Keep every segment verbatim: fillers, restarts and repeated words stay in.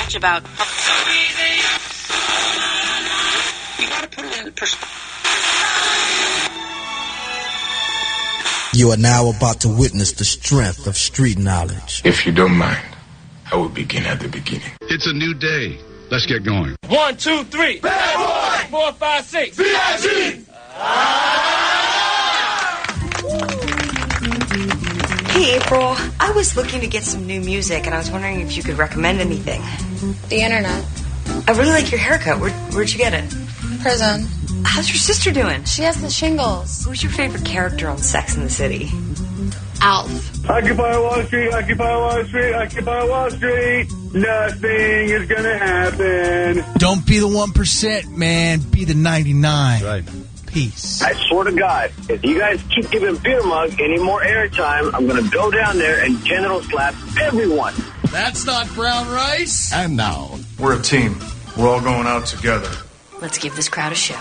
much about. So easy. You gotta put it in perspective. You are now about to witness the strength of street knowledge. If you don't mind, I will begin at the beginning. It's a new day. Let's get going. One, two, three. Bad boy. Four, five, six. B I G. Hey, April. I was looking to get some new music, and I was wondering if you could recommend anything. The internet. I really like your haircut. Where, where'd you get it? Prison. How's your sister doing? She has the shingles. Who's your favorite character on Sex and the City? Alf. Occupy Wall Street, Occupy Wall Street, Occupy Wall Street. Nothing is gonna happen. Don't be the one percent, man. Be the ninety-nine. Right. Peace. I swear to God, if you guys keep giving Beer Mug any more airtime, I'm gonna go down there and genital slap everyone. That's not brown rice. And now, We're a team. We're all going out together. Let's give this crowd a show.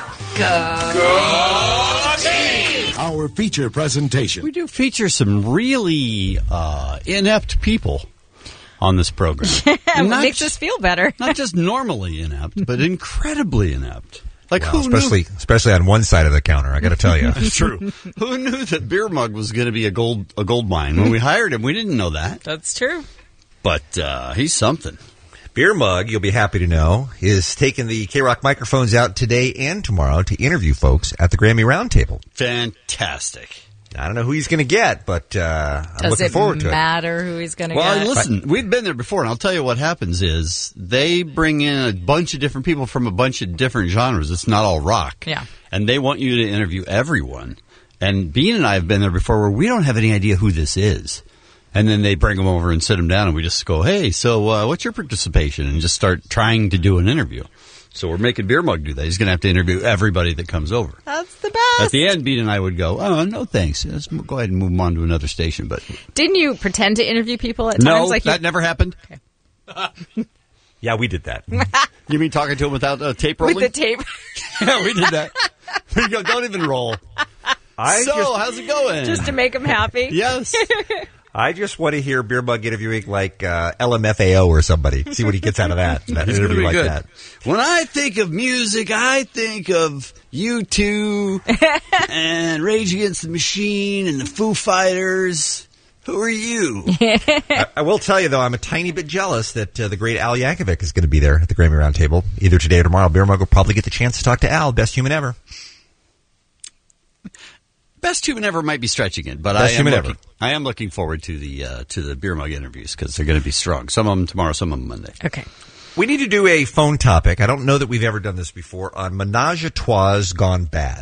our feature presentation. We do feature some really uh, inept people on this program. Yeah, and it not makes just, us feel better. Not just normally inept, but incredibly inept. Like well, who especially, knew? especially on one side of the counter, I got to tell you. It's true. Who knew that Beer Mug was going to be a gold a gold mine? When we hired him, we didn't know that. That's true. But uh, he's something. Beer Mug, you'll be happy to know, is taking the K-Rock microphones out today and tomorrow to interview folks at the Grammy Roundtable. Fantastic. I don't know who he's going to get, but uh, I'm Does looking it forward to it. matter who he's going to Well, get? listen, we've been there before, and I'll tell you what happens is they bring in a bunch of different people from a bunch of different genres. It's not all rock. Yeah. And they want you to interview everyone. And Bean and I have been there before where we don't have any idea who this is. And then they bring them over and sit them down, and we just go, hey, so uh, what's your participation? And just start trying to do an interview. So we're making Beer Mug do that. He's going to have to interview everybody that comes over. That's the best. At the end, Bean and I would go, oh, no thanks. Let's go ahead and move them on to another station. But Didn't you pretend to interview people at no, times? Like that you... never happened. Okay. Yeah, we did that. You mean talking to him without a tape rolling? With the tape. Yeah, we did that. We go, don't even roll. I so, just, how's it going? Just to make him happy. Yes. I just want to hear Beer Mug interviewing like uh, L M F A O or somebody. See what he gets out of that. That It's gonna interview be like good. that. When I think of music, I think of U two and Rage Against the Machine and the Foo Fighters. Who are you? I, I will tell you, though, I'm a tiny bit jealous that uh, the great Al Yankovic is going to be there at the Grammy Roundtable either today or tomorrow. Beer Mug will probably get the chance to talk to Al, best human ever. Best human ever might be stretching it, but Best I am human looking, ever. I am looking forward to the uh, to the Beer Mug interviews because they're going to be strong. Some of them tomorrow, some of them Monday. Okay. We need to do a phone topic. I don't know that we've ever done this before on Menage a Trois gone bad.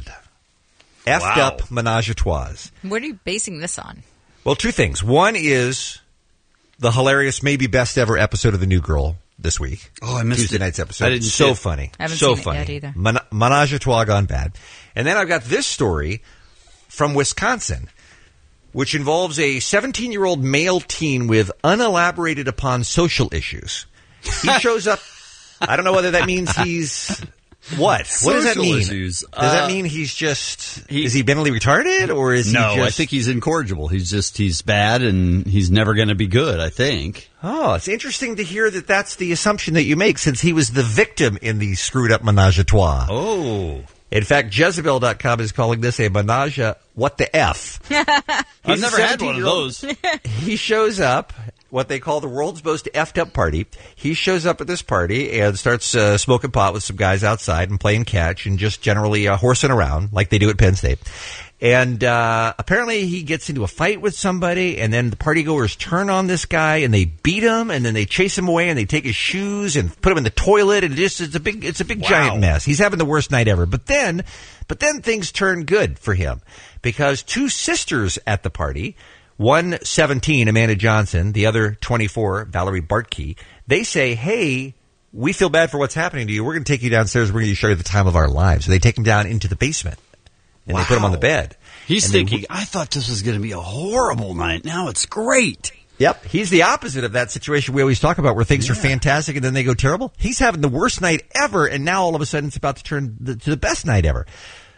Effed Wow. up Menage a Trois. What are you basing this on? Well, two things. One is the hilarious, maybe best ever episode of The New Girl this week. Oh, I missed Tuesday it. night's episode. I didn't see so it. funny. I haven't so seen it funny. yet either. Men- Menage a Trois gone bad. And then I've got this story from Wisconsin, which involves a seventeen-year-old male teen with unelaborated upon social issues. He shows up. I don't know whether that means he's what. What does that Social mean? issues. Does that Uh, mean he's just he- is he mentally retarded or is No, he just? I think he's incorrigible. He's just he's bad and he's never going to be good. I think. Oh, it's interesting to hear that that's the assumption that you make since he was the victim in the screwed up menage a trois. Oh. In fact, Jezebel dot com is calling this a menage a what the F. I've never had one of those. He shows up, what they call the world's most effed up party. He shows up at this party and starts uh, smoking pot with some guys outside and playing catch and just generally uh, horsing around like they do at Penn State. And uh, apparently he gets into a fight with somebody, and then the partygoers turn on this guy, and they beat him, and then they chase him away, and they take his shoes and put him in the toilet, and it just it's a big it's a big Wow. giant mess. He's having the worst night ever. But then, but then things turn good for him because two sisters at the party, one seventeen, Amanda Johnson, the other twenty-four, Valerie Bartkey, they say, "Hey, we feel bad for what's happening to you. We're going to take you downstairs. We're going to show you the time of our lives." So they take him down into the basement. And Wow. they put him on the bed. He's And they- thinking, I thought this was going to be a horrible night. Now it's great. Yep. He's the opposite of that situation we always talk about where things Yeah. are fantastic and then they go terrible. He's having the worst night ever, and now all of a sudden it's about to turn the, to the best night ever.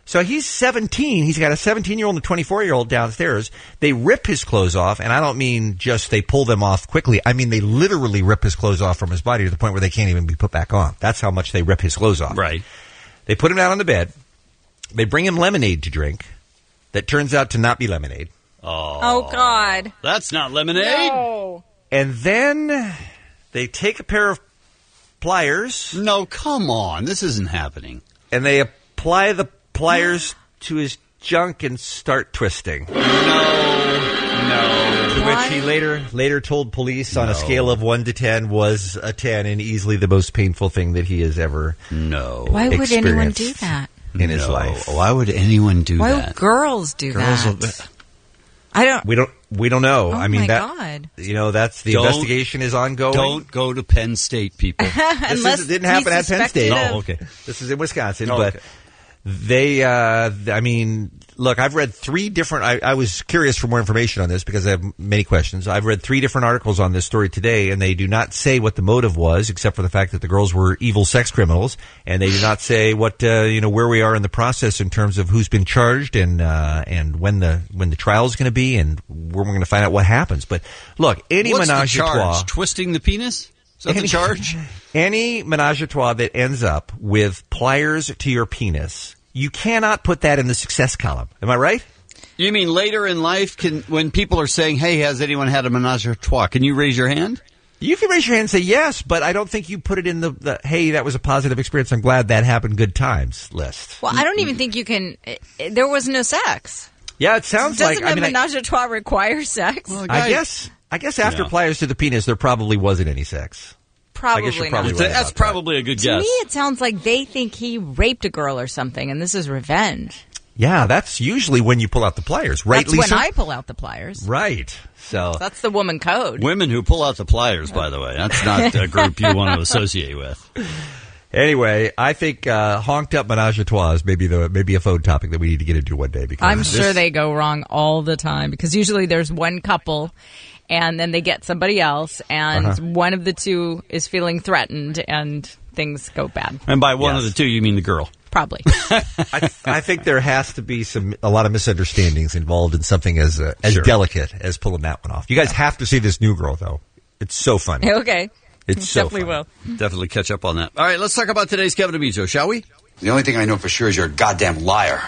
So he's seventeen. He's got a seventeen-year-old and a twenty-four-year-old downstairs. They rip his clothes off, and I don't mean just they pull them off quickly. I mean they literally rip his clothes off from his body to the point where they can't even be put back on. That's how much they rip his clothes off. Right. They put him down on the bed. They bring him lemonade to drink that turns out to not be lemonade. Oh, Oh, God. That's not lemonade. No. And then they take a pair of pliers. No, come on. This isn't happening. And they apply the pliers to his junk and start twisting. No, no. To which he later later told police on No. a scale of one to ten was a ten and easily the most painful thing that he has ever No. Why would anyone do experienced that? in his No. life. Why would anyone do Why that? would girls do Girls that? will- I don't. We don't we don't know. Oh, I mean my that God. you know that's the Don't- investigation is ongoing. Don't go to Penn State, people. This Unless is, didn't happen he's at Penn State. suspected of- Oh, okay. This is in Wisconsin, Oh, but okay. they, uh, I mean, look, I've read three different, I, I was curious for more information on this because I have many questions. I've read three different articles on this story today, and they do not say what the motive was, except for the fact that the girls were evil sex criminals, and they do not say what, uh, you know, where we are in the process in terms of who's been charged and, uh, and when the, when the trial is going to be and where we're going to find out what happens. But look, any What's the menage a charge? trois. Twisting the penis? Is that Any- the charge? Any menage a trois that ends up with pliers to your penis, you cannot put that in the success column. Am I right? You mean later in life, can when people are saying, hey, has anyone had a menage a trois, can you raise your hand? You can raise your hand and say yes, but I don't think you put it in the, the hey, that was a positive experience. I'm glad that happened. Good times list. Well, I don't even think you can. It, it- there was no sex. Yeah, it sounds Doesn't like. I a mean, I, menage a trois require sex? I guess. I guess after Yeah. pliers to the penis, there probably wasn't any sex. Probably I guess you're not. probably right That's about that. probably a good To guess. me, it sounds like they think he raped a girl or something, and this is revenge. Yeah, that's usually when you pull out the pliers, right, That's Lisa? when I pull out the pliers. Right. So That's the woman code. Women who pull out the pliers, by the way. That's not a group you want to associate with. anyway, I think uh, honked up menage a trois maybe the maybe a phone topic that we need to get into one day. Because I'm this- sure they go wrong all the time because usually there's one couple and then they get somebody else and Uh-huh. one of the two is feeling threatened and things go bad. And by one Yes. of the two, you mean the girl. Probably. I, I think there has to be some a lot of misunderstandings involved in something as uh, as Sure. delicate as pulling that one off. You guys have to see this New Girl though; it's so funny. Okay. It's so Definitely funny. will. Definitely catch up on that. All right, let's talk about today's Kevin and Bean Show, shall we? The only thing I know for sure is you're a goddamn liar.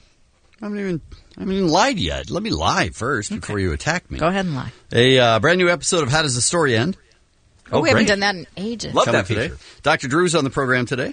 I haven't even, I haven't even lied yet. Let me lie first before you attack me. Go ahead and lie. A uh, brand new episode of How Does the Story End? Oh, we great. haven't done that in ages. Love Coming that today. feature. Doctor Drew's on the program today.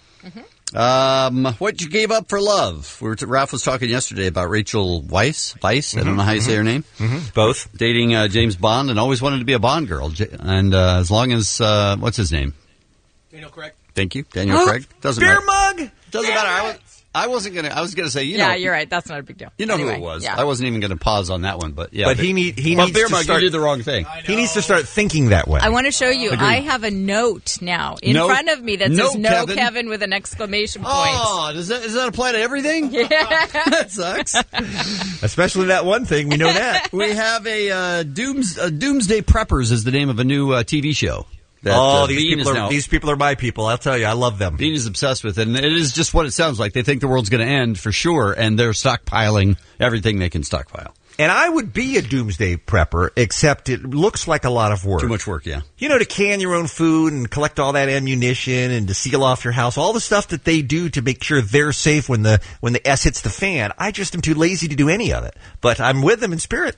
Um, what you gave up for love? We were t- Ralph was talking yesterday about Rachel Weisz. Weisz, I don't know how you say her name. Mm-hmm. Both. Dating uh, James Bond and always wanted to be a Bond girl. J- And uh, as long as uh, what's his name? Daniel Craig. Thank you, Daniel Oh, Craig. Doesn't Beer matter. mug. Doesn't matter. I was, I wasn't gonna. I was gonna say you yeah, know. you're right. That's not a big deal. You know Anyway, who it was. Yeah. I wasn't even going to pause on that one, but yeah. But he need he But needs beer to mug, start. you did the wrong thing. He needs to start thinking that way. I want to show you. Agreed. I have a note now in No- front of me that no, says "No, Kevin." Kevin," with an exclamation point. Oh, does that does that apply to everything? Yeah. That sucks. Especially that one thing. We know that. We have a uh, dooms uh, Doomsday Preppers is the name of a new uh, T V show. That, oh, uh, these Bean people is are now- these people are my people. I'll tell you, I love them. Bean is obsessed with it, and it is just what it sounds like. They think the world's going to end for sure, and they're stockpiling everything they can stockpile. And I would be a doomsday prepper, except it looks like a lot of work. Too much work, yeah. You know, to can your own food and collect all that ammunition and to seal off your house, all the stuff that they do to make sure they're safe when the when the S hits the fan. I just am too lazy to do any of it. But I'm with them in spirit.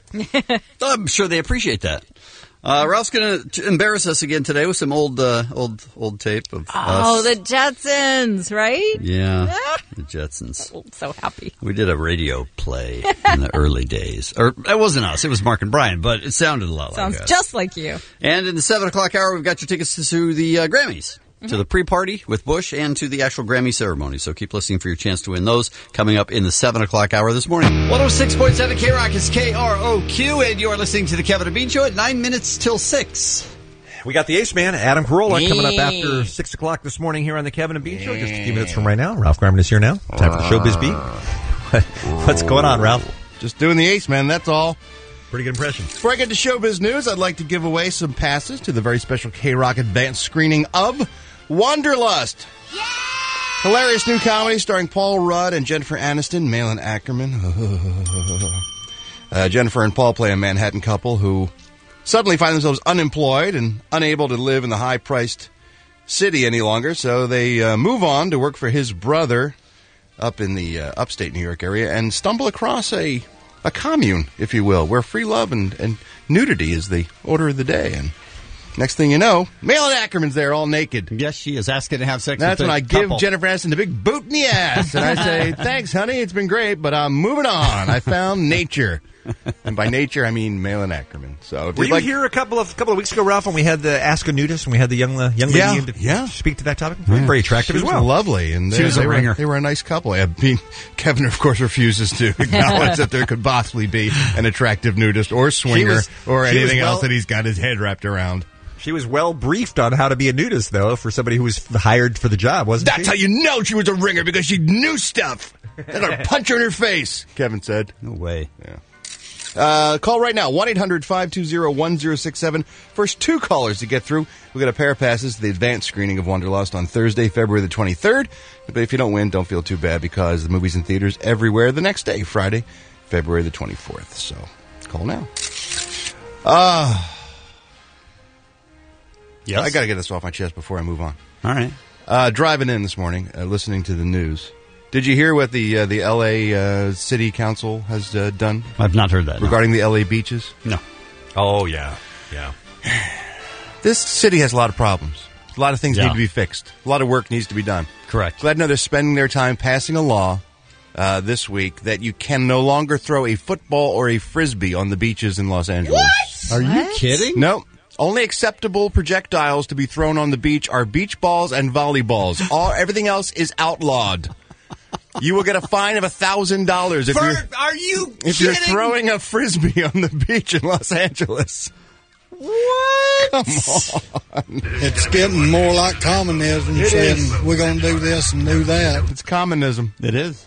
I'm sure they appreciate that. Uh, Ralph's going to embarrass us again today with some old, uh, old, old tape of Oh, us. the Jetsons, right? Yeah, the Jetsons. I'm so happy. We did a radio play in the early days. Or it wasn't us, it was Mark and Brian, but it sounded a lot Sounds like us. just like you. And in the seven o'clock hour, we've got your tickets to the uh, Grammys. To the pre-party with Bush and to the actual Grammy ceremony. So keep listening for your chance to win those coming up in the seven o'clock hour this morning. one oh six point seven K-Rock is K R O Q, and you're listening to the Kevin and Bean Show at nine minutes till six. We got the Ace Man, Adam Carolla, coming up after six o'clock this morning here on the Kevin and Bean Show. Just a few minutes from right now. Ralph Garman is here now. Time for Showbiz Beat. What's going on, Ralph? Just doing the Ace Man, that's all. Pretty good impression. Before I get to Showbiz News, I'd like to give away some passes to the very special K-Rock advanced screening of Wanderlust. Hilarious new comedy starring Paul Rudd and Jennifer Aniston, Malin Ackerman. uh, Jennifer and Paul play a Manhattan couple who suddenly find themselves unemployed and unable to live in the high-priced city any longer, so they uh, move on to work for his brother up in the uh, upstate New York area and stumble across a a commune, if you will, where free love and, and nudity is the order of the day. And next thing you know, Malin Ackerman's there all naked. Yes, she is asking to have sex That's with when a I couple. give Jennifer Aniston the big boot in the ass. And I say, thanks, honey, it's been great, but I'm moving on. I found nature. And by nature, I mean Malin Ackerman. So if Were you'd you like, here a couple of couple of weeks ago, Ralph, when we had the Ask a Nudist and we had the young uh, young lady Yeah, in to yeah. speak to that topic? Very attractive she as was well. lovely. And She they, was a they ringer. Were, they were a nice couple. I mean, Kevin, of course, refuses to acknowledge that there could possibly be an attractive nudist or swinger was- or she was anything well- else that he's got his head wrapped around. She was well briefed on how to be a nudist, though, for somebody who was hired for the job, wasn't That's she? how you know she was a ringer, because she knew stuff. They're going to punch her in her face, Kevin said. No way. Yeah. Uh, call right now, one eight hundred five two zero one zero six seven. First two callers to get through, we got a pair of passes to the advanced screening of Wanderlust on Thursday, February the twenty-third. But if you don't win, don't feel too bad, because the movie's in theaters everywhere the next day, Friday, February the twenty-fourth. So, call now. Uh, Yes? I got to get this off my chest before I move on. All right. Uh, driving in this morning, uh, listening to the news. Did you hear what the uh, the L A uh, City Council has uh, done? I've not heard that. no. Regarding the L A beaches? No. Oh, yeah. Yeah. This city has a lot of problems. A lot of things Yeah. need to be fixed. A lot of work needs to be done. Correct. Glad to know they're spending their time passing a law uh, this week that you can no longer throw a football or a frisbee on the beaches in Los Angeles. Are you kidding? No. Only acceptable projectiles to be thrown on the beach are beach balls and volleyballs. All everything else is outlawed. You will get a fine of a thousand dollars if For- you're are you if you're kidding? throwing a frisbee on the beach in Los Angeles. What? Come on. It's getting more like communism, It saying is. we're going to do this and do that. It's communism. It is.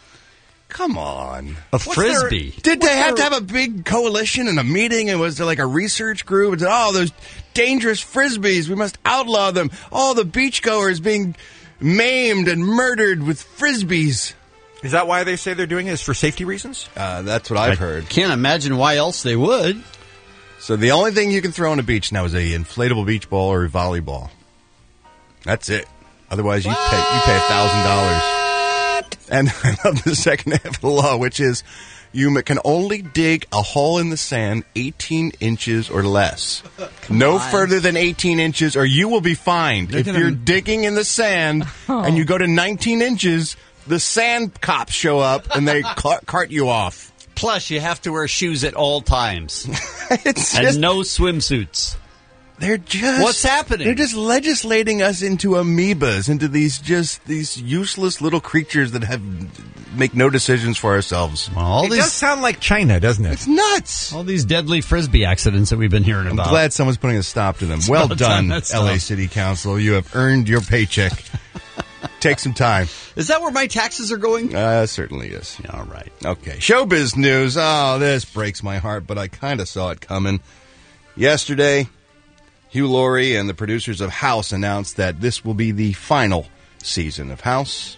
Come on. A frisbee. Did they have to have a big coalition and a meeting? And was there like a research group? And said, oh, those dangerous frisbees, we must outlaw them. All the beachgoers being maimed and murdered with frisbees. Is that why they say they're doing it? Is for safety reasons? Uh, that's what I've I heard. Can't imagine why else they would. So the only thing you can throw on a beach now is a inflatable beach ball or a volleyball. That's it. Otherwise, you pay you pay a thousand dollars. And I love the second half of the law, which is you can only dig a hole in the sand eighteen inches or less. No on. further than eighteen inches, or you will be fined. They're If gonna- you're digging in the sand and you go to nineteen inches, the sand cops show up and they ca- cart you off. Plus, you have to wear shoes at all times. It's and just, no swimsuits. they're just What's happening? They're just legislating us into amoebas, into these just these useless little creatures that have make no decisions for ourselves. Well, all It these does sound like China, doesn't it? It's nuts. all these deadly frisbee accidents that we've been hearing I'm about. glad someone's putting a stop to them. Well about done, time that L A stopped. City Council. You have earned your paycheck. Take some time. Is that where my taxes are going? Uh, certainly is. Yeah, all right. Okay. Showbiz news. Oh, this breaks my heart, but I kind of saw it coming. Yesterday, Hugh Laurie and the producers of House announced that this will be the final season of House.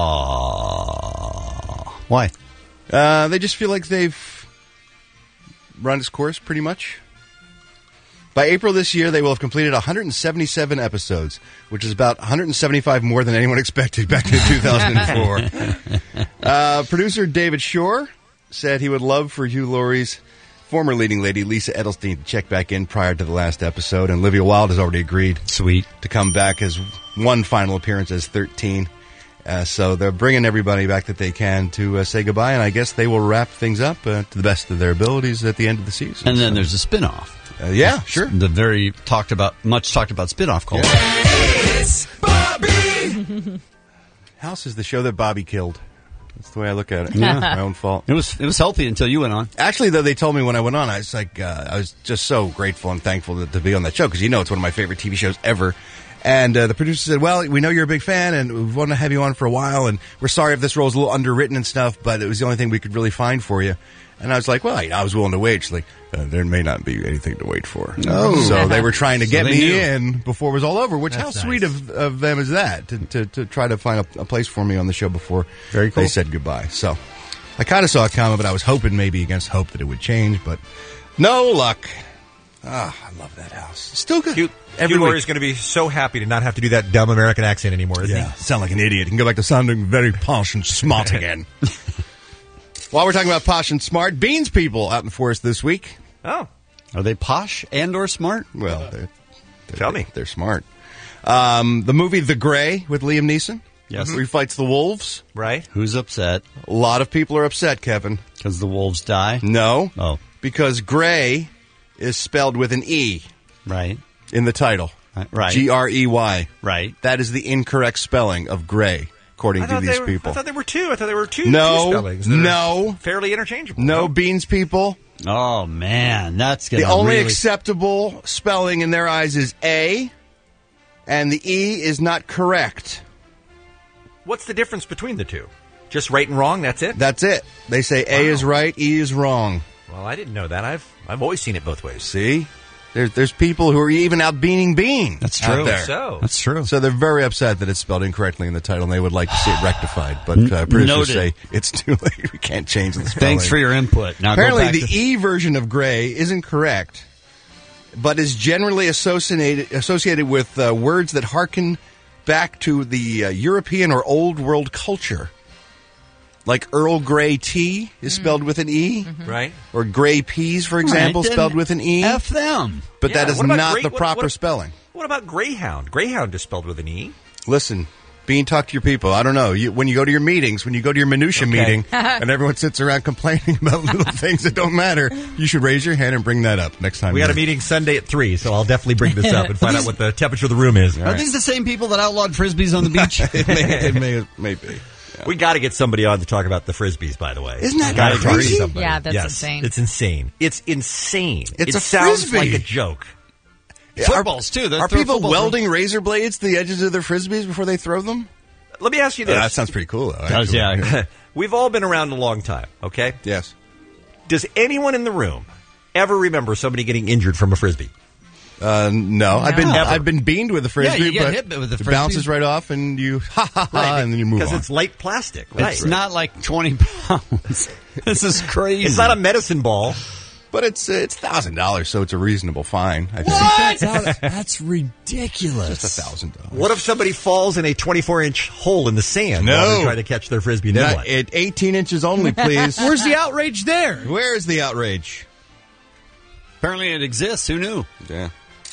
Oh, why? Uh, they just feel like they've run its course, pretty much. By April this year, they will have completed one hundred seventy-seven episodes, which is about one hundred seventy-five more than anyone expected back in two thousand four. uh, producer David Shore said he would love for Hugh Laurie's former leading lady, Lisa Edelstein, to check back in prior to the last episode, and Olivia Wilde has already agreed Sweet. to come back as one final appearance as thirteen. Uh, so they're bringing everybody back that they can to uh, say goodbye, and I guess they will wrap things up uh, to the best of their abilities at the end of the season. And then So, there's a spin-off. uh, yeah, sure. The very talked about, much talked about spin-off called. House is the show that Bobby killed. That's the way I look at it. Yeah. My own fault. It was it was healthy until you went on. Actually, though, they told me when I went on, I was like, uh, I was just so grateful and thankful to, to be on that show because you know it's one of my favorite T V shows ever. And uh, the producer said, well, we know you're a big fan and we want to have you on for a while, and we're sorry if this role is a little underwritten and stuff, but it was the only thing we could really find for you. And I was like, well, I, I was willing to wait. She's like, uh, there may not be anything to wait for. Oh. So they were trying to So get they me knew. in before it was all over, which That's how sweet nice. of, of them is that, to, to, to try to find a, a place for me on the show before Very cool. they said goodbye. So I kind of saw it coming, but I was hoping maybe against hope that it would change, but no luck. Ah, I love that house. Still good. Hugh, Every Hugh week. Laurie's going to be so happy to not have to do that dumb American accent anymore, isn't Yeah, sound like an idiot. You can go back to sounding very posh and smart again. While we're talking about posh and smart, Beans people out in the forest this week. he? Oh. Are they posh and or smart? Well, they're, they're, Tell me. They're smart. Um, the movie The Gray with Liam Neeson. Yes. Where he fights the wolves. Right. Who's upset? A lot of people are upset, Kevin. Because the wolves die? No. Oh. Because Gray is spelled with an E. Right. In the title. Right. G R E Y. Right. That is the incorrect spelling of Gray, according I to thought, these they were, people. I thought there were two. I thought there were two, No. two spellings. that are No. Fairly interchangeable. No, Beans people. Oh, man. That's going The to only really... acceptable spelling in their eyes is A, and the E is not correct. What's the difference between the two? Just right and wrong, that's it? That's it. They say A Wow. is right, E is wrong. Well, I didn't know that. I've I've always seen it both ways. See? There's there's people who are even out beaning Bean. That's out true. there. So. That's true. So they're very upset that it's spelled incorrectly in the title, and they would like to see it rectified. But uh, producers Noted. say it's too late. We can't change the spelling. Thanks for your input. Now Apparently, go back the to... E version of Gray isn't correct, but is generally associated associated with uh, words that harken back to the uh, European or Old World culture. Like Earl Grey tea is spelled with an E. Right. Or Grey peas, for example, Right, then spelled with an E. F them. But Yeah, that is what about not Grey- the what- proper what- spelling. What about Greyhound? Greyhound is spelled with an E. Listen, Bean, talk to your people. I don't know. You, when you go to your meetings, when you go to your minutia Okay. meeting, and everyone sits around complaining about little things that don't matter, you should raise your hand and bring that up next time. We you're- got a meeting Sunday at three, so I'll definitely bring this up and find out what the temperature of the room is. Are these the same people that outlawed Frisbees on the beach? it, may, it may, it may be. We got to get somebody on to talk about the Frisbees, by the way. Isn't that Gotta talk to crazy? somebody. Yeah, that's Yes, insane. It's insane. It's insane. It's it a sounds Frisbee. like a joke. Footballs, too. They're Are throwing people footballs. welding razor blades to the edges of their Frisbees before they throw them? Let me ask you this. Yeah, that sounds pretty cool, though. Does, actually. yeah. We've all been around a long time, okay? Yes. Does anyone in the room ever remember somebody getting injured from a Frisbee? Uh, no, I've been Never. I've been beamed with a frisbee, Yeah, you get but hit with the it Frisbee. bounces right off, and you ha ha ha, and then you move Because on. it's light plastic, right? It's not like twenty pounds. This is crazy. It's not a medicine ball. But it's uh, it's thousand dollars, so it's a reasonable fine. I think. That's, how- that's ridiculous. Just a thousand dollars. What if somebody falls in a twenty-four inch hole in the sand No. while they're trying to catch their Frisbee? Then Not what? at eighteen inches only, please. Where's the outrage there? Where is the outrage? Apparently it exists. Who knew? Yeah.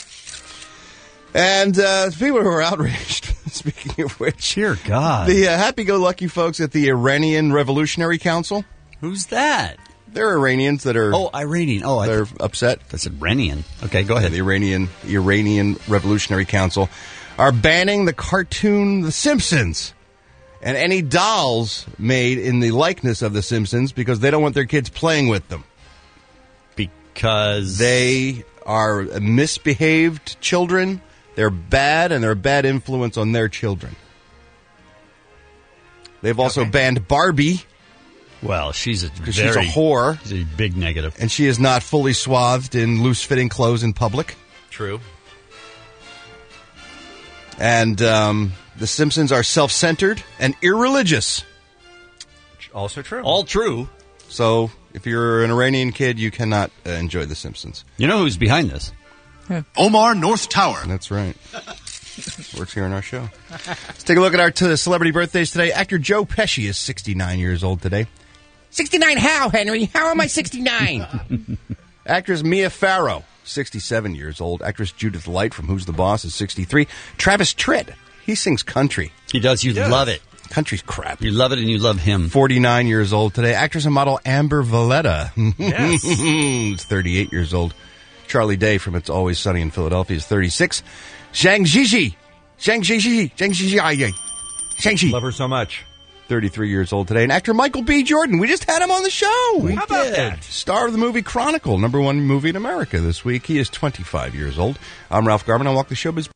And uh, people who are outraged, speaking of which, Dear God. the uh, happy-go-lucky folks at the Iranian Revolutionary Council, Who's that? they're Iranians that are Oh, Iranian. Oh, I they're upset. That's Iranian. Okay, go ahead. The Iranian Iranian Revolutionary Council are banning the cartoon The Simpsons and any dolls made in the likeness of The Simpsons because they don't want their kids playing with them. Because They are misbehaved children. They're bad, and they're a bad influence on their children. They've also Okay. banned Barbie Well, she's a because very, she's a whore, She's a big negative. and she is not fully swathed in loose-fitting clothes in public. True. And um, The Simpsons are self-centered and irreligious. Also true. All true. So if you're an Iranian kid, you cannot uh, enjoy The Simpsons. You know who's behind this? Omar North Tower. That's right. Works here on our show. Let's take a look at our t- celebrity birthdays today. Actor Joe Pesci is sixty-nine years old today. sixty-nine how, Henry? How am I sixty-nine? Actress Mia Farrow, sixty-seven years old. Actress Judith Light from Who's the Boss is sixty-three. Travis Tritt, he sings country. He does. You Yeah. love it. Country's crap. You love it and you love him. forty-nine years old today. Actress and model Amber Valletta. Yes. is thirty-eight years old. Charlie Day from It's Always Sunny in Philadelphia is thirty-six. Zhang Ziyi. Zhang Ziyi. Zhang Ziyi. Zhang Ziyi. Love her so much. thirty-three years old today. And actor Michael B. Jordan. We just had him on the show. How about that? Star of the movie Chronicle, number one movie in America this week. He is twenty-five years old. I'm Ralph Garman. I walk the showbiz.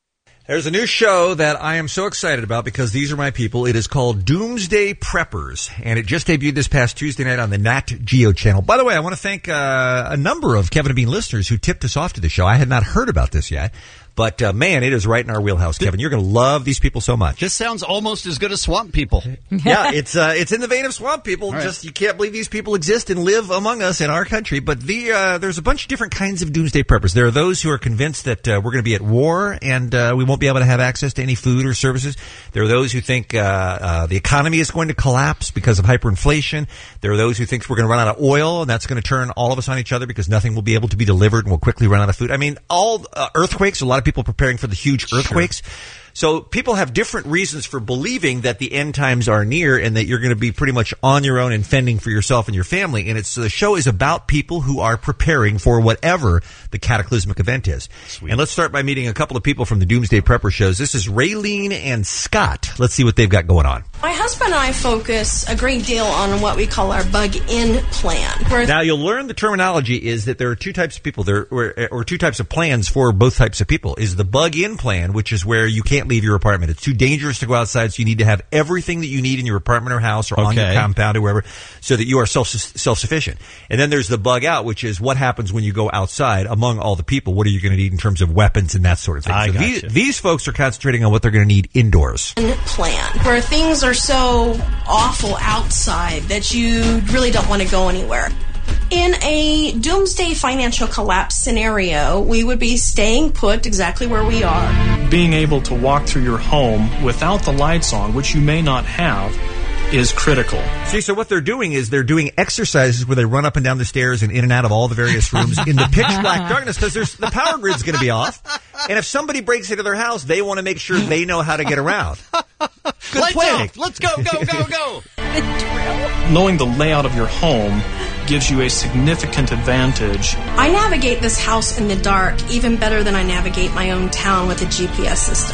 There's a new show that I am so excited about because these are my people. It is called Doomsday Preppers, and it just debuted this past Tuesday night on the Nat Geo channel. By the way, I want to thank uh, a number of Kevin and Bean listeners who tipped us off to the show. I had not heard about this yet. But, uh, man, it is right in our wheelhouse, Kevin. You're going to love these people so much. This sounds almost as good as Swamp People. Yeah, it's uh, it's in the vein of Swamp People. Right. Just you can't believe these people exist and live among us in our country. But the uh, there's a bunch of different kinds of doomsday preppers. There are those who are convinced that uh, we're going to be at war and uh, we won't be able to have access to any food or services. There are those who think uh, uh, the economy is going to collapse because of hyperinflation. There are those who think we're going to run out of oil and that's going to turn all of us on each other because nothing will be able to be delivered and we'll quickly run out of food. I mean, all uh, earthquakes. A lot of people preparing for the huge earthquakes. Sure. So people have different reasons for believing that the end times are near and that you're going to be pretty much on your own and fending for yourself and your family. And it's so the show is about people who are preparing for whatever the cataclysmic event is. Sweet. And let's start by meeting a couple of people from the Doomsday Prepper shows. This is Raylene and Scott. Let's see what they've got going on. My husband and I focus a great deal on what we call our bug-in plan. Where Now, you'll learn the terminology is that there are two types of people, there or, or two types of plans for both types of people. Is the bug-in plan, which is where you can't leave your apartment. It's too dangerous to go outside, so you need to have everything that you need in your apartment or house or okay. on your compound or wherever so that you are self, self-sufficient. And then there's the bug-out, which is what happens when you go outside among all the people. What are you going to need in terms of weapons and that sort of thing? I so gotcha. these, these folks are concentrating on what they're going to need indoors. Plan, where things are so awful outside that you really don't want to go anywhere. In a doomsday financial collapse scenario, we would be staying put exactly where we are. Being able to walk through your home without the lights on, which you may not have, is critical. See, so what they're doing is they're doing exercises where they run up and down the stairs and in and out of all the various rooms in the pitch black darkness because there's the power grid's going to be off. And if somebody breaks into their house, they want to make sure they know how to get around. Good Lights planning. off. Let's go, go, go, go. Knowing the layout of your home gives you a significant advantage. I navigate this house in the dark even better than I navigate my own town with a G P S system.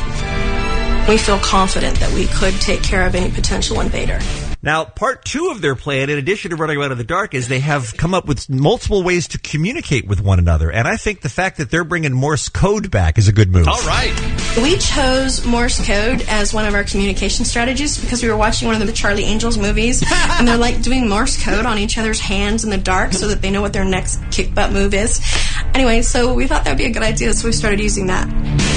We feel confident that we could take care of any potential invader. Now, part two of their plan, in addition to running out of the dark, is they have come up with multiple ways to communicate with one another. And I think the fact that they're bringing Morse code back is a good move. All right. We chose Morse code as one of our communication strategies because we were watching one of the Charlie Angels movies, and they're like doing Morse code on each other's hands in the dark so that they know what their next kick butt move is. Anyway, so we thought that would be a good idea, so we started using that.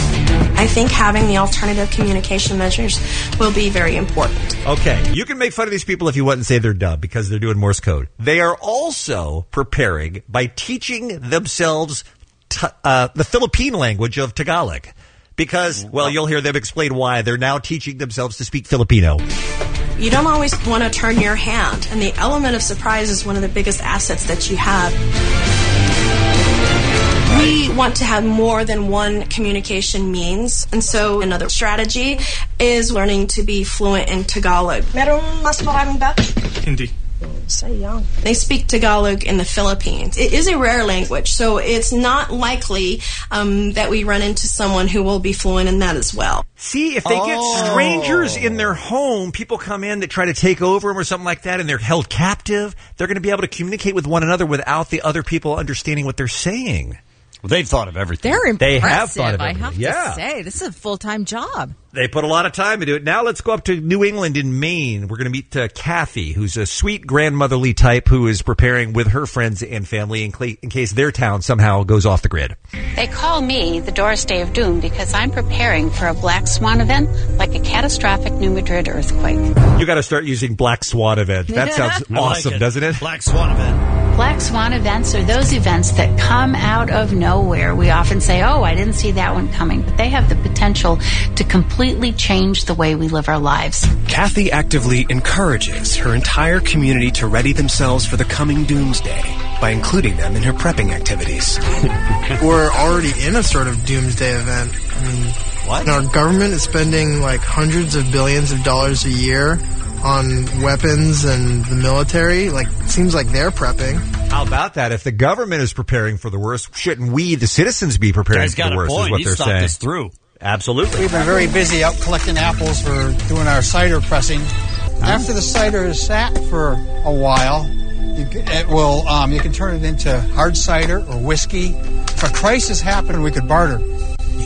I think having the alternative communication measures will be very important. Okay, you can make fun of these people if you want and say they're dumb because they're doing Morse code. They are also preparing by teaching themselves t- uh, the Philippine language of Tagalog. Because, well, you'll hear them explain why they're now teaching themselves to speak Filipino. You don't always want to turn your hand, and the element of surprise is one of the biggest assets that you have. We want to have more than one communication means, and so another strategy is learning to be fluent in Tagalog. Meron mas maraming ba? Hindi. Say young. They speak Tagalog in the Philippines. It is a rare language, so it's not likely um, that we run into someone who will be fluent in that as well. See, if they oh. get strangers in their home, people come in that try to take over them or something like that, and they're held captive, they're going to be able to communicate with one another without the other people understanding what they're saying. Well, they've thought of everything. They're impressive, They have thought of I everything. have to Yeah. say. This is a full-time job. They put a lot of time into it. Now let's go up to New England in Maine. We're going to meet uh, Kathy, who's a sweet grandmotherly type who is preparing with her friends and family in, cl- in case their town somehow goes off the grid. They call me the Doris Day of Doom because I'm preparing for a black swan event like a catastrophic New Madrid earthquake. You got to start using black swan event. That sounds I like awesome, it. doesn't it? Black swan event. Black swan events are those events that come out of nowhere. We often say, oh, I didn't see that one coming, but they have the potential to completely change the way we live our lives. Kathy actively encourages her entire community to ready themselves for the coming doomsday by including them in her prepping activities. We're already in a sort of doomsday event. I mean, what? Our government is spending like hundreds of billions of dollars a year on weapons and the military. Like, it seems like they're prepping. How about that? If the government is preparing for the worst, shouldn't we, the citizens, be preparing Guy's for got the a worst, point. is what He they're thought saying. this through. Absolutely. We've been very busy out collecting apples for doing our cider pressing. After the cider is sat for a while, you, it will um, you can turn it into hard cider or whiskey. If a crisis happened, we could barter.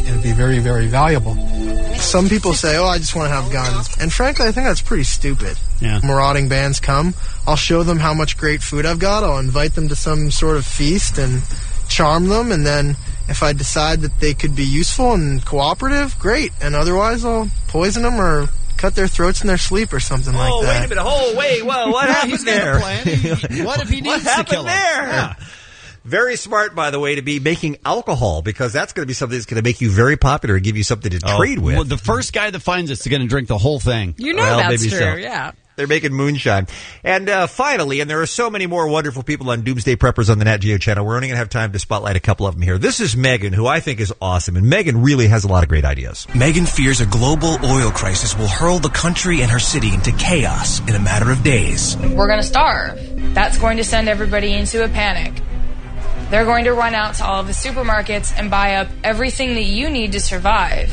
it'd be very, very valuable. Some people say, oh, I just want to have guns. And frankly, I think that's pretty stupid. Yeah. Marauding bands come. I'll show them how much great food I've got. I'll invite them to some sort of feast and charm them. And then if I decide that they could be useful and cooperative, great. And otherwise, I'll poison them or cut their throats in their sleep or something oh, like that. Oh, wait a minute. Oh, wait. Whoa, what happened there? What if he needs what to happened kill him? there? Yeah. Very smart, by the way, to be making alcohol, because that's going to be something that's going to make you very popular and give you something to Oh, trade with. Well, the first guy that finds it's going to drink the whole thing. You know Well, that's maybe true, so. yeah. They're making moonshine. And uh, finally, and there are so many more wonderful people on Doomsday Preppers on the Nat Geo channel, we're only going to have time to spotlight a couple of them here. This is Megan, who I think is awesome, and Megan really has a lot of great ideas. Megan fears a global oil crisis will hurl the country and her city into chaos in a matter of days. We're going to starve. That's going to send everybody into a panic. They're going to run out to all of the supermarkets and buy up everything that you need to survive.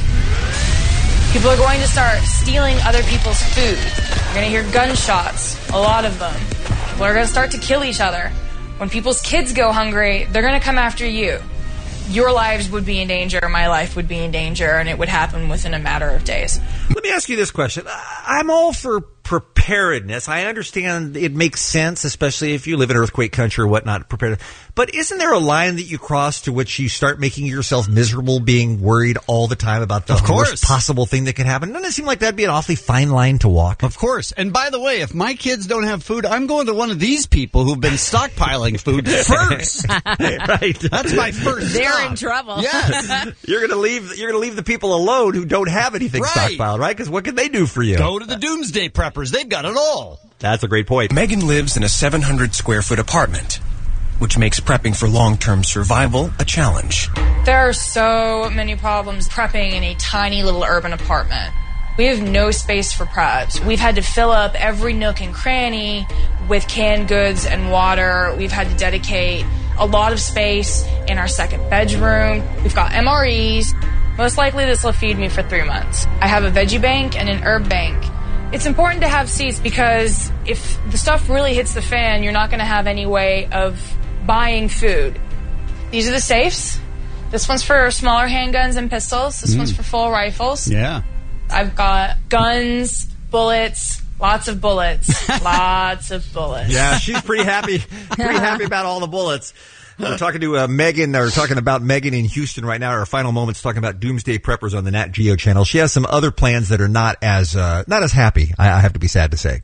People are going to start stealing other people's food. You're going to hear gunshots, a lot of them. People are going to start to kill each other. When people's kids go hungry, they're going to come after you. Your lives would be in danger, my life would be in danger, and it would happen within a matter of days. Let me ask you this question. I'm all for preparedness. I understand it makes sense, especially if you live in earthquake country or whatnot, prepared. But isn't there a line that you cross to which you start making yourself miserable, being worried all the time about the Of course. worst possible thing that can happen? Doesn't it seem like that'd be an awfully fine line to walk? Of course. And by the way, if my kids don't have food, I'm going to one of these people who've been stockpiling food first. Right. That's my first They're stop. in trouble. Yes. You're going to leave You're going to leave the people alone who don't have anything Right. stockpiled, right? Because what can they do for you? Go to the Doomsday Preppers. They've got it all. That's a great point. Megan lives in a seven hundred square foot apartment, which makes prepping for long-term survival a challenge. There are so many problems prepping in a tiny little urban apartment. We have no space for preps. We've had to fill up every nook and cranny with canned goods and water. We've had to dedicate a lot of space in our second bedroom. We've got M R Es. Most likely this will feed me for three months. I have a veggie bank and an herb bank. It's important to have seats because if the stuff really hits the fan, you're not going to have any way of buying food. These are the safes. This one's for smaller handguns and pistols. This Mm. one's for full rifles. Yeah. I've got guns, bullets, lots of bullets, lots of bullets. Yeah, she's pretty happy, pretty happy about all the bullets. We're talking to uh, Megan, or talking about Megan in Houston right now. Our final moments talking about Doomsday Preppers on the Nat Geo channel. She has some other plans that are not as uh, not as happy. I, I have to be sad to say.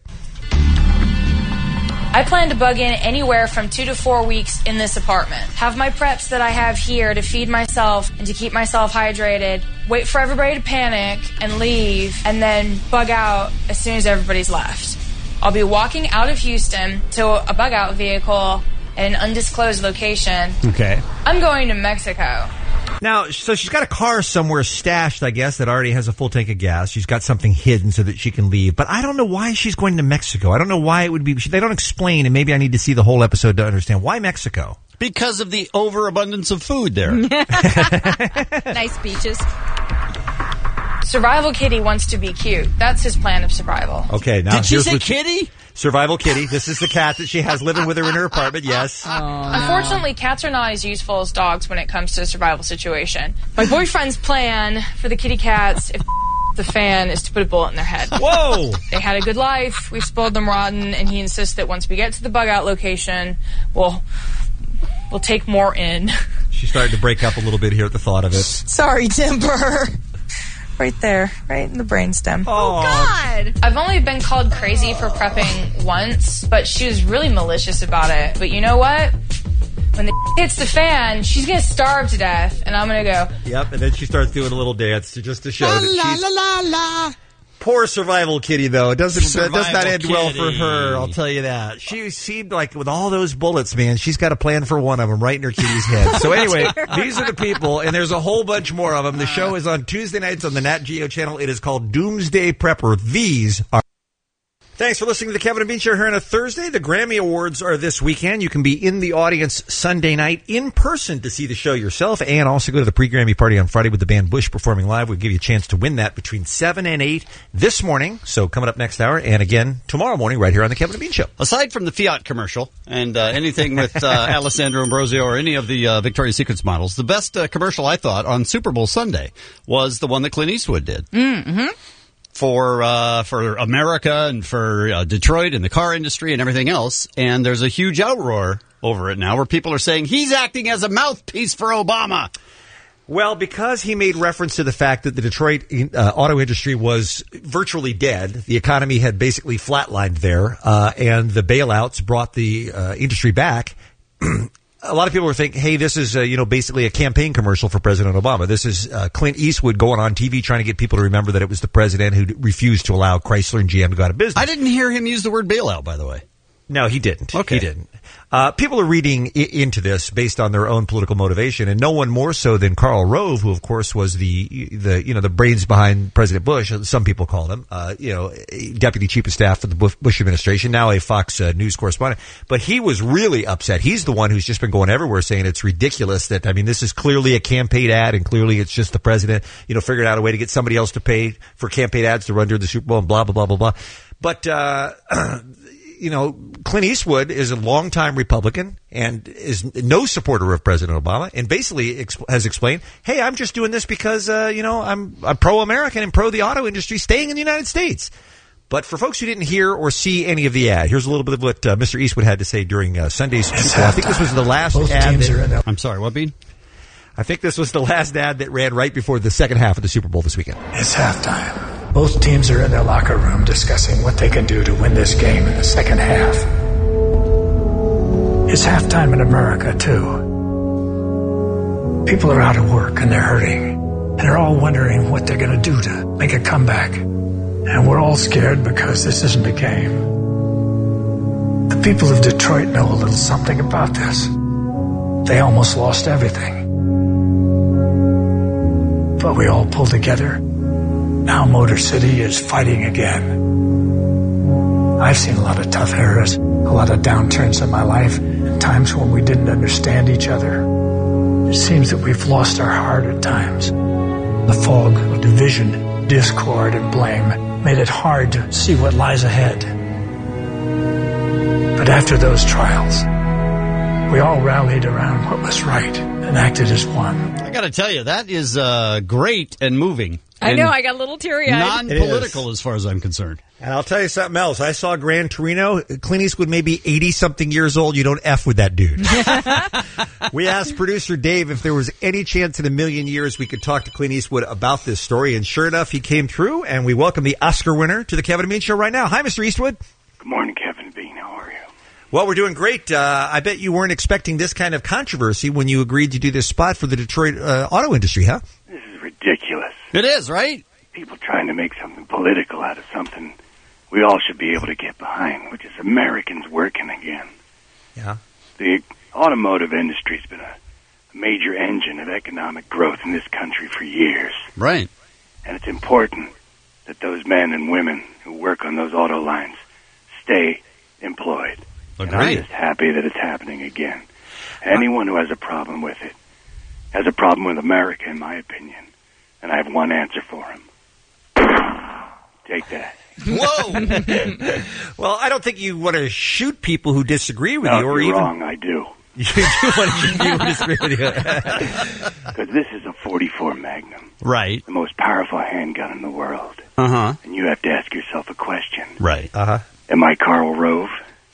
I plan to bug in anywhere from two to four weeks in this apartment. Have my preps that I have here to feed myself and to keep myself hydrated. Wait for everybody to panic and leave, and then bug out as soon as everybody's left. I'll be walking out of Houston to a bug out vehicle at an undisclosed location. Okay. I'm going to Mexico. Now, so she's got a car somewhere stashed, I guess, that already has a full tank of gas. She's got something hidden so that she can leave. But I don't know why she's going to Mexico. I don't know why it would be. They don't explain, and maybe I need to see the whole episode to understand. Why Mexico? Because of the overabundance of food there. Nice beaches. Survival Kitty wants to be cute. That's his plan of survival. Okay, now Did she here's say what- kitty? Survival Kitty. This is the cat that she has living with her in her apartment. Yes. Unfortunately, cats are not as useful as dogs when it comes to a survival situation. My boyfriend's plan for the kitty cats, if the fan, is to put a bullet in their head. Whoa! They had a good life. We've spoiled them rotten, and he insists that once we get to the bug out location, we'll we'll take more in. She's starting to break up a little bit here at the thought of it. Sorry, Timber. Right there, right in the brainstem. Oh, God! I've only been called crazy for prepping once, but she was really malicious about it. But you know what? When the hits the fan, she's going to starve to death, and I'm going to go, Yep, and then she starts doing a little dance to, just to show La that la she's... la la la. Poor Survival Kitty, though. It doesn't, that does not Survival end well for Kitty. her, I'll tell you that. She seemed like, with all those bullets, man, she's got a plan for one of them right in her kitty's head. So anyway, these are the people, and there's a whole bunch more of them. The show is on Tuesday nights on the Nat Geo channel. It is called Doomsday Prepper. These are... Thanks for listening to the Kevin and Bean Show here on a Thursday. The Grammy Awards are this weekend. You can be in the audience Sunday night in person to see the show yourself, and also go to the pre-Grammy party on Friday with the band Bush performing live. We'll give you a chance to win that between seven and eight this morning. So coming up next hour, and again tomorrow morning right here on the Kevin and Bean Show. Aside from the Fiat commercial and uh, anything with uh, Alessandro Ambrosio or any of the uh, Victoria's Secrets models, the best uh, commercial I thought on Super Bowl Sunday was the one that Clint Eastwood did. Mm-hmm. For uh, for America and for uh, Detroit and the car industry and everything else. And there's a huge outroar over it now where people are saying he's acting as a mouthpiece for Obama. Well, because he made reference to the fact that the Detroit uh, auto industry was virtually dead, the economy had basically flatlined there, uh, and the bailouts brought the uh, industry back. A lot of people were thinking, hey, this is, uh, you know, basically a campaign commercial for President Obama. This is uh, Clint Eastwood going on T V trying to get people to remember that it was the president who refused to allow Chrysler and G M to go out of business. I didn't hear him use the word bailout, by the way. No, he didn't. Okay. He didn't. Uh, people are reading I- into this based on their own political motivation, and no one more so than Karl Rove, who of course was the the you know the brains behind President Bush. Some people call him, uh, you know, deputy chief of staff for the Bush administration, now a Fox uh, News correspondent. But he was really upset. He's the one who's just been going everywhere saying it's ridiculous that I mean this is clearly a campaign ad, and clearly it's just the president, you know, figured out a way to get somebody else to pay for campaign ads to run during the Super Bowl and blah blah blah blah blah. But uh, you know, Clint Eastwood is a longtime Republican and is no supporter of President Obama, and basically exp- has explained, "Hey, I'm just doing this because uh, you know I'm, I'm pro-American and pro the auto industry staying in the United States." But for folks who didn't hear or see any of the ad, here's a little bit of what uh, Mister Eastwood had to say during uh, Sunday's Super Bowl. I think this was the last Both ad. teams That, are in there. I'm sorry, what, Bean? I think this was the last ad that ran right before the second half of the Super Bowl this weekend. It's halftime. Both teams are in their locker room discussing what they can do to win this game in the second half. It's halftime in America, too. People are out of work and they're hurting. And they're all wondering what they're going to do to make a comeback. And we're all scared because this isn't a game. The people of Detroit know a little something about this. They almost lost everything. But we all pulled together. Now Motor City is fighting again. I've seen a lot of tough eras, a lot of downturns in my life, and times when we didn't understand each other. It seems that we've lost our heart at times. The fog of division, discord, and blame made it hard to see what lies ahead. But after those trials, we all rallied around what was right and acted as one. I got to tell you, that is uh, great and moving. I and know, I got a little teary-eyed. non-political as far as I'm concerned. And I'll tell you something else. I saw Gran Torino. Clint Eastwood may be eighty-something years old. You don't F with that dude. We asked producer Dave if there was any chance in a million years we could talk to Clint Eastwood about this story. And sure enough, he came through. And we welcome the Oscar winner to the Kevin and Bean Show right now. Hi, Mister Eastwood. Good morning, Kevin Bean. How are you? Well, we're doing great. Uh, I bet you weren't expecting this kind of controversy when you agreed to do this spot for the Detroit uh, auto industry, huh? This is ridiculous. It is, right? People trying to make something political out of something we all should be able to get behind, which is Americans working again. Yeah. The automotive industry's been a major engine of economic growth in this country for years. Right. And it's important that those men and women who work on those auto lines stay employed. And I'm just happy that it's happening again. Anyone who has a problem with it has a problem with America, in my opinion. And I have one answer for him. Take that. Whoa! Well, I don't think you want to shoot people who disagree with no, you, or you're even wrong. I do. You do want to shoot people who disagree with you. Because this is a forty-four Magnum, right? The most powerful handgun in the world. Uh huh. And you have to ask yourself a question. Right. Uh huh. Am I Karl Rove?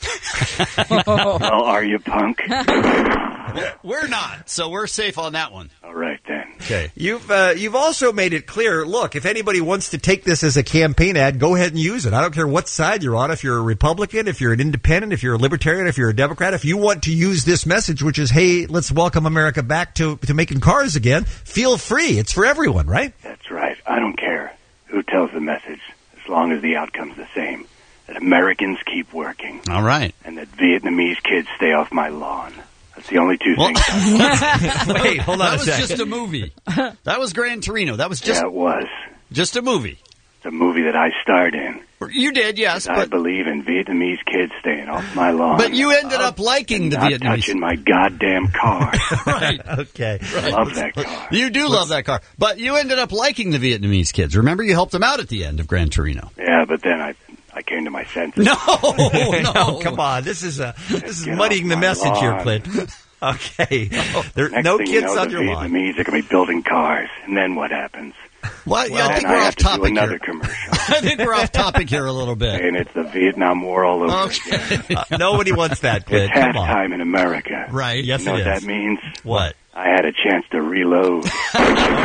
Well, are you, punk? We're not, so we're safe on that one. All right, then. Okay. You've uh, you've also made it clear, look, if anybody wants to take this as a campaign ad, go ahead and use it. I don't care what side you're on, if you're a Republican, if you're an independent, if you're a libertarian, if you're a Democrat, if you want to use this message, which is, hey, let's welcome America back to, to making cars again, feel free. It's for everyone, right? That's right. I don't care who tells the message, as long as the outcome's the same. That Americans keep working. All right. And that Vietnamese kids stay off my lawn. That's the only two well, things. Wait, hold on that a was second. just a movie. That was Gran Torino. That was just yeah, it was just a movie. It's a movie that I starred in. You did, yes. I But, believe in Vietnamese kids staying off my lawn. but you ended up liking the not Vietnamese. touching my goddamn car. Right. Okay. I love that car. You do love that car. But you ended up liking the Vietnamese kids. Remember, you helped them out at the end of Gran Torino. Yeah, but then I I came to my senses. No, no. no, come on. This is uh, this is Get muddying off the my message here, lawn. Clint. Okay. There Next no thing kids you know, on the your lawn. Vietnamese are going to be building cars, and then what happens? Well, yeah, I then think I we're have off to do topic another here. commercial. I think we're off topic here a little bit. And it's the Vietnam War all over Okay. again. Uh, nobody wants that, Clint. It's Come on. halftime in America. Right. Yes, You know it what is. that means? What? I had a chance to reload. All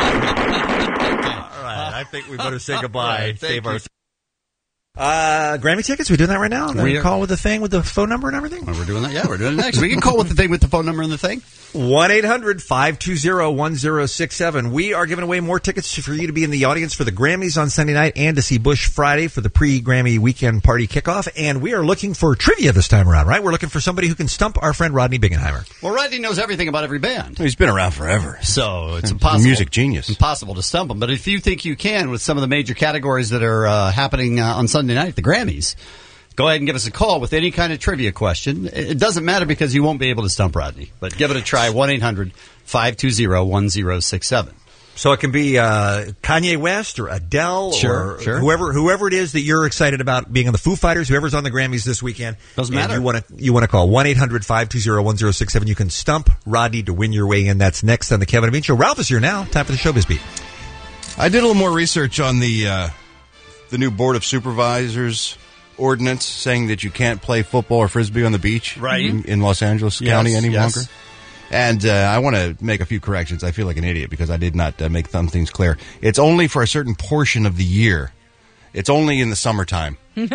right. I think we better say goodbye. Right, thank Save you. our. Uh, Grammy tickets? We doing that right now? We are- Call with the thing with the phone number and everything? Well, we're doing that. Yeah, we're doing it next. We can call with the thing with the phone number and the thing. one eight hundred five two zero one zero six seven. We are giving away more tickets for you to be in the audience for the Grammys on Sunday night and to see Bush Friday for the pre-Grammy weekend party kickoff. And we are looking for trivia this time around, right? We're looking for somebody who can stump our friend Rodney Bingenheimer. Well, Rodney knows everything about every band. He's been around forever. So it's He's a impossible. music genius. Impossible to stump him. But if you think you can with some of the major categories that are uh, happening uh, on Sunday night at the Grammys, go ahead and give us a call with any kind of trivia question. It doesn't matter because you won't be able to stump Rodney. But give it a try. one eight hundred five two zero one zero six seven. So it can be uh, Kanye West or Adele Sure, or sure. whoever whoever it is that you're excited about being on the Foo Fighters, whoever's on the Grammys this weekend. Doesn't and matter. You want to you want to call one eight hundred five two zero one zero six seven. You can stump Rodney to win your way in. That's next on the Kevin and Bean Show. Ralph is here now. Time for the Showbiz Beat. I did a little more research on the uh, the new Board of Supervisors ordinance saying that you can't play football or frisbee on the beach Right. in, in Los Angeles Yes, County any yes. longer. And uh, I want to make a few corrections. I feel like an idiot because I did not uh, make some things clear. It's only for a certain portion of the year. It's only in the summertime.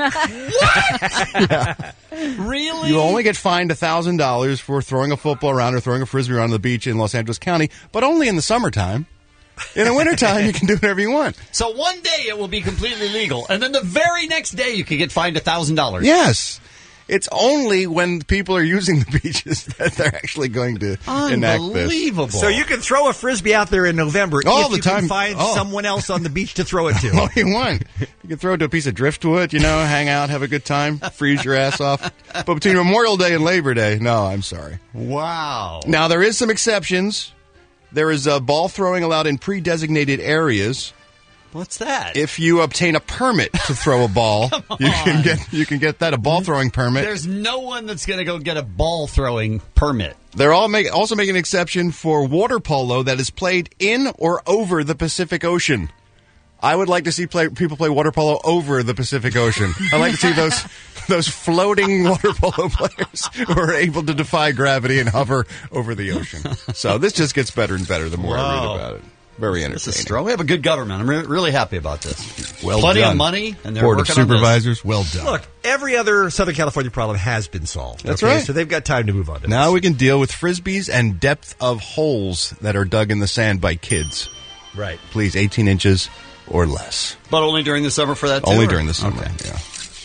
Really? You only get fined one thousand dollars for throwing a football around or throwing a frisbee around the beach in Los Angeles County, but only in the summertime. In the wintertime, you can do whatever you want. So one day it will be completely legal, and then the very next day you can get fined one thousand dollars. Yes. It's only when people are using the beaches that they're actually going to enact this. Unbelievable. So you can throw a frisbee out there in November All if the you time. can find Oh. someone else on the beach to throw it to. All you want. You can throw it to a piece of driftwood, you know, hang out, have a good time, freeze your ass off. But between Memorial Day and Labor Day, no, I'm sorry. Wow. Now, there is some exceptions. There is uh, ball throwing allowed in pre-designated areas. What's that? If you obtain a permit to throw a ball, you can get you can get that, a ball throwing permit. There's no one that's going to go get a ball throwing permit. They're all make, also making an exception for water polo that is played in or over the Pacific Ocean. I would like to see play, people play water polo over the Pacific Ocean. I'd like to see those those floating water polo players who are able to defy gravity and hover over the ocean. So this just gets better and better the more I Wow. read about it. Very entertaining. This is strong. We have a good government. I'm re- really happy about this. Well Plenty done. of money, and they're Board of working on this. Supervisors, well done. Look, every other Southern California problem has been solved. That's okay? right. So they've got time to move on to Now this. we can deal with frisbees and depth of holes that are dug in the sand by kids. Right. Please, eighteen inches or less. But only during the summer for that, too? Only or- during the summer, Okay. yeah.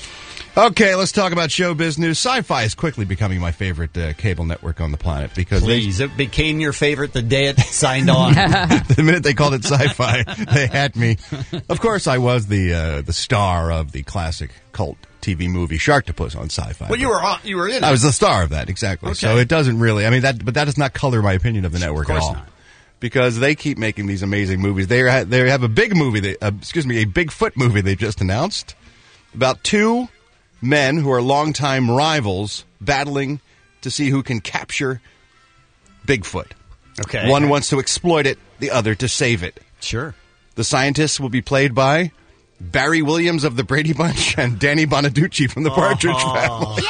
Okay, let's talk about showbiz news. Sci-Fi is quickly becoming my favorite uh, cable network on the planet because they, Please, it became your favorite the day it signed on. the minute they called it Sci-Fi, they had me. Of course, I was the uh, the star of the classic cult T V movie Sharktopus on Sci-Fi. Well, you were on, you were in it. I was the star of that, exactly. So Okay. it doesn't really, I mean, that, but that does not color my opinion of the network Of at course all. not. Because they keep making these amazing movies. They are, they have a big movie, they, uh, excuse me, a Bigfoot movie they just announced about two men who are longtime rivals battling to see who can capture Bigfoot. Okay. One wants to exploit it, the other to save it. Sure. The scientists will be played by Barry Williams of the Brady Bunch and Danny Bonaducci from the Partridge Family.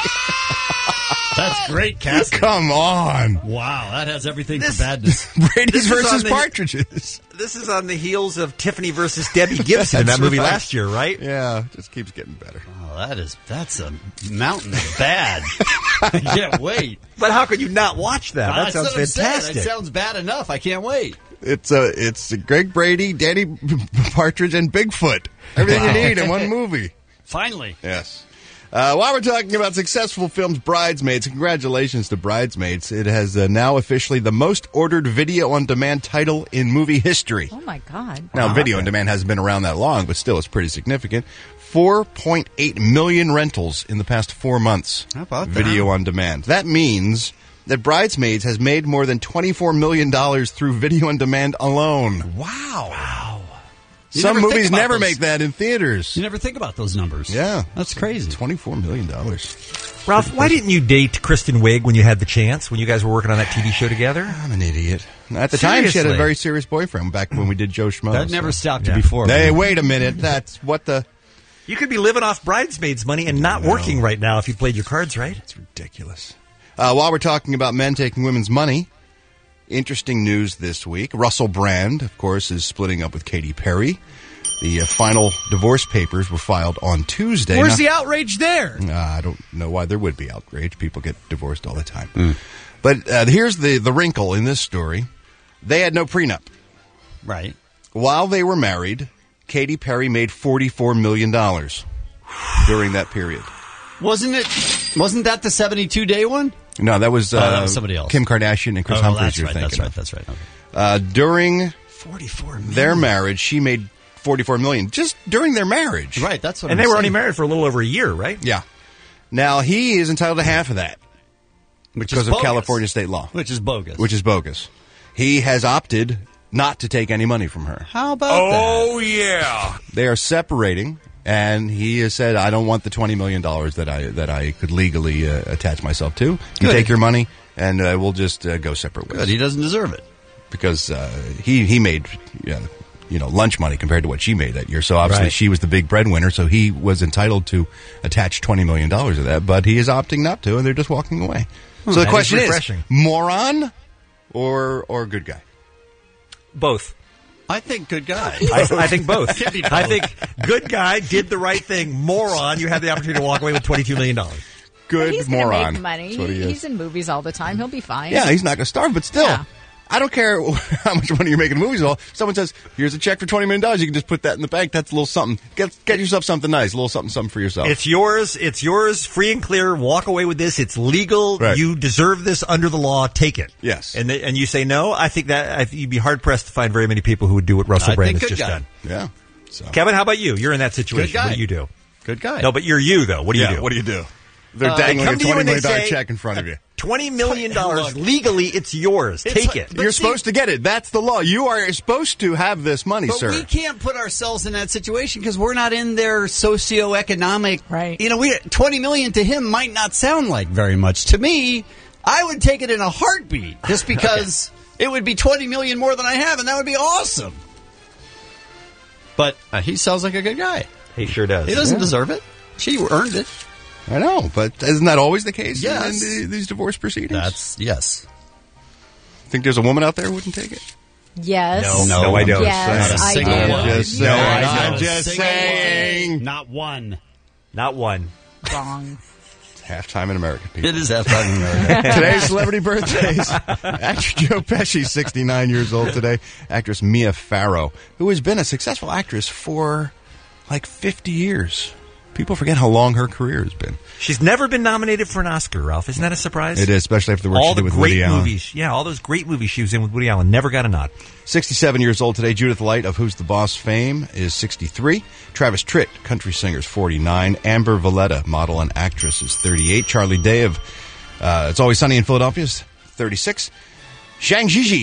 That's great casting. Come on. Wow, that has everything This- for badness. Brady's This is versus on the- Partridges. This is on the heels of Tiffany versus Debbie Gibson in that That's movie right. last year, right? Yeah, just keeps getting better. Oh, that is that's a mountain of bad. I can't wait. But how could you not watch that? That That's sounds what I'm saying. fantastic. That sounds bad enough. I can't wait. It's uh, it's Greg Brady, Danny Partridge, and Bigfoot. Everything Wow. you need in one movie. Finally. Yes. Uh, while we're talking about successful films, Bridesmaids, congratulations to Bridesmaids. It has uh, now officially the most ordered video-on-demand title in movie history. Oh, my God. Now, Wow. video-on-demand hasn't been around that long, but still, it's pretty significant. four point eight million rentals in the past four months. How about that? Video-on-demand. That means that Bridesmaids has made more than twenty-four million dollars through video-on-demand alone. Wow. Wow. You Some never think movies about never those. make that in theaters. You never think about those numbers. Yeah. That's crazy. twenty-four million dollars. Ralph, why didn't you date Kristen Wiig when you had the chance, when you guys were working on that T V show together? I'm an idiot. At the time, she had a Seriously. very serious boyfriend back when we did Joe Schmo. That never stopped you Yeah. before. Hey, man. wait a minute. That's what the... You could be living off Bridesmaids money and not working right now if you played your cards right. It's ridiculous. Uh, while we're talking about men taking women's money, interesting news this week. Russell Brand, of course, is splitting up with Katy Perry. The uh, final divorce papers were filed on Tuesday. Where's Now- the outrage there? Uh, I don't know why there would be outrage. People get divorced all the time. But uh, here's the, the wrinkle in this story. They had no prenup. Right. While they were married, Katy Perry made forty-four million dollars during that period. Wasn't it? Wasn't that the seventy-two day one? No, that was, uh, Oh, that was somebody else. Kim Kardashian and Chris Oh, Humphries that's you're right, thinking that's right, of. that's right. Okay. Uh, during forty-four million. their marriage, she made forty-four million dollars just during their marriage. Right, that's what And I'm they were saying. only married for a little over a year, right? Yeah. Now, he is entitled to half of that Which because is of bogus. California state law. Which is bogus. Which is bogus. He has opted not to take any money from her. How about Oh, yeah. They are separating, and he has said, I don't want the twenty million dollars that I that I could legally uh, attach myself to. You Good. take your money, and uh, we'll just uh, go separate ways. that? Good. He doesn't deserve it. Because uh, he, he made yeah, you know lunch money compared to what she made that year. So obviously Right. she was the big breadwinner, so he was entitled to attach twenty million dollars of that, but he is opting not to, and they're just walking away. So the That is question is, refreshing. moron or or good guy? Both. I think good guy. I, I think both. Could be both. I think good guy did the right thing. Moron, you had the opportunity to walk away with twenty-two million dollars. Good He's going to moron. make money. That's what he is. He's in movies all the time. He'll be fine. Yeah, he's not going to starve, but still. Yeah. I don't care how much money you're making in movies. All someone says, "Here's a check for twenty million dollars." You can just put that in the bank. That's a little something. Get get yourself something nice, a little something, something for yourself. It's yours. It's yours. Free and clear. Walk away with this. It's legal. Right. You deserve this under the law. Take it. Yes. And they, and you say no. I think that I think you'd be hard pressed to find very many people who would do what Russell I Brand think has good just guy. done. yeah. So Kevin, how about you? You're in that situation. Good guy. What do you do? Good guy. No, but you're you though. What do yeah, you do? what do you do? They're Uh, they dangling come a to you twenty and they million dollar say- check in front of you. Twenty million dollars Look. legally. It's yours. It's Take like- it. but You're see- supposed to get it. That's the law. You are supposed to have this money, But sir. we can't put ourselves in that situation because we're not in their socioeconomic. Right. You know, we twenty million to him might not sound like very much. To me, I would take it in a heartbeat just because it would be twenty million more than I have, and that would be awesome. But uh, he sounds like a good guy. He sure does. He doesn't Yeah. deserve it. She earned it. I know, but isn't that always the case in- Yes. in, the, these divorce proceedings? That's yes. Think there's a woman out there who wouldn't take it? Yes. No, no, I don't. Yes, Not a I single do. one. Just No, saying. I I'm don't. just Single saying. one. Not one. Not one. Wrong. It's halftime in America, people. It is halftime in America. Today's celebrity birthdays. Actor Joe Pesci, sixty-nine years old today. Actress Mia Farrow, who has been a successful actress for like fifty years. People forget how long her career has been. She's never been nominated for an Oscar, Ralph. Isn't that a surprise? It is, especially after the work all she the did with great Woody Allen. movies. Yeah, all those great movies she was in with Woody Allen. Never got a nod. sixty-seven years old today. Judith Light of Who's the Boss fame is sixty-three. Travis Tritt, country singer, is forty-nine. Amber Valletta, model and actress, is thirty-eight. Charlie Day of uh, It's Always Sunny in Philadelphia is thirty-six. Zhang Zhiji.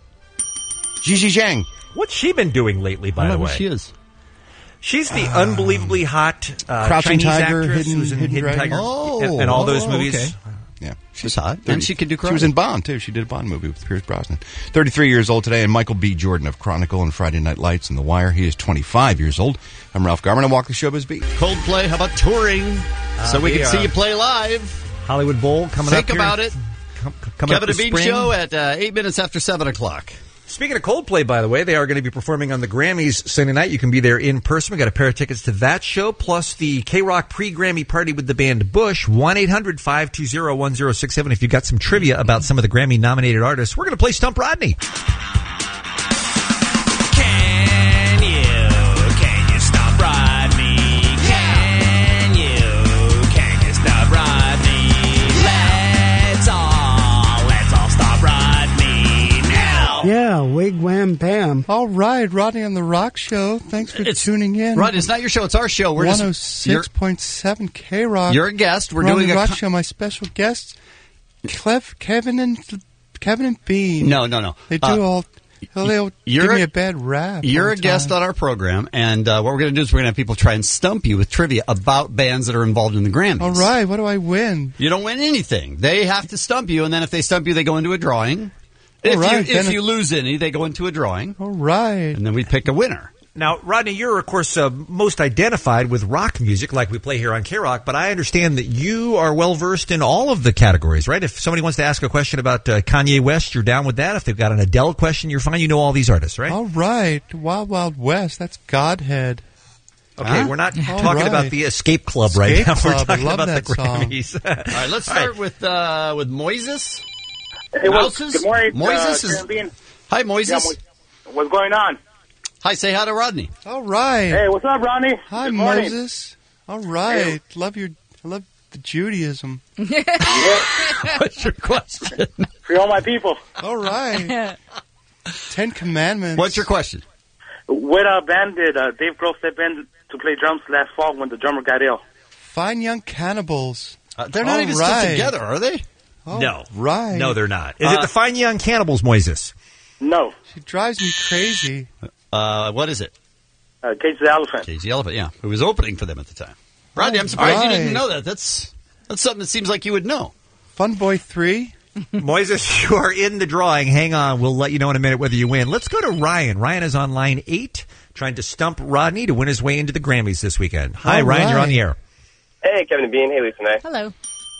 Zhiji Zhang. What's she been doing lately, by I the don't know way? who she is. She's the unbelievably hot uh, Crouching Chinese Tiger, actress Hidden- who's in Hidden Hidden, Dragon. Tiger Oh, and, and all those oh, movies. okay. Yeah. She's hot. And she could do She was in Bond, too. She did a Bond movie with Pierce Brosnan. thirty-three years old today, and Michael B. Jordan of Chronicle and Friday Night Lights and The Wire. He is twenty-five years old. I'm Ralph Garman. I walk the showbiz beat. Coldplay, how about touring? so we we, can uh, see you play live. Hollywood Bowl coming Think up. here. about it. Com- coming Kevin up and this Bean spring. Show at uh, eight minutes after seven o'clock. Speaking of Coldplay, by the way, they are going to be performing on the Grammys Sunday night. You can be there in person. We got a pair of tickets to that show, plus the K-Rock pre-Grammy party with the band Bush. one eight hundred five two zero one zero six seven. If you've got some trivia about some of the Grammy-nominated artists, we're going to play Stump Rodney. Can you, can you stop Rodney? Can you, All right, Rodney on the Rock Show. Thanks for It's- tuning in. Rodney, it's not your show. It's our show. We're just- one oh six point seven K Rock. You're a guest. We're Rodney doing a Rock co- Show. My special guests, Clef, Kevin and Kevin and Bean. No, no, no. They do Uh, all. They'll you're give me a- a bad rap. You're all a the guest time. on our program, and uh, what we're going to do is we're going to have people try and stump you with trivia about bands that are involved in the Grammys. All right, what do I win? You don't win anything. They have to stump you, and then if they stump you, they go into a drawing. All If, right, you, if then you it- lose any, they go into a drawing. All right. And then we pick a winner. Now, Rodney, you're, of course, uh, most identified with rock music like we play here on K-Rock, but I understand that you are well-versed in all of the categories, right? If somebody wants to ask a question about uh, Kanye West, you're down with that. If they've got an Adele question, you're fine. You know all these artists, right? All right. Wild Wild West. That's Godhead. Okay, Huh? we're not All talking right. about the Escape Club right Escape now. Club. We're I talking love about that the song. Grammys. All right, let's start with uh, with Moises. Hey, well, Mouses? good morning, Moises uh, is. Caribbean. Hi, Moises. Yeah, Mo- what's going on? Hi, say hi to Rodney. All right. Hey, what's up, Ronnie? Hi, Good morning. Moses. All right. Hey. Love your. I love the Judaism. What's your question? For all my people. All right. Ten Commandments. What's your question? What uh, band did uh, Dave Grohl step in to play drums last fall when the drummer got ill? Fine Young Cannibals. Uh, they're not All even right. still together, are they? All No. Right. No, they're not. Is Uh, it the Fine Young Cannibals, Moises? No. She drives me crazy. Uh, what is it? Uh, Cage the Elephant. Cage the Elephant, yeah. Who was opening for them at the time. Rodney, I'm surprised you didn't right. know that. That's that's something that seems like you would know. Fun Boy three. Moises, you are in the drawing. Hang on. We'll let you know in a minute whether you win. Let's go to Ryan. Ryan is on line eight, trying to stump Rodney to win his way into the Grammys this weekend. Hi, All Ryan. You're on right. the air. Hey, Kevin and Bean. Hey, Lisa and I. Hello.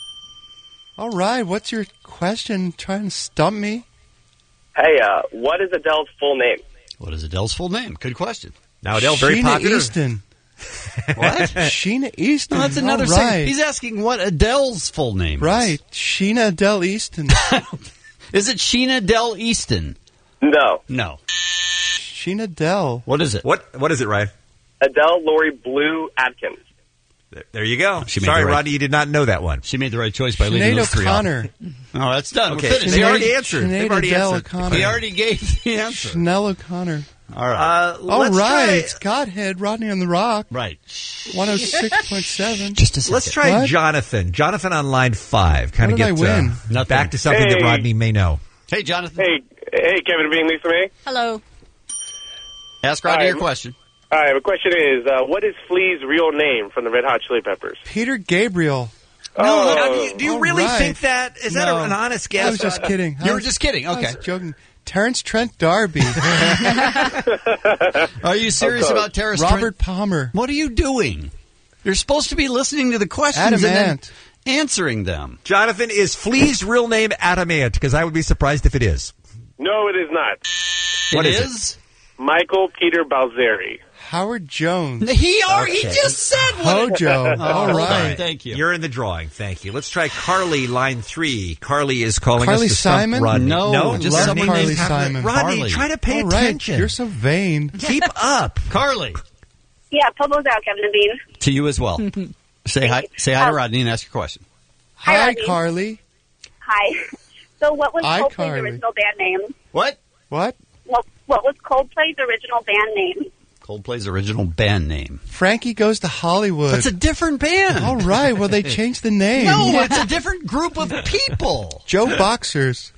All right. What's your question? Trying to stump me? Hey, uh, what is Adele's full name? What is Adele's full name? Good question. Now, Adele, very Sheena popular. Easton. What? Sheena Easton. No, that's another All singer. right. He's asking what Adele's full name Right. Sheena Adele Easton. is. Is it Sheena Adele Easton? No. No. Sheena Adele. What is it? What What is it, Ryan? Adele Lori Blue Atkins. There, there you go. She made Sorry, the right- Rodney, you did not know that one. She made the right choice by leaving Sinead those three out. O'Connor. Oh, that's done. Okay, We're finished. they He already already, answered. Sinead They've already Adele answered. O'Connor. he already gave the answer. Chanel O'Connor. All right. Uh, All let's right. try- It's Godhead. Rodney on the Rock. right. one oh six point seven. Just a second. Let's try What? Jonathan. Jonathan on line five. Kind of What did get I win? Uh, Nothing. back to something that Hey. Rodney may know. Hey, Jonathan. Hey, hey, Kevin and Bean, Lisa May. Hello. Ask Rodney Hi. your question. All right, my question is, uh, what is Flea's real name from the Red Hot Chili Peppers? Peter Gabriel. No, Oh. now, do you, do you All really right. think that? Is that No. an honest guess? I was just kidding. I You were was- just kidding. I Okay. was joking. Terrence Trent D'Arby. Are you serious Of course. about Terrence Robert Trent? Palmer. What are you doing? You're supposed to be listening to the questions and then Adamant. answering them. Jonathan, is Flea's real name Adamant? Because I would be surprised if it is. No, it is not. What It is it? is? Michael Peter Balzeri. Howard Jones. He already Okay. just said what it- Hojo. Oh, All hold right. on. Thank you. You're in the drawing. Thank you. Let's try Carly, line three. Carly is calling Carly us to stump Simon? Rodney. No, no, just love someone names named have- Simon. Rodney, Carly. try to pay All right. attention. You're so vain. Keep up. Carly, Yeah, Pobo's out, Kevin and Bean. to you as well. say hi. Say hi to Rodney and ask your question. Hi, Hi, Rodney. Carly. Hi. So what was Hi, Coldplay's Carly. original band name? What? What? What, what was Coldplay's original band name? Coldplay's original band name. Frankie Goes to Hollywood. That's a different band. All right. Well, they changed the name. No, it's a different group of people. Joe Boxers.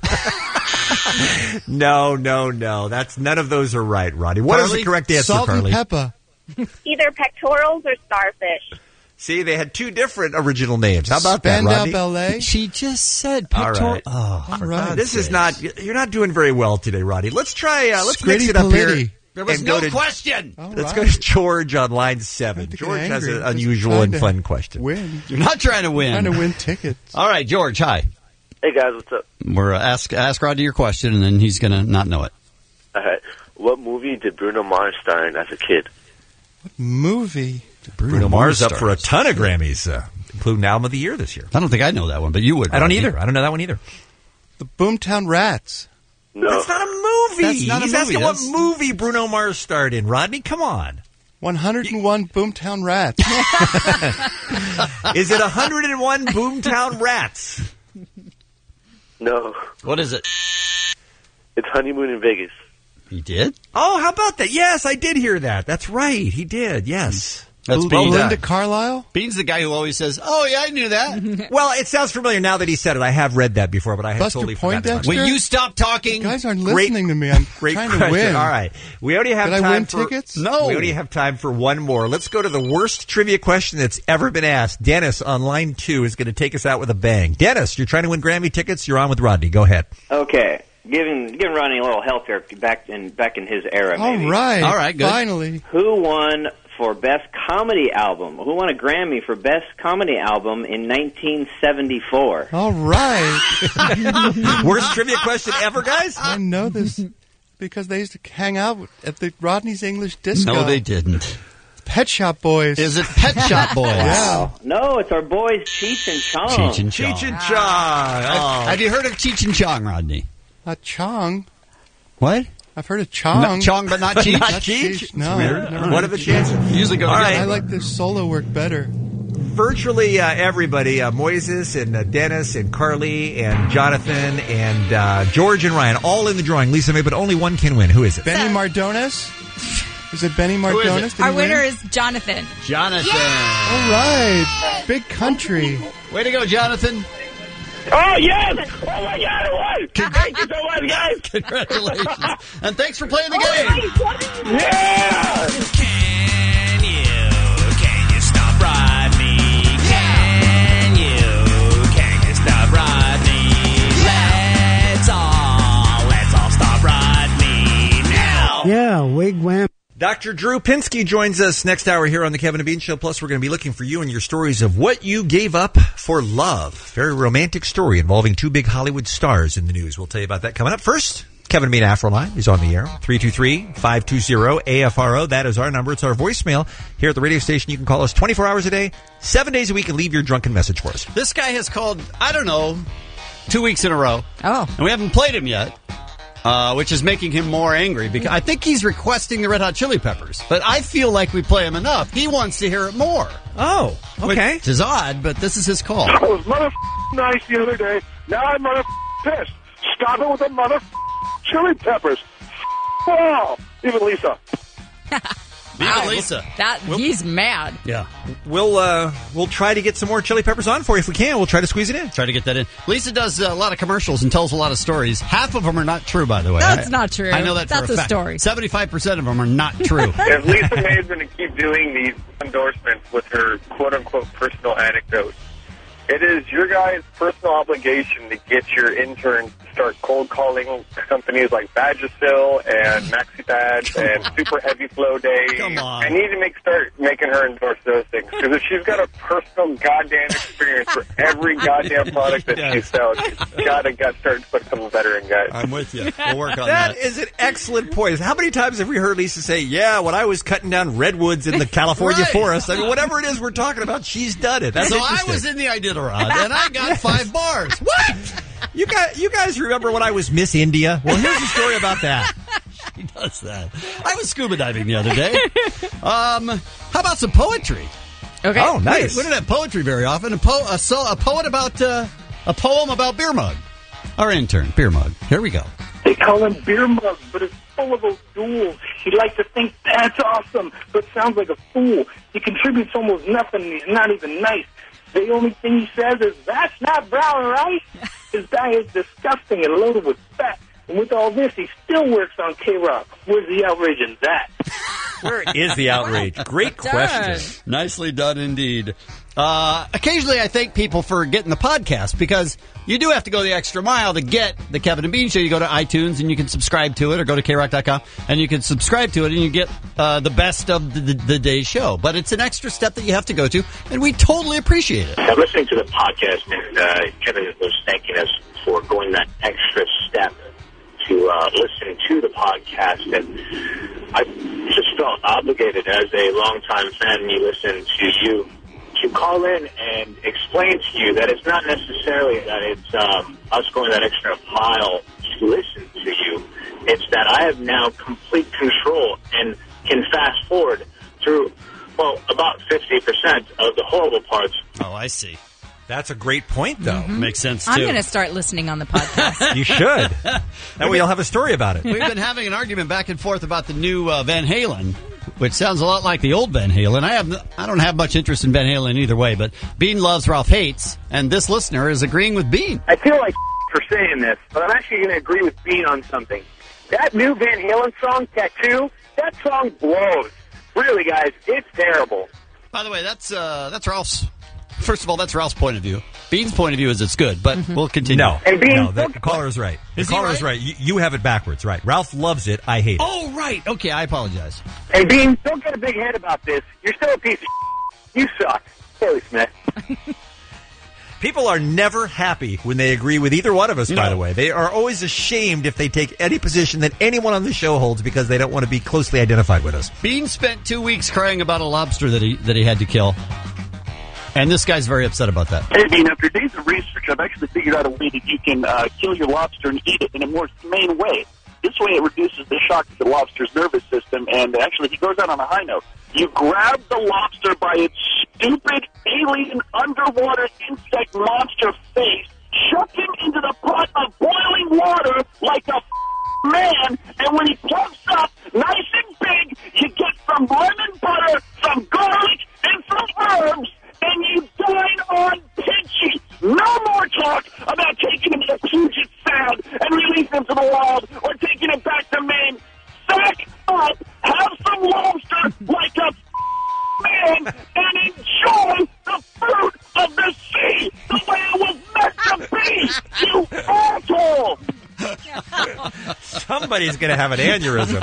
No, no, no. That's none of those are right, Rodney. What is Carly, the correct answer, Salt Carly? and Pepper. Either pectorals or starfish. See, they had two different original names. How about that, Spandau Rodney? Ballet. She just said All pectoral. right. Oh, All for right. God's This is sakes. not. You're not doing very well today, Rodney. Let's try. Uh, let's Scritti mix it up here. Politti. There was and no go to- question. All Let's right. go to George on line seven. Don't get George has angry. an Just unusual trying and to fun question. Win. You're not trying to win. Trying to win tickets. All right, George. Hi. Hey, guys, what's up? We're uh, ask ask Rodney your question, and then he's gonna not know it. All right. What movie did Bruno Mars star in as a kid? Movie. Bruno Mars up for a ton of Grammys, uh, including Album of the Year this year. I don't think I know that one, but you would. I don't Rodney. either. I don't know that one either. The Boomtown Rats. No. That's not a movie. That's not a He's movie. asking That's- what movie Bruno Mars starred in. Rodney, come on. one hundred one Boomtown Rats. Is it one hundred one Boomtown Rats? No. What is it? It's Honeymoon in Vegas. He did? Oh, how about that? Yes, I did hear that. That's right. He did. Yes. That's well, Bean. Linda Carlisle? Bean's the guy who always says, oh, yeah, I knew that. Well, it sounds familiar now that he said it. I have read that before, but I had Buster totally Poindexter? forgotten. Will you stop talking? You guys aren't Great- listening to me. I'm Great trying question. to win. All right. We only have Did I time win for tickets? No. We only have time for one more. Let's go to the worst trivia question that's ever been asked. Dennis on line two is going to take us out with a bang. Dennis, you're trying to win Grammy tickets. You're on with Rodney. Go ahead. Okay, giving giving Rodney a little help here back in back in his era. All maybe. right. All right, good. Finally. Who won for Best Comedy Album? Who won a Grammy for Best Comedy Album in nineteen seventy-four? All right. Worst trivia question ever, guys? I know this because they used to hang out at the Rodney's English Disco. No, they didn't. Pet Shop Boys. Is it Pet Shop Boys? Yeah. No, it's our boys Cheech and Chong. Cheech and Chong. Cheech and Chong. Oh. Have you heard of Cheech and Chong, Rodney? A Chong. What? I've heard of Chong. No, Chong, but not Cheech? Not Not Cheech? Cheech. No. Weird. never What mind. are the chances? Usually go All together. right. I like the solo work better. Virtually uh, everybody, uh, Moises and uh, Dennis and Carly and Jonathan and uh, George and Ryan, all in the drawing. Lisa May, but only one can win. Who is it? Benny Mardones? Is it Benny Mardones? Who is it? Did Our he win? winner is Jonathan. Jonathan. All right. Big country. Way to go, Jonathan. Oh, yes! Oh, my God, it was! Thank you so much, guys! Congratulations. And thanks for playing the game. Yeah! Can you, can you stop Rodney? Can you, can you stop Rodney? Let's all, let's all stop Rodney now. Yeah, wigwam. Doctor Drew Pinsky joins us next hour here on the Kevin and Bean Show. Plus, we're going to be looking for you and your stories of what you gave up for love. Very romantic story involving two big Hollywood stars in the news. We'll tell you about that coming up. First, Kevin and Bean Afro Line is on the air. three two three, five two zero, A F R O. That is our number. It's our voicemail. Here at the radio station, you can call us twenty-four hours a day, seven days a week, and leave your drunken message for us. This guy has called, I don't know, two weeks in a row. Oh. And we haven't played him yet. Uh, which is making him more angry because I think he's requesting the Red Hot Chili Peppers, but I feel like we play him enough. He wants to hear it more. Oh, okay. Which is odd, but this is his call. I was mother nice the other day. Now I'm mother pissed. Stop it with the mother chili peppers. Oh, even Lisa. Wow, Lisa. That he's mad. Yeah. We'll uh, we'll try to get some more chili peppers on for you if we can. We'll try to squeeze it in. Try to get that in. Lisa does a lot of commercials and tells a lot of stories. Half of them are not true, by the way. That's I, not true. I know that That's for a, a fact. story. seventy-five percent of them are not true. If Lisa May is going to keep doing these endorsements with her quote-unquote personal anecdotes, it is your guys' personal obligation to get your interns to start cold calling companies like Vagisil and MaxiPad and Super Heavy Flow Day. Come on. I need to make start making her endorse those things because if she's got a personal goddamn experience for every goddamn product that she sells, she's got to got start to put something better in, guys. I'm with you. We'll work on that. That is an excellent point. How many times have we heard Lisa say, yeah, when I was cutting down redwoods in the California Right. forest, I mean, whatever it is we're talking about, she's done it. That's so I interesting. was in the Iditarod, and I got five bars. What? You guys, you guys remember when I was Miss India? Well, here's a story about that. She does that. I was scuba diving the other day. Um, how about some poetry? Okay. Oh, nice. We, we don't have poetry very often. A, po- a, so, a poet about uh, a poem about Beer Mug. Our intern, Beer Mug. Here we go. They call him Beer Mug, but it's full of those duels. He likes to think that's awesome, but sounds like a fool. He contributes almost nothing, and he's not even nice. The only thing he says is, that's not brown rice. His diet is disgusting and loaded with fat. And with all this, he still works on K-Rock. Where's the outrage in that? Where is the outrage? Great question. Nicely done indeed. Uh, occasionally I thank people for getting the podcast because you do have to go the extra mile to get the Kevin and Bean Show. You go to iTunes and you can subscribe to it or go to K rock dot com and you can subscribe to it and you get uh, the best of the, the, the day's show. But it's an extra step that you have to go to and we totally appreciate it. I'm listening to the podcast and uh, Kevin was thanking us for going that extra step to uh, listen to the podcast, and I just felt obligated as a longtime fan and you listen to you to call in and explain to you that it's not necessarily that it's um, us going that extra mile to listen to you. It's that I have now complete control and can fast forward through, well, about fifty percent of the horrible parts. Oh, I see. That's a great point, though. Mhm. Makes sense, too. I'm going to start listening on the podcast. You should. That way you'll have a story about it. We've been having an argument back and forth about the new uh, Van Halen, which sounds a lot like the old Van Halen. I have I don't have much interest in Van Halen either way, but Bean loves, Ralph hates, and this listener is agreeing with Bean. I feel like for saying this, but I'm actually going to agree with Bean on something. That new Van Halen song, Tattoo, that song blows. Really, guys, it's terrible. By the way, that's uh, that's Ralph's. First of all, that's Ralph's point of view. Bean's point of view is it's good, but Mm-hmm. we'll continue. No, And Bean, no, the, the caller is right. The Is he caller is right? right. You, you have it backwards, right? Ralph loves it. I hate it. Oh, right. Okay, I apologize. Hey, Bean, don't get a big head about this. You're still a piece of You suck. Haley Smith. People are never happy when they agree with either one of us, by No. the way. They are always ashamed if they take any position that anyone on the show holds because they don't want to be closely identified with us. Bean spent two weeks crying about a lobster that he that he had to kill, and this guy's very upset about that. Hey, Dean, after days of research, I've actually figured out a way that you can uh, kill your lobster and eat it in a more humane way. This way it reduces the shock to the lobster's nervous system, and actually he goes out on a high note. You grab the lobster by its stupid, alien, underwater insect monster face, chuck him into the pot of boiling water like a f- man, and when he pumps up nice and big, you get some lemon butter, some garlic, and some herbs, and you dine on Pinchy. No more talk about taking him to Puget Sound and releasing him to the wild or taking him back to Maine. Sack up, have some lobster like a man, and enjoy the fruit of the sea the way it was meant to be, you asshole! Somebody's going to have an aneurysm.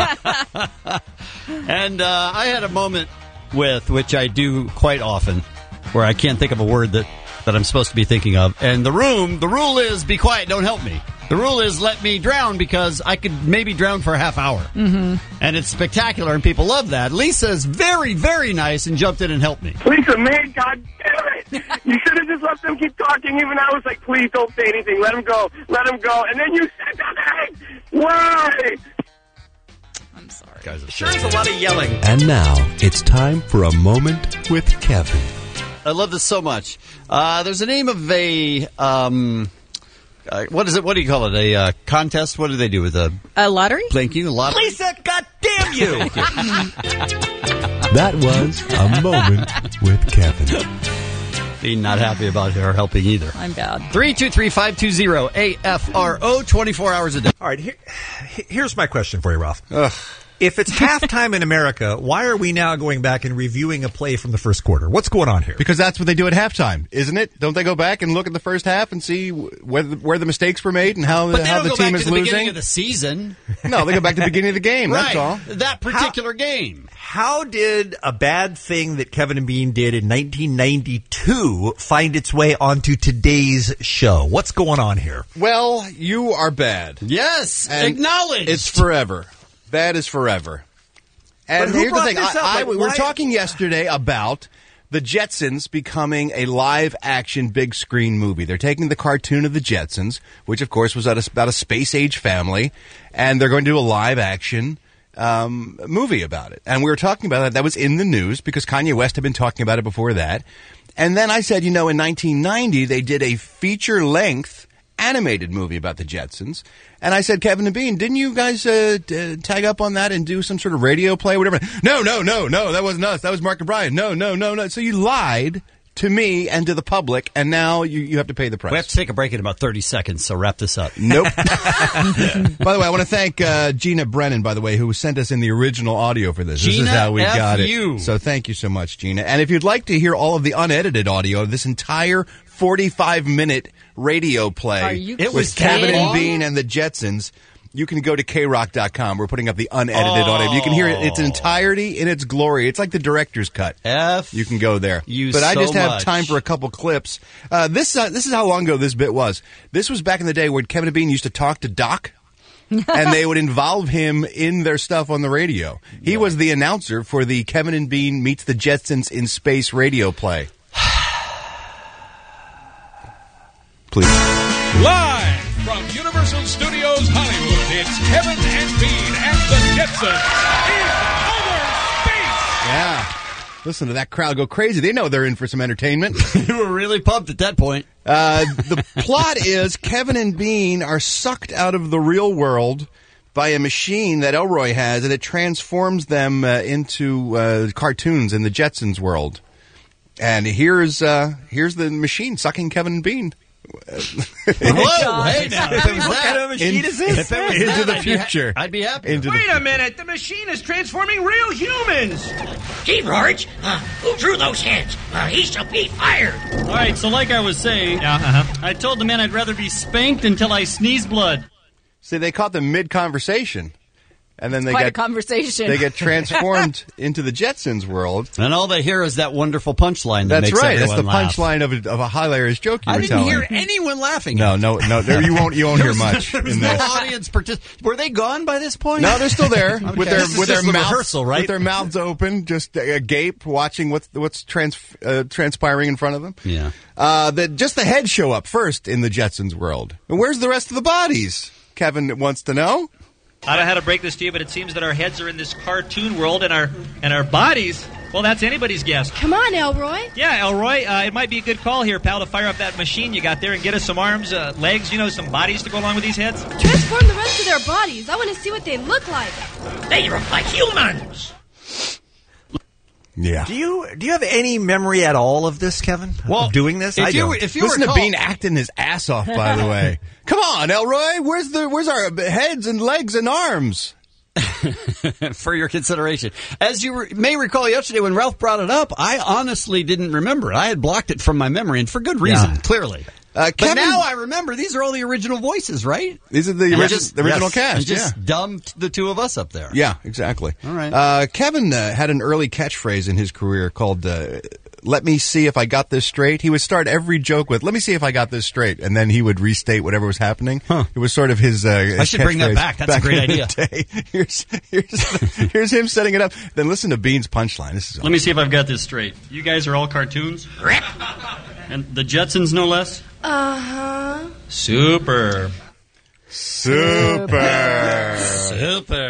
And uh, I had a moment with, which I do quite often, where I can't think of a word that, that I'm supposed to be thinking of. And the room, the rule is be quiet, don't help me. The rule is let me drown because I could maybe drown for a half hour. Mm-hmm. And it's spectacular and people love that. Lisa's very, very nice and jumped in and helped me. Lisa, man, God damn it! You should have just let them keep talking. Even I was like, please don't say anything. Let him go. Let him go. And then you said something. Why? I'm sorry. Guys are Sure is a lot of yelling. And now it's time for a moment with Kevin. I love this so much. Uh, there's a name of a... Um, Uh, what is it? What do you call it? A uh, contest? What do they do with a A lottery? Thank you. A lottery. Lisa, goddamn you! That was a moment with Kevin. Being not happy about her helping either. I'm bad. Three two three five two zero A F R O. Twenty-four hours a day. All right, here, here's my question for you, Ralph. Ugh. If it's halftime in America, why are we now going back and reviewing a play from the first quarter? What's going on here? Because that's what they do at halftime, isn't it? Don't they go back and look at the first half and see where the, where the mistakes were made and how, But they how don't the go team back is to the beginning losing? of the season. No, they go back to the beginning of the game. Right. That's all. That particular game. How did a bad thing that Kevin and Bean did in nineteen ninety-two find its way onto today's show? What's going on here? Well, you are bad. Yes, And acknowledged. It's forever. Bad is forever. And But who here's the brought thing. this up? I, I, Like, we were why- talking yesterday about the Jetsons becoming a live-action big-screen movie. They're taking the cartoon of the Jetsons, which, of course, was about a, about a space-age family, and they're going to do a live-action um, movie about it. And we were talking about that. That was in the news because Kanye West had been talking about it before that. And then I said, you know, in nineteen ninety, they did a feature-length animated movie about the Jetsons. And I said, Kevin and Bean, didn't you guys uh, d- tag up on that and do some sort of radio play or whatever? No, no, no, no, that wasn't us. That was Mark and Brian. No, no, no, no. So you lied to me and to the public, and now you, you have to pay the price. We have to take a break in about thirty seconds, so wrap this up. Nope. By the way, I want to thank uh, Gina Brennan, by the way, who sent us in the original audio for this. Gina, this is how we F got you. it. So thank you so much, Gina. And if you'd like to hear all of the unedited audio of this entire forty-five minute radio play Are you with was Kevin that and long? Bean and the Jetsons, you can go to K rock dot com. We're putting up the unedited Oh. audio. You can hear it its entirety in its glory. It's like the director's cut. F You can go there. you but I so just have much. time for a couple clips. Uh, this uh, this is how long ago this bit was. This was back in the day when Kevin and Bean used to talk to Doc. And they would involve him in their stuff on the radio. He was the announcer for the Kevin and Bean meets the Jetsons in space radio play. Please. Live from Universal Studios Hollywood, it's Kevin and Bean and the Jetsons in outer space. Yeah. Listen to that crowd go crazy. They know they're in for some entertainment. You were really pumped at that point. Uh, the plot is Kevin and Bean are sucked out of the real world by a machine that Elroy has, and it transforms them uh, into uh, cartoons in the Jetsons world. And here's uh, here's the machine sucking Kevin and Bean. Whoa! Hey, now, if it was What that, kind of machine in- is this? if it was Into that, the I'd be ha- future. I'd be happy. Into Wait the a minute! The machine is transforming real humans! Gee, George, uh, who drew those heads? Uh, he shall be fired. All right, so like I was saying, uh-huh. I told the man I'd rather be spanked until I sneeze blood. See, they caught them mid-conversation, and then they Quite get a conversation. they get transformed into the Jetsons world. And all they hear is that wonderful punchline. That That's makes right. That's the everyone laugh. punchline of a, of a hilarious joke you I were didn't telling. hear anyone laughing. No, no, no. There, you won't. You won't There hear was- much There was in no this. audience partic- Were they gone by this point? No, they're still there Okay. with their This is with their just the mouths rehearsal, right? with their mouths open, just agape, watching what's what's trans, uh, transpiring in front of them. Yeah. Uh, the, just the heads show up first in the Jetsons world. And where's the rest of the bodies? Kevin wants to know. I don't know how to break this to you, but it seems that our heads are in this cartoon world, and our and our bodies, well, that's anybody's guess. Come on, Elroy. Yeah, Elroy, uh, it might be a good call here, pal, to fire up that machine you got there and get us some arms, uh, legs, you know, some bodies to go along with these heads. Transform the rest of their bodies. I want to see what they look like. They look like humans. Yeah. Do you do you have any memory at all of this, Kevin? Well, of doing this? if I you don't. were- if you Listen recall- to Bean acting his ass off. By the way, come on, Elroy. Where's the where's our heads and legs and arms? For your consideration. As you re- may recall yesterday when Ralph brought it up, I honestly didn't remember it. I had blocked it from my memory, and for good reason, Yeah. clearly. Uh, But Kevin- now I remember these are all the original voices, right? These are the, And origi- just- the original yes, cast. and just yeah. dumped the two of us up there. Yeah, exactly. All right. Uh, Kevin uh, had an early catchphrase in his career called uh, "Let me see if I got this straight." He would start every joke with "Let me see if I got this straight," and then he would restate whatever was happening. Huh. It was sort of his. Uh, I should bring that catchphrase back. That's a great in the idea. day. Here's here's here's him setting it up. Then listen to Bean's punchline. This is Let me see if I've got this straight. You guys are all cartoons? And the Jetsons, no less? Uh-huh. Super. super. Super.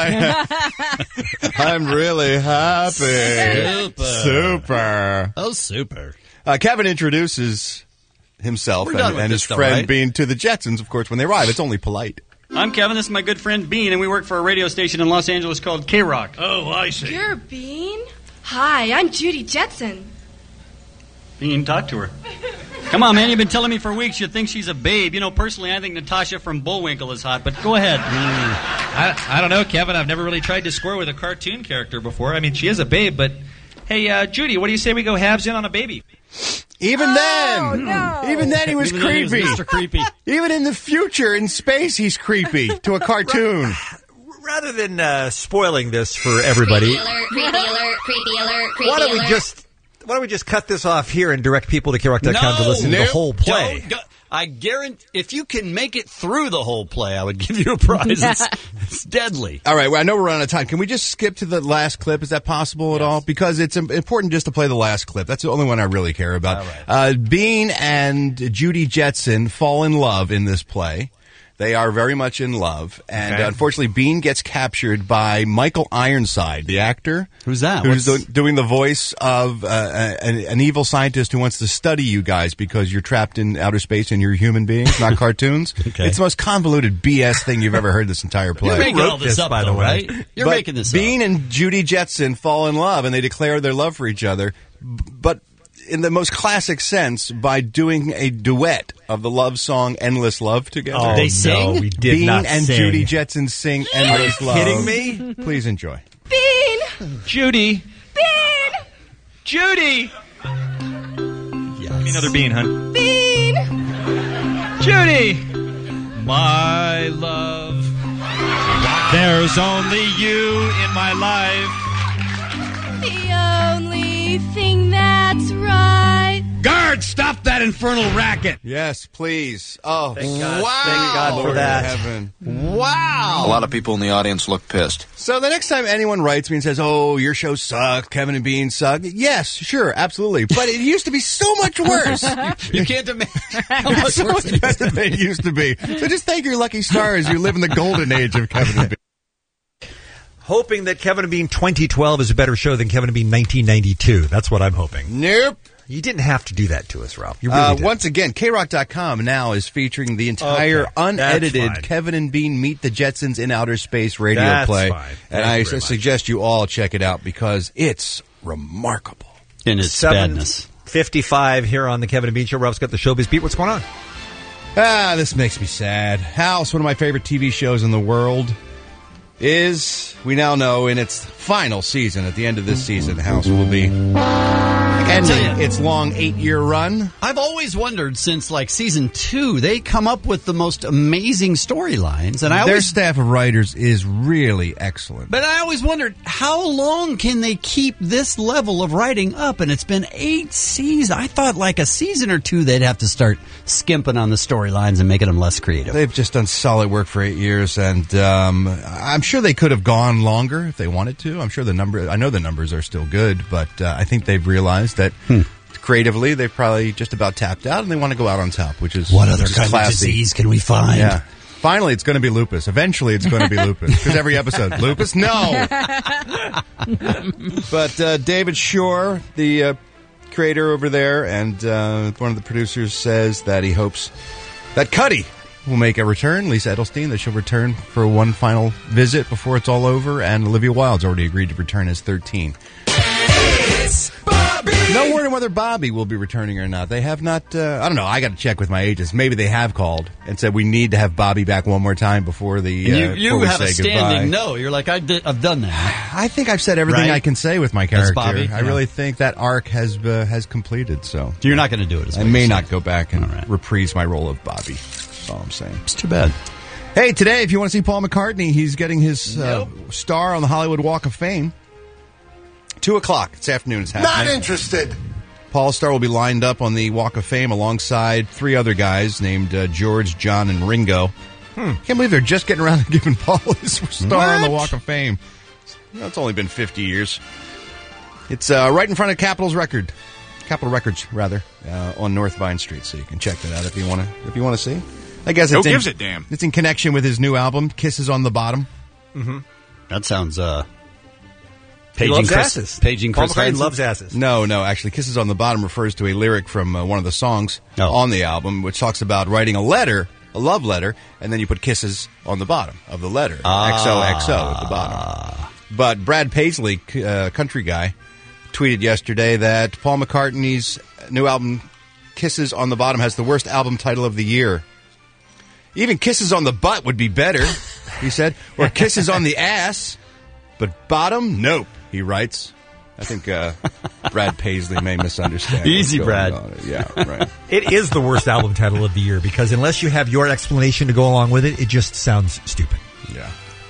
I, I'm really happy. Super. Super. Oh, super. Uh, Kevin introduces himself We're done and, with and this his though, friend right? Bean to the Jetsons, of course, when they arrive. It's only polite. I'm Kevin. This is my good friend Bean, and we work for a radio station in Los Angeles called K-Rock. Oh, I see. You're Bean? Hi, I'm Judy Jetson. Bean, talk to her. Come on, man. You've been telling me for weeks you think she's a babe. You know, personally, I think Natasha from Bullwinkle is hot, but go ahead. I, I don't know, Kevin. I've never really tried to score with a cartoon character before. I mean, she is a babe, but hey, uh, Judy, what do you say we go halves in on a baby? Even Oh, then, no. even then, he was Even then he was creepy. Mister Creepy. Even in the future, in space, he's creepy to a cartoon. Rather than uh, spoiling this for everybody, Creepy alert, creepy alert, creepy why don't we alert. just why don't we just cut this off here and direct people to K Rock dot com to listen to the nope, whole play? don't go- I guarantee, if you can make it through the whole play, I would give you a prize. It's, it's deadly. All right, well, I know we're running out of time. Can we just skip to the last clip? Is that possible at all? Because it's im- important just to play the last clip. That's the only one I really care about. All right. Uh, Bean and Judy Jetson fall in love in this play. They are very much in love. And Okay. uh, unfortunately, Bean gets captured by Michael Ironside, the actor. Who's that? Who's What's- do- doing the voice of uh, an, an evil scientist who wants to study you guys because you're trapped in outer space and you're human beings, not cartoons. Okay. It's the most convoluted B S thing you've ever heard this entire play. You're making wrote all this, this, up, by the though, way? right? You're But making this Bean up. and Judy Jetson fall in love, and they declare their love for each other, b- but in the most classic sense, by doing a duet of the love song "Endless Love" together. Oh, They no, sing? we did Bean not and sing. Judy Jetson sing "Endless Love." Kidding me? Please enjoy. Bean! Judy. Bean! Judy! Yes. Give me another bean, hun. Bean! Judy! My love. There's only you in my life. The only thing that's right. Guard, stop that infernal racket. Yes, please. Oh, Thank God. wow! Thank God for Lord in that. Heaven. Wow. A lot of people in the audience look pissed. So the next time anyone writes me and says, "Oh, your show sucks, Kevin and Bean suck," yes, sure, absolutely. But it used to be so much worse. You can't imagine how much so worse much it better than it used to be. So just thank your lucky stars. You live in the golden age of Kevin and Bean. hoping that Kevin and Bean twenty twelve is a better show than Kevin and Bean nineteen ninety-two. That's what I'm hoping. Nope. You didn't have to do that to us, Ralph. You really Uh, did. once again, K Rock dot com now is featuring the entire Okay, that's unedited fine. Kevin and Bean Meet the Jetsons in Outer Space radio That's play. fine. And Thank I you very su- suggest you all check it out because it's remarkable. In its badness. fifty-five here on the Kevin and Bean Show. Ralph's got the Showbiz Beat. What's going on? Ah, this makes me sad. House, one of my favorite T V shows in the world, is, we now know, in its final season. At the end of this season, House will be ending its long eight-year run. I've always wondered since like season two, they come up with the most amazing storylines, and I Their always, staff of writers is really excellent. but I always wondered how long can they keep this level of writing up? And it's been eight seasons. I thought like a season or two they'd have to start skimping on the storylines and making them less creative. They've just done solid work for eight years, and um, I'm sure they could have gone longer if they wanted to. I'm sure the number, I know the numbers are still good, but uh, I think they've realized that creatively they've probably just about tapped out, and they want to go out on top, which is What other which is kind of classy. disease can we find? Yeah. Finally, it's going to be lupus. Eventually, it's going to be lupus. Because every episode, lupus? No! But uh, David Shore, the uh, creator over there, and uh, one of the producers says that he hopes that Cuddy will make a return. Lisa Edelstein, that she'll return for one final visit before it's all over, and Olivia Wilde's already agreed to return as thirteen. No word on whether Bobby will be returning or not. They have not, uh, I don't know, I got to check with my agents. Maybe they have called and said we need to have Bobby back one more time before the And uh, you before you we have a say standing goodbye. no. You're like, I did, I've done that. I think I've said everything Right? I can say with my That's character. Bobby? I Yeah. really think that arc has uh, has completed. So You're not going to do it. is I what may you're not saying. go back and All right. reprise my role of Bobby. That's all I'm saying. It's too bad. Hey, today, if you want to see Paul McCartney, he's getting his uh, star on the Hollywood Walk of Fame. Two o'clock this afternoon is happening. Not interested. Paul's star will be lined up on the Walk of Fame alongside three other guys named uh, George, John, and Ringo. Hmm. Can't believe they're just getting around to giving Paul his star on the What? Walk of Fame. You know, it's only been fifty years. It's uh, right in front of Capitol's Record, Capitol Records rather, uh, on North Vine Street. So you can check that out if you want to. If you want to see, I guess Who it's in, gives a damn? It's in connection with his new album, Kisses on the Bottom. Mm-hmm. That sounds uh, He paging loves Chris, asses. paging Paul Chris McCartney Hansen? loves asses. No, no, actually, Kisses on the Bottom refers to a lyric from uh, one of the songs Oh. on the album, which talks about writing a letter, a love letter, and then you put kisses on the bottom of the letter. Ah. X O X O at the bottom. But Brad Paisley, uh, country guy, tweeted yesterday that Paul McCartney's new album, Kisses on the Bottom, has the worst album title of the year. Even Kisses on the Butt would be better, he said, or Kisses on the Ass. But bottom, nope, he writes. I think uh, Brad Paisley may misunderstand. Easy, what's going Brad. on. Yeah, right. It is the worst album title of the year because unless you have your explanation to go along with it, it just sounds stupid. Yeah.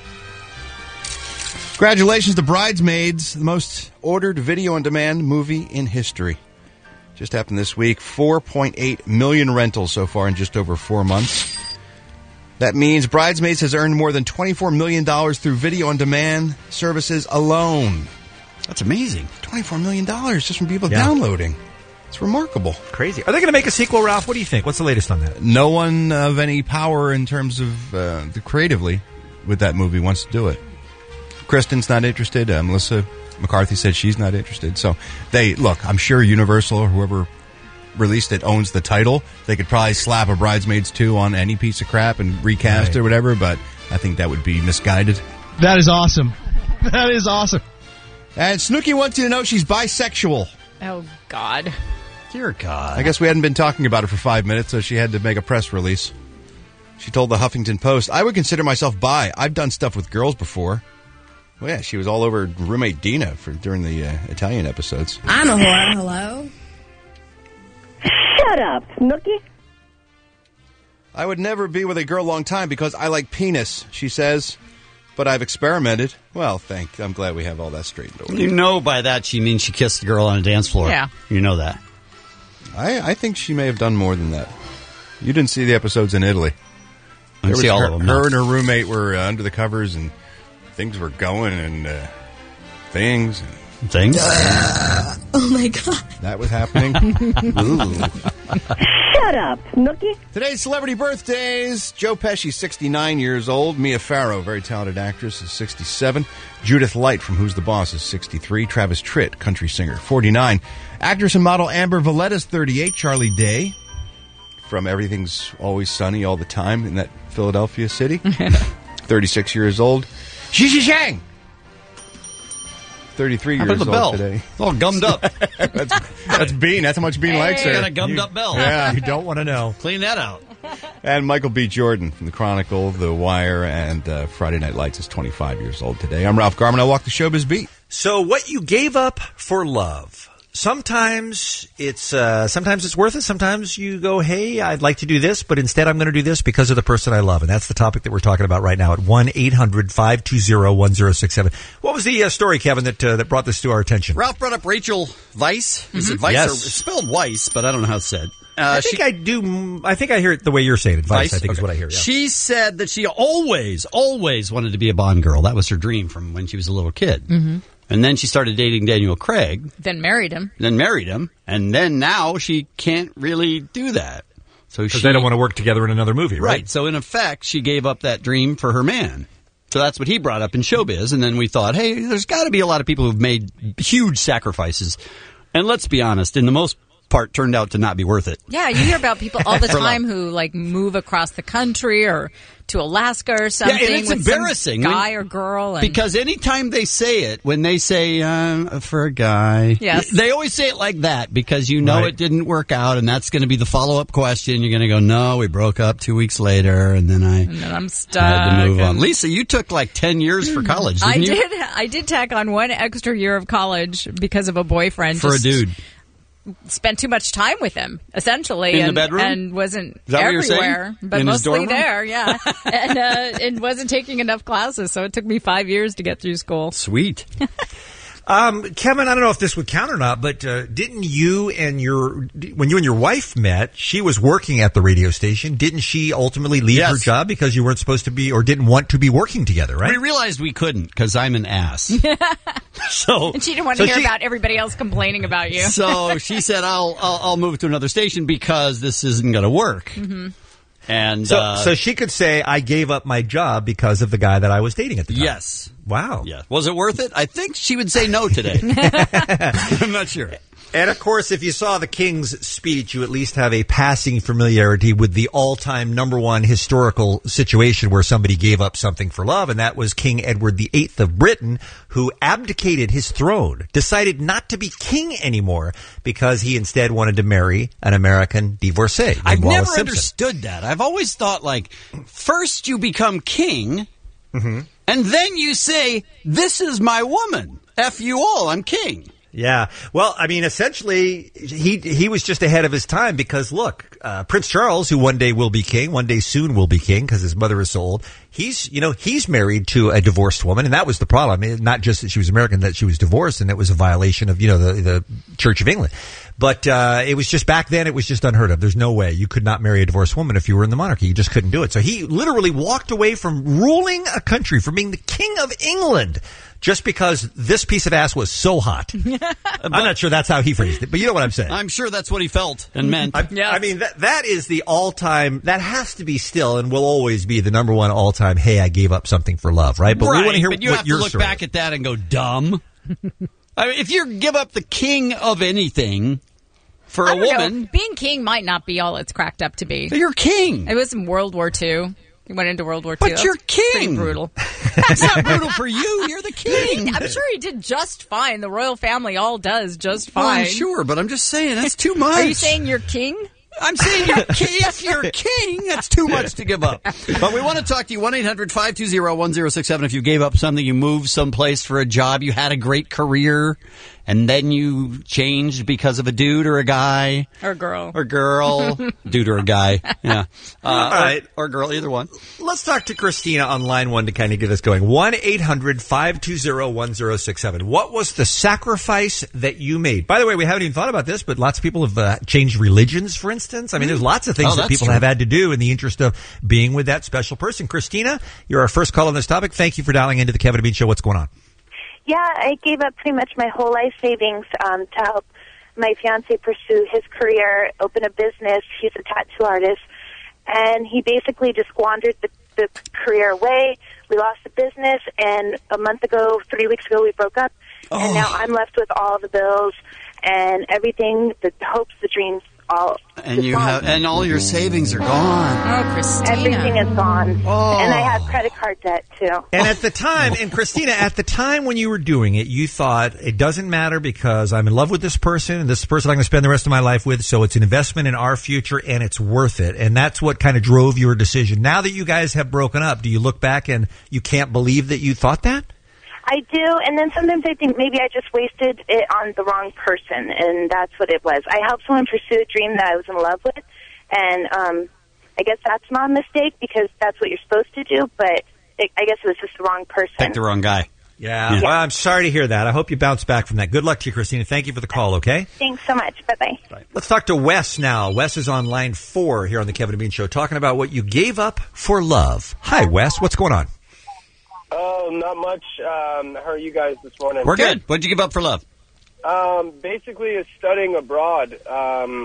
Congratulations to Bridesmaids, the most ordered video-on-demand movie in history. Just happened this week. four point eight million rentals so far in just over four months. That means Bridesmaids has earned more than twenty-four million dollars through video-on-demand services alone. That's amazing. twenty-four million dollars just from people Yeah. downloading. It's remarkable. Crazy. Are they going to make a sequel, Ralph? What do you think? What's the latest on that? No one of any power in terms of uh, the creatively with that movie wants to do it. Kristen's not interested. Uh, Melissa McCarthy said she's not interested. So they look. I'm sure Universal or whoever released it owns the title. They could probably slap a Bridesmaids two on any piece of crap and recast Right. it or whatever. But I think that would be misguided. That is awesome. That is awesome. And Snooki wants you to know she's bisexual. Oh, God. Dear God. I guess we hadn't been talking about it for five minutes, so she had to make a press release. She told the Huffington Post, I would consider myself bi. I've done stuff with girls before. Well, yeah, she was all over roommate Dina for during the uh, Italian episodes. I'm a whore. Hello? Shut up, Snooki. I would never be with a girl a long time because I like penis, she says. But I've experimented. Well, thank. I'm glad we have all that straightened over. You know by that she means she kissed a girl on a dance floor. Yeah. You know that. I, I think she may have done more than that. You didn't see the episodes in Italy. I didn't see all her, of them. Her no. and her roommate were uh, under the covers, and things were going, and uh, things. Things? Oh, my God. That was happening. Ooh. Shut up, Nookie. Today's celebrity birthdays. Joe Pesci, sixty-nine years old. Mia Farrow, very talented actress, is sixty-seven. Judith Light from Who's the Boss is sixty-three. Travis Tritt, country singer, forty-nine. Actress and model Amber Valletta, thirty-eight. Charlie Day from Everything's Always Sunny All the Time in that Philadelphia city, thirty-six years old. Xi Shang, thirty-three How years about old the bell? today. It's all gummed up. that's, that's Bean. That's how much Bean likes her. Got a gummed up bell. Yeah. You don't want to know. Clean that out. And Michael B. Jordan from The Chronicle, The Wire, and uh, Friday Night Lights is twenty-five years old today. I'm Ralph Garman. I walk the showbiz beat. So what you gave up for love. Sometimes it's uh, sometimes it's worth it. Sometimes you go, hey, I'd like to do this, but instead I'm going to do this because of the person I love. And that's the topic that we're talking about right now at one eight hundred five two zero one zero six seven. What was the uh, story, Kevin, that uh, that brought this to our attention? Ralph brought up Rachel Weisz. Is it Weisz? Yes. Or, it's spelled Weiss, but I don't know how it's said. Uh, I think she, I do. I think I hear it the way you're saying it. Vice, I think Okay. is what I hear. Yeah. She said that she always, always wanted to be a Bond girl. That was her dream from when she was a little kid. Mm-hmm. And then she started dating Daniel Craig, Then married him. then married him, and then now she can't really do that. So Because she they don't want to work together in another movie, right? Right. So in effect, she gave up that dream for her man. So that's what he brought up in showbiz. And then we thought, hey, there's got to be a lot of people who've made huge sacrifices. And let's be honest, in the most part, turned out to not be worth it. Yeah, you hear about people all the For time love. who like move across the country or to Alaska or something. Yeah, and it's with embarrassing. some guy when- or girl. And, Because anytime they say it, when they say, um, for a guy, Yes. they always say it like that because you know Right. it didn't work out, and that's going to be the follow-up question. You're going to go, no, we broke up two weeks later, and then I and then I'm stuck. had to move on. and- Lisa, you took like ten years for college, didn't I you? did. I did tack on one extra year of college because of a boyfriend. For a Just dude. Spent too much time with him, essentially, In the and, bedroom? and wasn't Is that what you're saying? everywhere, but In his dorm mostly room? there. Yeah, and uh, and wasn't taking enough classes, so it took me five years to get through school. Sweet. Um, Kevin, I don't know if this would count or not, but uh, didn't you and your when you and your wife met, she was working at the radio station. Didn't she ultimately leave Yes. her job because you weren't supposed to be or didn't want to be working together, right? We realized we couldn't because I'm an ass. so And she didn't want so to hear she- about everybody else complaining about you. So she said, "I'll I'll, I'll move to another station because this isn't going to work." hmm And So, uh, so she could say, "I gave up my job because of the guy that I was dating at the time." yes, Wow. yeah. Was it worth it? I think she would say no today. I'm not sure. And of course, if you saw the King's speech, you at least have a passing familiarity with the all-time number one historical situation where somebody gave up something for love, and that was King Edward the Eighth of Britain, who abdicated his throne, decided not to be king anymore because he instead wanted to marry an American divorcee named I've Wallis never Simpson. understood that. I've always thought like, first you become king, and then you say, "This is my woman. F you all. I'm king." Yeah. Well, I mean, essentially, he he was just ahead of his time because, look, uh, Prince Charles, who one day will be king, one day soon will be king because his mother is so old, he's, you know, he's married to a divorced woman, and that was the problem. It- Not just that she was American, that she was divorced, and it was a violation of, you know, the, the Church of England. But uh, it was just back then, it was just unheard of. There's no way you could not marry a divorced woman if you were in the monarchy. You just couldn't do it. So he literally walked away from ruling a country, from being the king of England, just because this piece of ass was so hot. I'm not sure that's how he phrased it, but you know what I'm saying. I'm sure that's what he felt and meant. I, I mean, that that is the all-time, that has to be still and will always be the number one all-time, hey, I gave up something for love, right? But right, we want to hear but you what have your to look story back is. at that and go, dumb. I mean, if you give up the king of anything for I a don't know. woman, Being king might not be all it's cracked up to be. you're king. It was in World War Two. He went into World War Two. But That's you're king. Pretty brutal. It's not brutal for you. You're the king. I'm sure he did just fine. The royal family all does just Well, fine. I'm sure, but I'm just saying that's too much. Are you saying you're king? I'm saying you're king. If you're king, that's too much to give up. But we want to talk to you. one eight hundred five two zero one zero six seven. If you gave up something, you moved someplace for a job, you had a great career, and then you changed because of a dude or a guy. Or girl. Or girl. Dude or a guy. Yeah. Uh, All right. Or, or girl, either one. Let's talk to Christina on line one to kind of get us going. one eight hundred five two zero one zero six seven. What was the sacrifice that you made? By the way, we haven't even thought about this, but lots of people have uh, changed religions, for instance. I mean, there's lots of things Oh, that that's people true. have had to do in the interest of being with that special person. Christina, you're our first call on this topic. Thank you for dialing into the Kevin and Bean Show. What's going on? Yeah, I gave up pretty much my whole life savings um, to help my fiance pursue his career, open a business. He's a tattoo artist. And he basically just squandered the, the career away. We lost the business, and a month ago, three weeks ago, we broke up. Oh. And now I'm left with all the bills and everything, the hopes, the dreams, all. And you have, and all your savings are gone. Oh, Christina. Everything is gone. Oh. And I have credit card debt, too. And at the time, and Christina, at the time when you were doing it, you thought, it doesn't matter because I'm in love with this person, and this is the person I'm going to spend the rest of my life with, so it's an investment in our future, and it's worth it. And that's what kind of drove your decision. Now that you guys have broken up, do you look back and you can't believe that you thought that? I do, and then sometimes I think maybe I just wasted it on the wrong person, and that's what it was. I helped someone pursue a dream that I was in love with, and um, I guess that's not a mistake because that's what you're supposed to do, but it, I guess it was just the wrong person. Pick the wrong guy. Yeah. Well, I'm sorry to hear that. I hope you bounce back from that. Good luck to you, Christina. Thank you for the call, okay? Thanks so much. Bye-bye. Let's talk to Wes now. Wes is on line four here on the Kevin and Bean Show, talking about what you gave up for love. Hi, Wes. What's going on? Oh, not much. Um, how are you guys this morning? We're good. What'd you give up for love? Um, basically, is studying abroad. Um,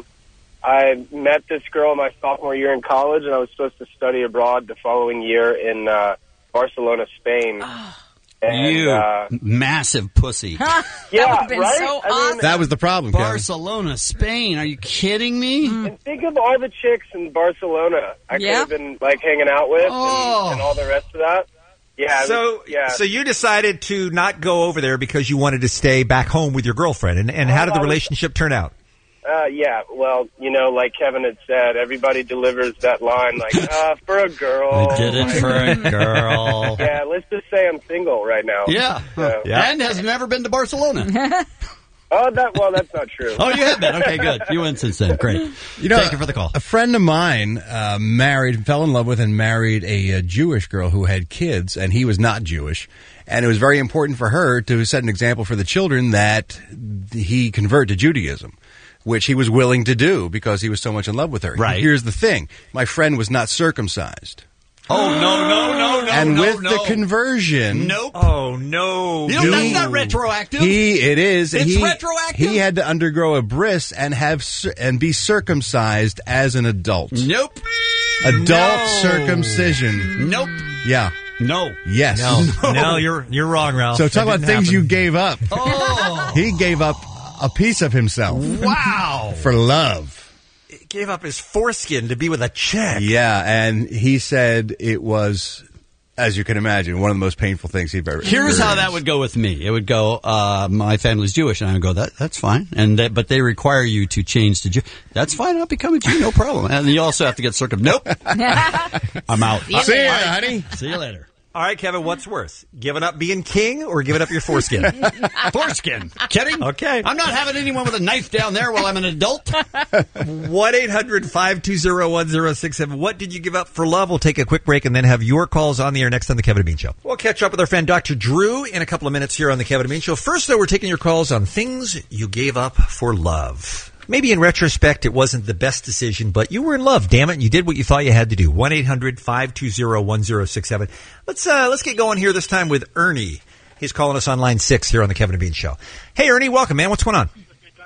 I met this girl my sophomore year in college, and I was supposed to study abroad the following year in uh, Barcelona, Spain. And, you uh, massive pussy. yeah, would've been right? so I mean, That was the problem, Kevin. Barcelona, Spain. Are you kidding me? and think of all the chicks in Barcelona I Yeah. could have been like hanging out with, Oh. and, and all the rest of that. Yeah. it So, was- yeah. so you decided to not go over there because you wanted to stay back home with your girlfriend. And, and how did the Oh, I was- relationship turn out? Uh, yeah, well, you know, like Kevin had said, everybody delivers that line, like, uh, for a girl. I did it like- for a girl. Yeah, let's just say I'm single right now. Yeah. So- And has never been to Barcelona. Oh, that well, that's not true. Oh, you have been? Okay, good. You went since then. Great. You know, Thank you for the call. A friend of mine uh, married, fell in love with, and married a, uh Jewish girl who had kids, and he was not Jewish. And it was very important for her to set an example for the children that he convert to Judaism, which he was willing to do because he was so much in love with her. Right. Here's the thing: my friend was not circumcised. Oh, no, no, no, no, and no, with no. the conversion, Nope. Oh, no. You know, that's not retroactive. He, it is. It's he, retroactive. He had to undergo a bris and have cir- and be circumcised as an adult. Nope. Adult No. circumcision. Nope. Yeah. No. Yes. No, no, you're you're wrong, Ralph. So talk That about didn't things happen. you gave up. Oh. He gave up a piece of himself. Wow. For love. He gave up his foreskin to be with a chick. Yeah, and he said it was, as you can imagine, one of the most painful things he'd ever Here's how that experienced. would go with me. It would go, uh, my family's Jewish, and I would go, that that's fine. And that, but they require you to change to Jew. That's fine. I'll become a Jew, no problem. And you also have to get circumcised. Nope. I'm out. See you See ya, later. honey. See you later. All right, Kevin, what's worse? Giving up being king or giving up your foreskin? Foreskin. Kidding? Okay. I'm not having anyone with a knife down there while I'm an adult. one eight hundred five two zero one zero six seven. What did you give up for love? We'll take a quick break and then have your calls on the air next on the Kevin and Bean Show. We'll catch up with our friend Doctor Drew in a couple of minutes here on the Kevin and Bean Show. First, though, we're taking your calls on things you gave up for love. Maybe in retrospect, it wasn't the best decision, but you were in love. Damn it, and you did what you thought you had to do. one eight hundred five two zero one zero six seven. Let's uh, let's get going here this time with Ernie. He's calling us on line six here on the Kevin and Bean Show. Hey, Ernie, welcome, man. What's going on?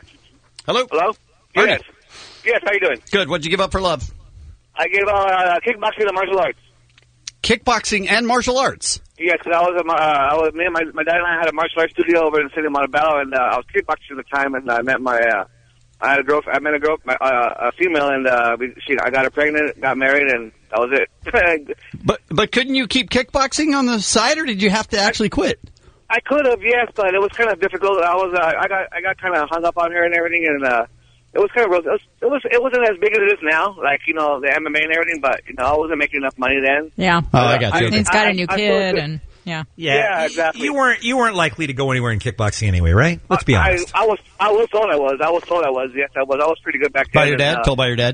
Hello? Hello? Ernie. Yes. Yes, how you doing? Good. What'd you give up for love? I gave uh, kickboxing and martial arts. Kickboxing and martial arts. Yes, because I was, uh, I was, me and my, my dad and I had a martial arts studio over in the city of Montebello, and uh, I was kickboxing at the time, and I met my, uh, I had a girl, I met a girl, my, uh, a female, and uh, we, she, I got her pregnant, got married, and that was it. But but couldn't you keep kickboxing on the side, or did you have to actually quit? I could have, yes, but it was kind of difficult. I was, uh, I got, I got kind of hung up on her and everything, and uh, it was kind of, it was, it was, it wasn't as big as it is now, like you know the M M A and everything. But you know, I wasn't making enough money then. Yeah. Oh, I got you. And he's got a new I- I- I kid, thought- and yeah. Yeah, Yeah, exactly. You weren't you weren't likely to go anywhere in kickboxing anyway, right? Let's be I, honest. I was, I was told I was, I was told I was. Yes, I was. I was pretty good back then. By your dad? and, uh, Told by your dad?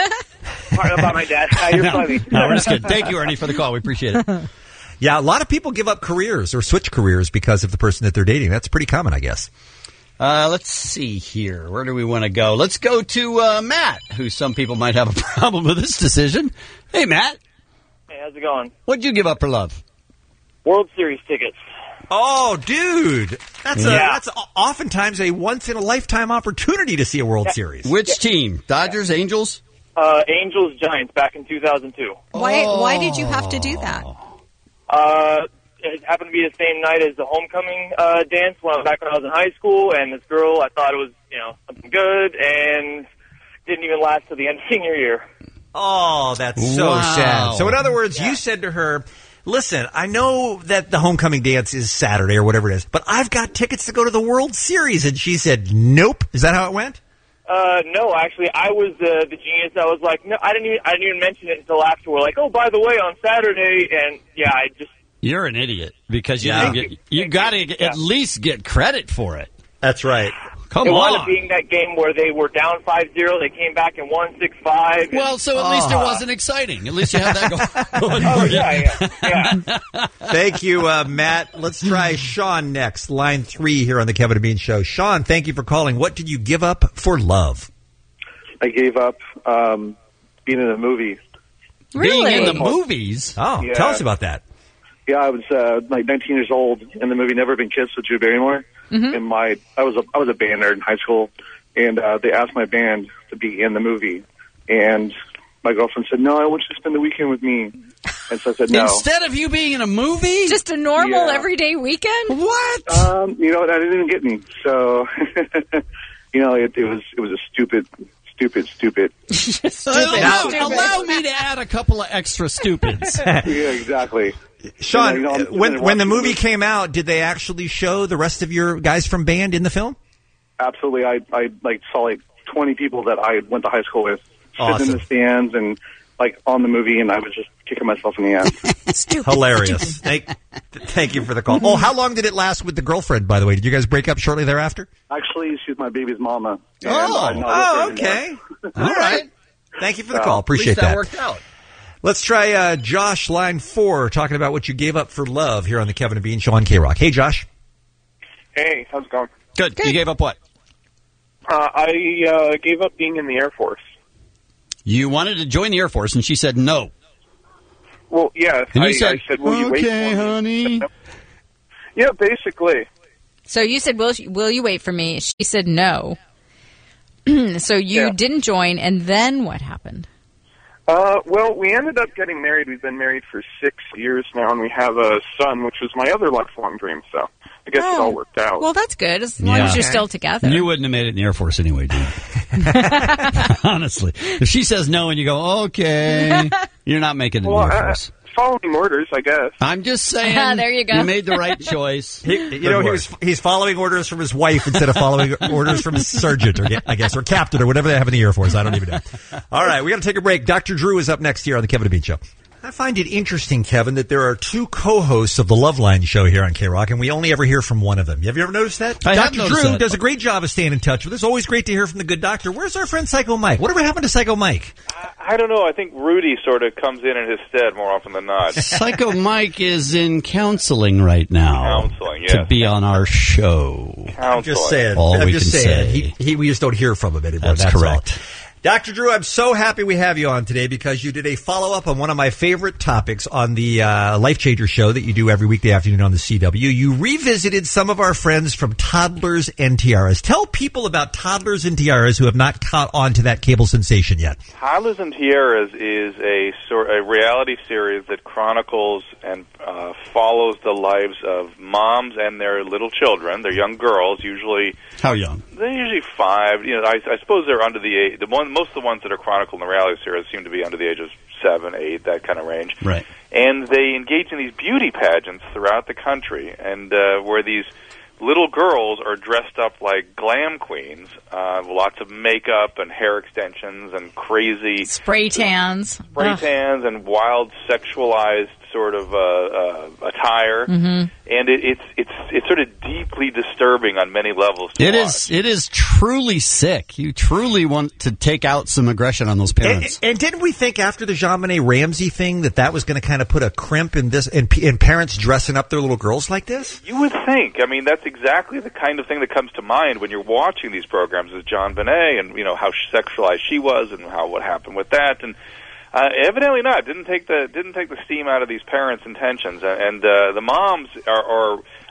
part about my dad. Uh, you're no, funny. no, we're just kidding. Thank you, Ernie, for the call. We appreciate it. Yeah, a lot of people give up careers or switch careers because of the person that they're dating. That's pretty common, I guess. Uh, let's see here. Where do we want to go? Let's go to uh, Matt, who some people might have a problem with this decision. Hey, Matt. Hey, how's it going? What'd you give up for love? World Series tickets. Oh, dude. That's a, Yeah. that's o- oftentimes a once-in-a-lifetime opportunity to see a World Series. Which team? Dodgers, Angels? Uh, Angels Giants back in two thousand two. Why? Why did you have to do that? Uh, it happened to be the same night as the homecoming uh, dance when I was back when I was in high school, and this girl, I thought it was, you know, something good, and didn't even last to the end of senior year. Oh, that's so Wow. sad. So, in other words, you said to her, listen, I know that the homecoming dance is Saturday or whatever it is, but I've got tickets to go to the World Series. And she said, nope. Is that how it went? Uh, no, actually, I was the the genius. I was like, no, I didn't even I didn't even mention it until after. We're like, oh, by the way, on Saturday, and yeah, I just You're an idiot because you Yeah. didn't get, you got to at least get credit for it. That's right. Come it wound up on. being that game where they were down five zero. They came back and won six five. Well, so at least it wasn't exciting. At least you have that go- going Oh for you. yeah, yeah, yeah. Thank you, uh, Matt. Let's try Sean next. Line three here on the Kevin and Bean Show. Sean, thank you for calling. What did you give up for love? I gave up um, being in a movie. Being in the movies? Oh, Yeah. tell us about that. Yeah, I was uh, like nineteen years old in the movie Never Been Kissed with Drew Barrymore. Mm-hmm. And my I was a I was a band nerd in high school, and uh, they asked my band to be in the movie, and my girlfriend said, "No, I want you to spend the weekend with me." And so I said, "No." Instead of you being in a movie? Just a normal Yeah. everyday weekend? What? Um, you know what? That didn't get me. So, you know, it, it was it was a stupid, stupid, stupid. Allow, allow me to add a couple of extra stupids. yeah, exactly. Sean, You know, you know, I'm uh, when sitting when the watching movie came out, did they actually show the rest of your guys from band in the film? Absolutely, I I like saw like twenty people that I went to high school with sitting Awesome. in the stands and like on the movie, and I was just kicking myself in the ass. Hilarious. Thank, thank you for the call. Oh, how long did it last with the girlfriend, by the way? Did you guys break up shortly thereafter? Actually, she's my baby's mama. and Oh, I'm not oh, with her okay. anymore. All right. Thank you for the So, call. at least Appreciate that that. worked out. Let's try uh, Josh, line four, talking about what you gave up for love here on the Kevin and Bean Show on K-Rock. Hey, Josh. Hey, how's it going? Good. You gave up what? Uh, I uh, gave up being in the Air Force. You wanted to join the Air Force, and she said no. Well, yes. And you I, said, I said, will you wait "Okay, for me?" honey. Yeah, basically. So you said, will, will you wait for me? She said no. So you Yeah. didn't join, and then what happened? Uh, well, we ended up getting married. We've been married for six years now, and we have a son, which was my other lifelong dream. So I guess it all worked out. Well, that's good, as long Yeah. as you're still together. You wouldn't have made it in the Air Force anyway, dude. Honestly. If she says no and you go, okay, you're not making it in well, the Air uh, Force. following orders, I guess. I'm just saying. There you go. You made the right choice. He, you know, he was he's following orders from his wife instead of following orders from his sergeant, or I guess, or captain, or whatever they have in the Air Force. I don't even know. All right, we got to take a break. Doctor Drew is up next here on the Kevin and Bean Show. I find it interesting, Kevin, that there are two co-hosts of the Loveline show here on K-Rock, and we only ever hear from one of them. Have you ever noticed that? I have Doctor noticed Drew that. does a great job of staying in touch with us. Always great to hear from the good doctor. Where's our friend Psycho Mike? Whatever happened to Psycho Mike? I don't know. I think Rudy sort of comes in in his stead more often than not. Psycho Mike is in counseling right now. Counseling, yes. To be on our show. I'm just saying. All I'm we just can saying. say. He, he, we just don't hear from him anymore. That's That's, correct. all. Doctor Drew, I'm so happy we have you on today because you did a follow-up on one of my favorite topics on the uh, Life Changer show that you do every weekday afternoon on the C W. You revisited some of our friends from Toddlers and Tiaras. Tell people about Toddlers and Tiaras who have not caught on to that cable sensation yet. Toddlers and Tiaras is a sort a reality series that chronicles and uh, follows the lives of moms and their little children. They're young girls, usually. How young? They're usually five. You know, I, I suppose they're under the age. The one, most of the ones that are chronicled in the reality series seem to be under the age of seven, eight, that kind of range. Right. And they engage in these beauty pageants throughout the country, and uh, where these little girls are dressed up like glam queens, uh, lots of makeup and hair extensions and crazy Spray tans. spray Ugh. tans and wild sexualized sort of uh, uh, attire, Mhm. and it, it's it's it's sort of deeply disturbing on many levels. To It watch. is. It is truly sick. You truly want to take out some aggression on those And, parents. and didn't we think after the JonBenet Ramsey thing that that was going to kind of put a crimp in this, in, in parents dressing up their little girls like this? You would think. I mean, that's exactly the kind of thing that comes to mind when you're watching these programs. Is JonBenet and you know how sexualized she was and how what happened with that, and uh, evidently not. Didn't take the didn't take the steam out of these parents' intentions, and, and uh, the moms are, are.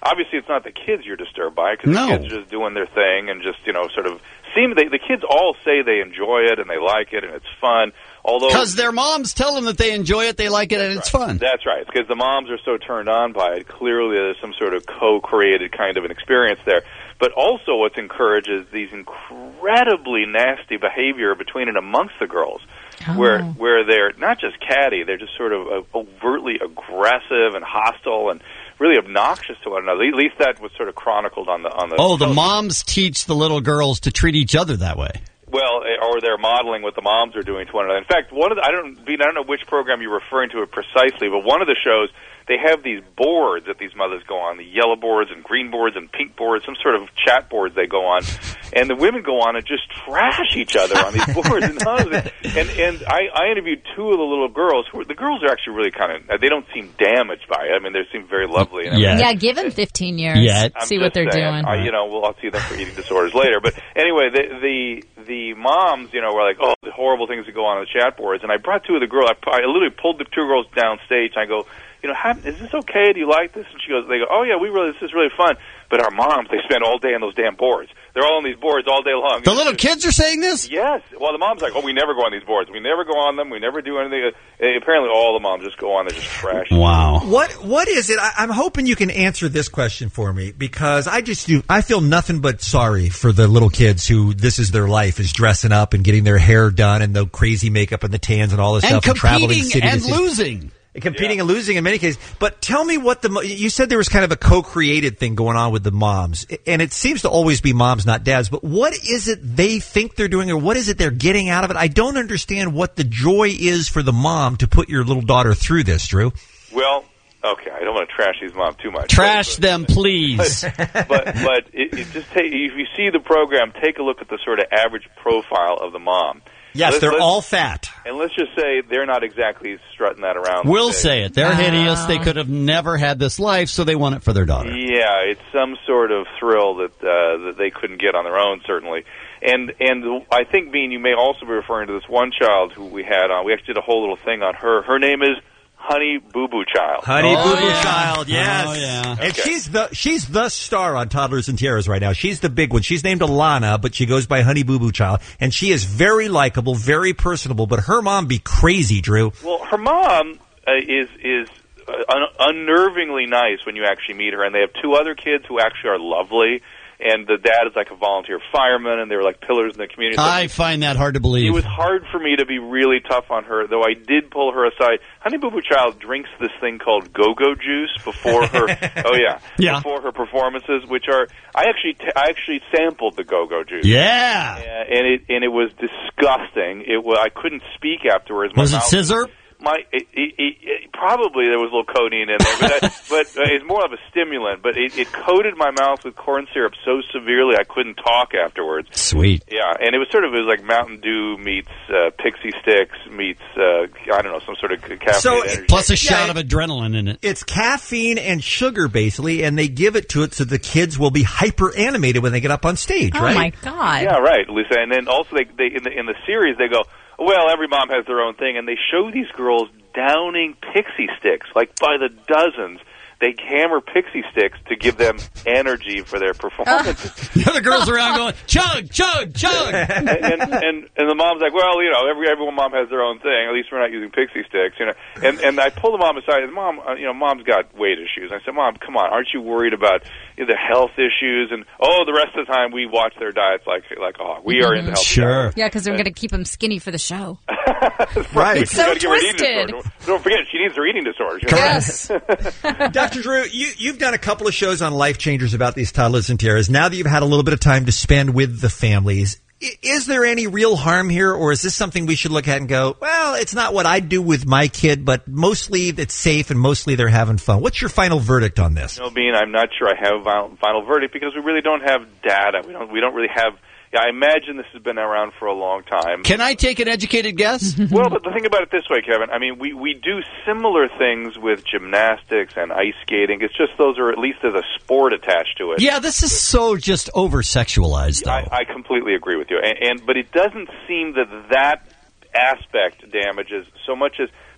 obviously it's not the kids you're disturbed by because No. the kids are just doing their thing and just, you know, sort of seem, they, the kids all say they enjoy it and they like it and it's fun. Although Because their moms tell them that they enjoy it, they like it, and it's fun. That's right, because the moms are so turned on by it. Clearly, there's some sort of co-created kind of an experience there. But also, what's encouraged is these incredibly nasty behavior between and amongst the girls, Oh. where where they're not just catty, they're just sort of uh, overtly aggressive and hostile and really obnoxious to one another. At least that was sort of chronicled on the on the. Oh, the moms teach the little girls to treat each other that way. Well, or they're modeling what the moms are doing to one another. In fact, one of the, I don't, Bean, I don't know which program you're referring to it precisely, but one of the shows, they have these boards that these mothers go on, the yellow boards and green boards and pink boards, some sort of chat boards they go on, and the women go on and just trash each other on these boards. And and, and I, I interviewed two of the little girls. Who, the girls are actually really kind of, they don't seem damaged by it. I mean, they seem very lovely. And Yeah, give them fifteen years. Yet. See I'm what just they're saying, doing. I, you know, well, I'll see them for eating disorders later. But anyway, the the the moms, you know, were like, oh, the horrible things that go on in the chat boards. And I brought two of the girls. I, I literally pulled the two girls downstage. And I go, you know, how, is this okay? Do you like this? And she goes, they go, oh yeah, we really, this is really fun. But our moms, they spend all day on those damn boards. They're all on these boards all day long. The little kids are saying this? Yes. Well, the mom's like, oh, we never go on these boards. We never go on them. We never do anything. Uh, apparently, all the moms just go on. They're just trash. Wow. What what is it? I, I'm hoping you can answer this question for me because I just do. I feel nothing but sorry for the little kids who this is their life is dressing up and getting their hair done and the crazy makeup and the tans and all this And stuff and traveling competing city to and city. losing. Competing and losing in many cases. But tell me what the, mo- you said there was kind of a co-created thing going on with the moms. And it seems to always be moms, not dads. But what is it they think they're doing or what is it they're getting out of it? I don't understand what the joy is for the mom to put your little daughter through this, Drew. Well, okay, I don't want to trash these moms too much. Trash them, please. but but it, it just take, if you see the program, take a look at the sort of average profile of the mom. Yes, Let's- they're let's- all fat. And let's just say they're not exactly strutting that around. We'll the say it. They're hideous. They could have never had this life, so they want it for their daughter. Yeah, it's some sort of thrill that uh, that they couldn't get on their own, certainly. And and I think, Bean, you may also be referring to this one child who we had on. We actually did a whole little thing on her. Her name is Honey Boo Boo Child. Honey Oh, Boo Boo yeah. Child, yes. Oh, yeah. And Okay. she's the she's the star on Toddlers and Tiaras right now. She's the big one. She's named Alana, but she goes by Honey Boo Boo Child, and she is very likable, very personable. But her mom be crazy, Drew. Well, her mom uh, is is uh, un- unnervingly nice when you actually meet her, and they have two other kids who actually are lovely. And the dad is like a volunteer fireman, and they were like pillars in the community. So I find that hard to believe. it was hard for me to be really tough on her, though I did pull her aside. Honey Boo Boo Child drinks this thing called go-go juice before her. oh yeah, Yeah. before her performances, which are I actually t- I actually sampled the go-go juice. Yeah. Uh, and it and it was disgusting. It was I couldn't speak afterwards. My Was it mouth- scissor? My it, it, it, it, probably there was a little codeine in there, but, I, but uh, it's more of a stimulant. But it, it coated my mouth with corn syrup so severely I couldn't talk afterwards. Sweet. Yeah, and it was sort of it was like Mountain Dew meets uh, Pixie Sticks meets uh, I don't know some sort of caffeinated So, energy. Plus a shot Yeah, of adrenaline in it. It's caffeine and sugar, basically, and they give it to it so the kids will be hyper animated when they get up on stage, Oh right? my God. Yeah, right, Lisa. And then also they, they in the in the series they go, well, every mom has their own thing, and they show these girls downing pixie sticks like by the dozens. They hammer pixie sticks to give them energy for their performances. The other girls around going, chug, chug, chug. and, and and and the mom's like, well, you know, every every mom has their own thing. At least we're not using pixie sticks, you know. And and I pulled the mom aside. And mom, uh, you know, mom's got weight issues. I said, Mom, come on, aren't you worried about you know, the health issues? And oh, the rest of the time we watch their diets like like a hawk. We are into health. Sure. Yeah, because they're going to keep them skinny for the show. Right. It's so We gotta give her an eating twisted. disorder. Don't forget, she needs her eating disorder. Yes. Doctor Drew, you, you've done a couple of shows on Life Changers about these toddlers and tiaras. Now that you've had a little bit of time to spend with the families, i- is there any real harm here, or is this something we should look at and go, well, it's not what I'd do with my kid, but mostly it's safe and mostly they're having fun? What's your final verdict on this? No, Bean, I'm not sure I have a final, final verdict because we really don't have data. We don't. We don't really have. Yeah, I imagine this has been around for a long time. Can I take an educated guess? Well, but the thing about it this way, Kevin, I mean, we, we do similar things with gymnastics and ice skating. It's just those are at least there's a sport attached to it. Yeah, this is so just over-sexualized, though. I, I completely agree with you. And, and but it doesn't seem that that aspect damages so much as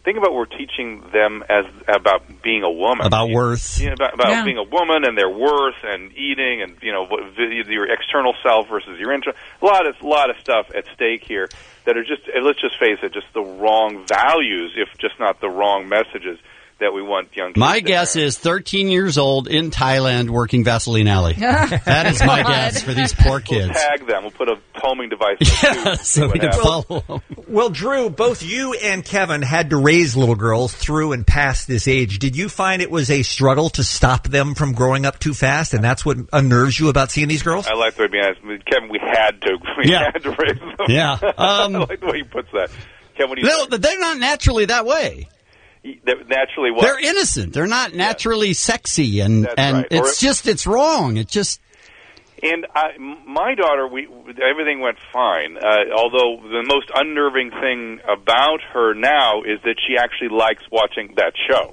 think about what we're teaching them as about being a woman, About worth. you know, about, about Yeah. being a woman and their worth and eating and you know what, your external self versus your internal. A lot of lot of stuff at stake here that are just, let's just face it, just the wrong values, if just not the wrong messages that we want young kids. My guess is thirteen years old in Thailand working Vaseline Alley. That is my guess for these poor kids. We'll tag them. We'll put a homing device. Yeah, so we can follow them. Well, Drew, both you and Kevin had to raise little girls through and past this age. Did you find it was a struggle to stop them from growing up too fast, and that's what unnerves you about seeing these girls? I like the way being honest. Kevin, we had to. We Yeah. had to raise them. Yeah. Um, I like the way he puts that. Kevin, what do you No, they're not naturally that way. They're naturally what? They're innocent. They're not naturally sexy, and That's and right. Or it's it- just it's wrong. It just And I, my daughter, we everything went fine. Uh, although the most unnerving thing about her now is that she actually likes watching that show.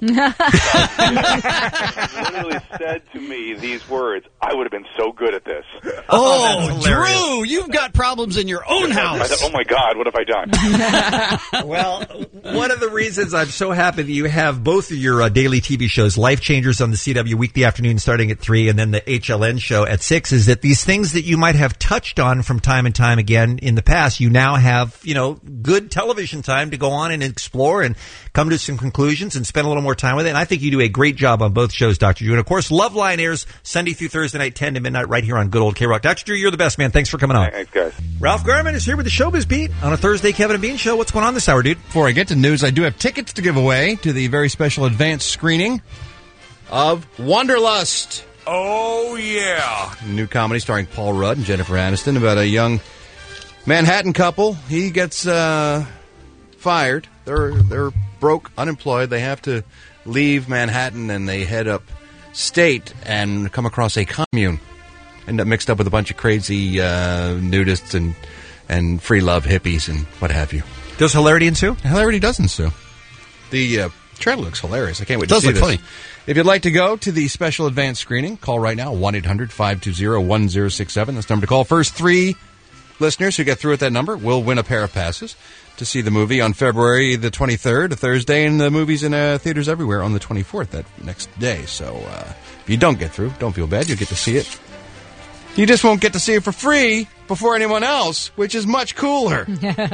She literally said to me these words, "I would have been so good at this." oh, Drew, you've got problems in your own I house. thought, oh my God, what have I done? Well, one of the reasons I'm so happy that you have both of your uh, daily T V shows, Life Changers on the C W weekday afternoon starting at three, and then the H L N show at six, is that these things that you might have touched on from time and time again in the past, you now have, you know, good television time to go on and explore and come to some conclusions and spend a little more time with it. And I think you do a great job on both shows, Doctor Drew. And of course, Love Line airs Sunday through Thursday night, ten to midnight, right here on good old K-Rock. Doctor Drew, you're the best, man. Thanks for coming on. Thanks, guys. Ralph Garman is here with the Showbiz Beat on a Thursday Kevin and Bean show. What's going on this hour, dude? Before I get to news, I do have tickets to give away to the very special advanced screening of Wanderlust. Oh, yeah. New comedy starring Paul Rudd and Jennifer Aniston about a young Manhattan couple. He gets uh, fired. They're they're broke, unemployed. They have to leave Manhattan and they head up state and come across a commune. End up mixed up with a bunch of crazy uh, nudists and and free love hippies and what have you. Does hilarity ensue? Hilarity does ensue. The uh, trailer looks hilarious. I can't wait Does to see look this. funny. If you'd like to go to the special advanced screening, call right now, one eight hundred five two zero one zero six seven. That's the number to call. First three listeners who get through at that number will win a pair of passes to see the movie on February the twenty-third, a Thursday, and the movie's in uh, theaters everywhere on the twenty-fourth, that next day. So uh, if you don't get through, don't feel bad. You'll get to see it. You just won't get to see it for free before anyone else, which is much cooler.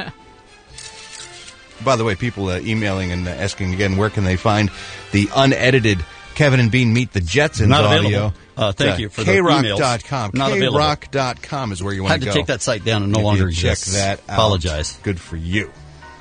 By the way, people uh, emailing and uh, asking again, where can they find the unedited Kevin and Bean Meet the Jetsons Not audio? available. Uh, thank It's, you for the K rock emails. dot com. Not K available. rock dot com is where you want Had to to go. take that site down and no If longer you check exists. that out. Apologize. Good for you.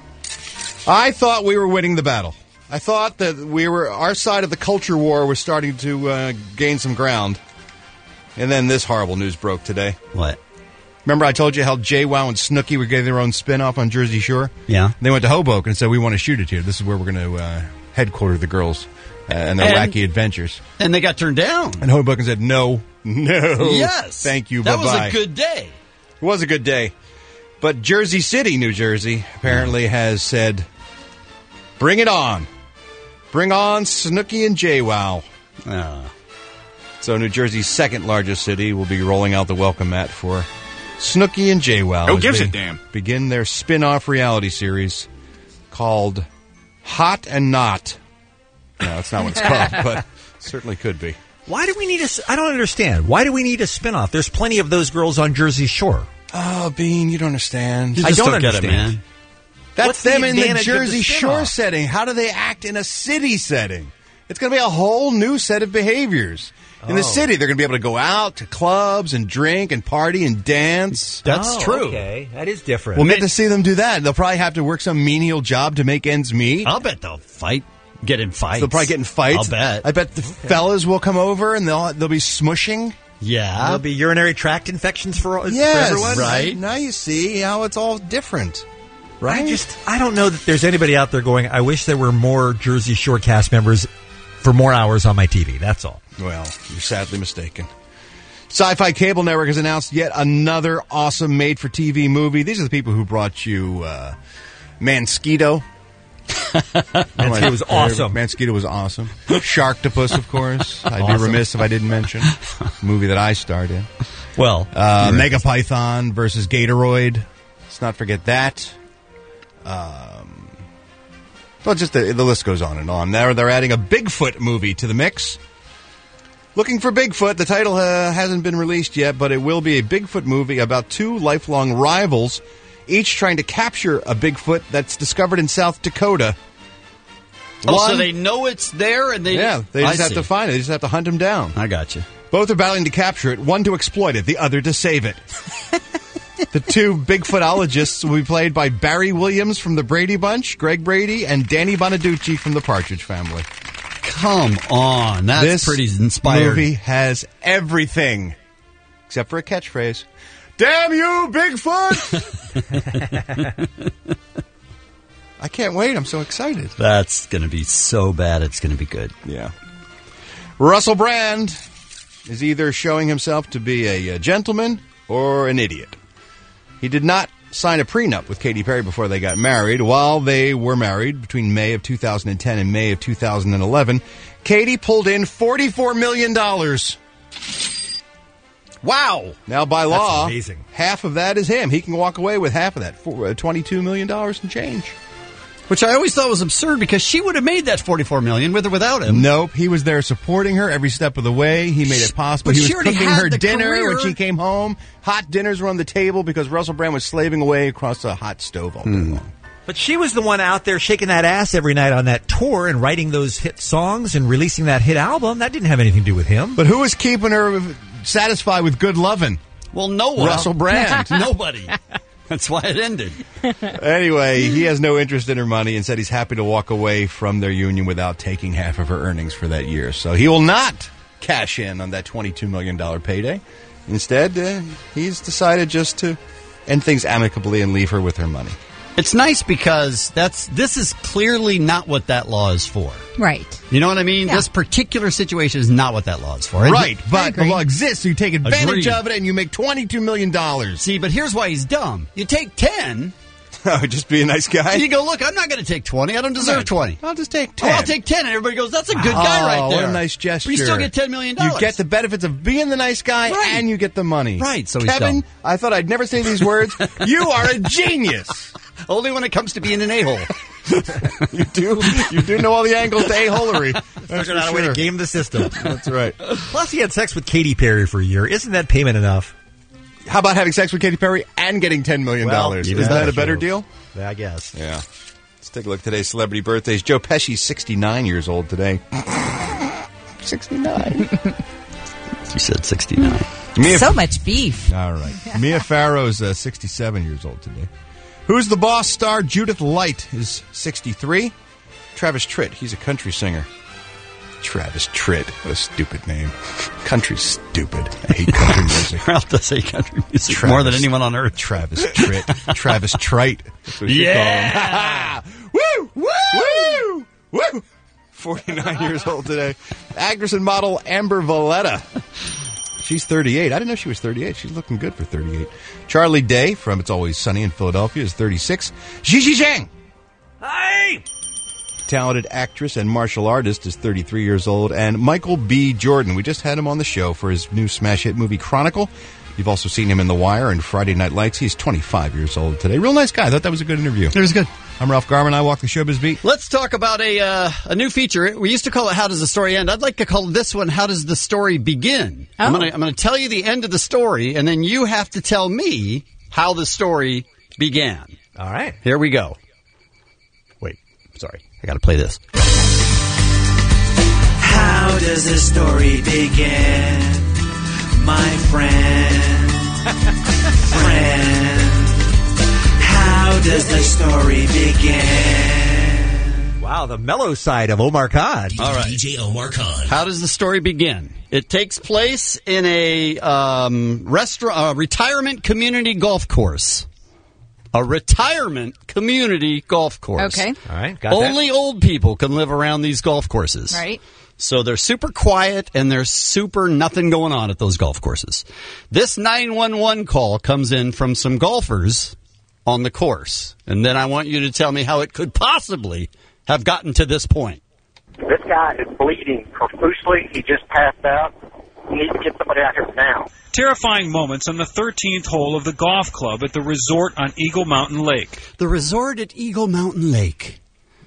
I thought we were winning the battle. I thought that we were our side of the culture war was starting to uh, gain some ground. And then this horrible news broke today. What? Remember I told you how JWoww and Snooki were getting their own spin-off on Jersey Shore? Yeah. They went to Hoboken and said, we want to shoot it here. This is where we're going to uh, headquarter the girls uh, and their And- wacky adventures. And they got turned down. And Hoboken said, no, no. Yes. Thank you, That bye-bye. was a good day. It was a good day. But Jersey City, New Jersey, apparently has said, bring it on. Bring on Snooki and JWoww. Ah. So New Jersey's second largest city will be rolling out the welcome mat for Snooki and JWoww. Who as gives they a damn? Begin their spin-off reality series called Hot and Not. No, that's not what it's called, but certainly could be. Why do we need a... s- I don't understand. Why do we need a spinoff? There's plenty of those girls on Jersey Shore. Oh, Bean, you don't understand. You I just don't don't, get it, understand. man. That's What's the them in the advantage of the Jersey Shore spin-off? setting. How do they act in a city setting? It's going to be a whole new set of behaviors. In the Oh. city, they're going to be able to go out to clubs and drink and party and dance. That's Oh, true. Okay, that is different. We'll get to see them do that. They'll probably have to work some menial job to make ends meet. I'll bet they'll fight. Get in fights. They'll probably get in fights. I'll bet. I bet the fellas will come over and they'll they'll be smushing. Yeah. There'll be urinary tract infections for, for Yes, everyone. right. Now you see how it's all different, right? I just, I don't know that there's anybody out there going, I wish there were more Jersey Shore cast members for more hours on my T V. That's all. Well, you're sadly mistaken. Sci-Fi Cable Network has announced yet another awesome made-for-T V movie. These are the people who brought you uh, Mansquito. Mansquito was awesome. Mansquito was awesome. Sharktopus, of course. I'd be Awesome. remiss if I didn't mention. Movie that I starred in. Well, Uh, you're right. Megapython versus Gatoroid. Let's not forget that. Um, Well, just the, the list goes on and on. Now they're adding a Bigfoot movie to the mix. Looking for Bigfoot. The title uh, hasn't been released yet, but it will be a Bigfoot movie about two lifelong rivals, each trying to capture a Bigfoot that's discovered in South Dakota. Oh, One, so they know it's there, and they yeah, they just I have see. to find it. They just have to hunt him down. I got you. Both are battling to capture it, one to exploit it, the other to save it. The two Bigfootologists will be played by Barry Williams from the Brady Bunch, Greg Brady, and Danny Bonaducci from the Partridge Family. Come on, that's this pretty inspired. Movie has everything, except for a catchphrase. Damn you, Bigfoot! I can't wait. I'm so excited. That's going to be so bad, it's going to be good. Yeah. Russell Brand is either showing himself to be a, a gentleman or an idiot. He did not sign a prenup with Katy Perry before they got married. While they were married between May of two thousand ten and May of two thousand eleven, Katy pulled in forty-four million dollars. Wow. Now, by law, That's amazing. half of that is him. He can walk away with half of that, for, uh, twenty-two million dollars and change. Which I always thought was absurd because she would have made that forty-four million dollars with or without him. Nope. He was there supporting her every step of the way. He made it possible. But he was she already cooking had her the dinner career. when she came home. Hot dinners were on the table because Russell Brand was slaving away across a hot stove all day long. But she was the one out there shaking that ass every night on that tour and writing those hit songs and releasing that hit album. That didn't have anything to do with him. But who was keeping her satisfied with good loving? Well, no one. Russell Brand. Nobody. That's why it ended. Anyway, he has no interest in her money and said he's happy to walk away from their union without taking half of her earnings for that year. So he will not cash in on that twenty-two million dollars payday. Instead, uh, he's decided just to end things amicably and leave her with her money. It's nice because that's this is clearly not what that law is for. Right. You know what I mean? Yeah. This particular situation is not what that law is for. And Right, he- but the law exists, so you take advantage Agreed. of it and you make twenty-two million dollars. See, but here's why he's dumb. You take ten. Oh, just be a nice guy? You go, look, I'm not going to take twenty. I don't deserve Right. twenty. I'll just take Oh, ten. I'll take ten. And everybody goes, that's a good guy Oh, right there. what a nice gesture. But you still get ten million dollars. You get the benefits of being the nice guy, Right. and you get the money. Right, so he's Kevin, dumb. I thought I'd never say these words. You are a genius. Only when it comes to being an a-hole. You do you do know all the angles to a-holery. That's Figured out for a way sure. to game the system. That's right. Plus, he had sex with Katy Perry for a year. Isn't that payment enough? How about having sex with Katy Perry and getting ten million dollars? Well, Is even that better a better show. deal? I guess. Yeah. Let's take a look at today's celebrity birthdays. Joe Pesci's sixty-nine years old today. sixty-nine. You said sixty-nine. Mia So much beef. All right. Mia Farrow's uh, sixty-seven years old today. Who's the Boss star Judith Light is sixty-three. Travis Tritt, he's a country singer. Travis Tritt, what a stupid name. Country's stupid. I hate country music. Ralph does hate country music Travis- more than anyone on earth. Travis Tritt. Travis Trite. That's what you Yeah. call him. Woo! Woo! Woo! forty-nine years old today. Actress and model Amber Valletta. She's thirty-eight. I didn't know she was thirty-eight. She's looking good for thirty-eight. Charlie Day from It's Always Sunny in Philadelphia is thirty-six. Gigi Zhang. Hi! Talented actress and martial artist is thirty-three years old. And Michael B. Jordan. We just had him on the show for his new smash hit movie Chronicle. You've also seen him in The Wire and Friday Night Lights. He's twenty-five years old today. Real nice guy. I thought that was a good interview. It was good. I'm Ralph Garman. I walk the showbiz beat. Let's talk about a uh, a new feature. We used to call it "How Does the Story End?" I'd like to call this one "How Does the Story Begin?" Oh. I'm going to I'm going to tell you the end of the story, and then you have to tell me how the story began. All right. Here we go. Wait, sorry, I got to play this. How does the story begin, my friend? Friend. How does the story begin? Wow, the mellow side of Omar Khan. All right. D J Omar Khan. How does the story begin? It takes place in a um, restaurant, a retirement community golf course. A retirement community golf course. Okay. All right, got Only old people can live around these golf courses. Right. So they're super quiet and there's super nothing going on at those golf courses. This nine one one call comes in from some golfers on the course. And then I want you to tell me how it could possibly have gotten to this point. This guy is bleeding profusely. He just passed out. We need to get somebody out here now. Terrifying moments on the thirteenth hole of the golf club at the resort on Eagle Mountain Lake. The resort at Eagle Mountain Lake.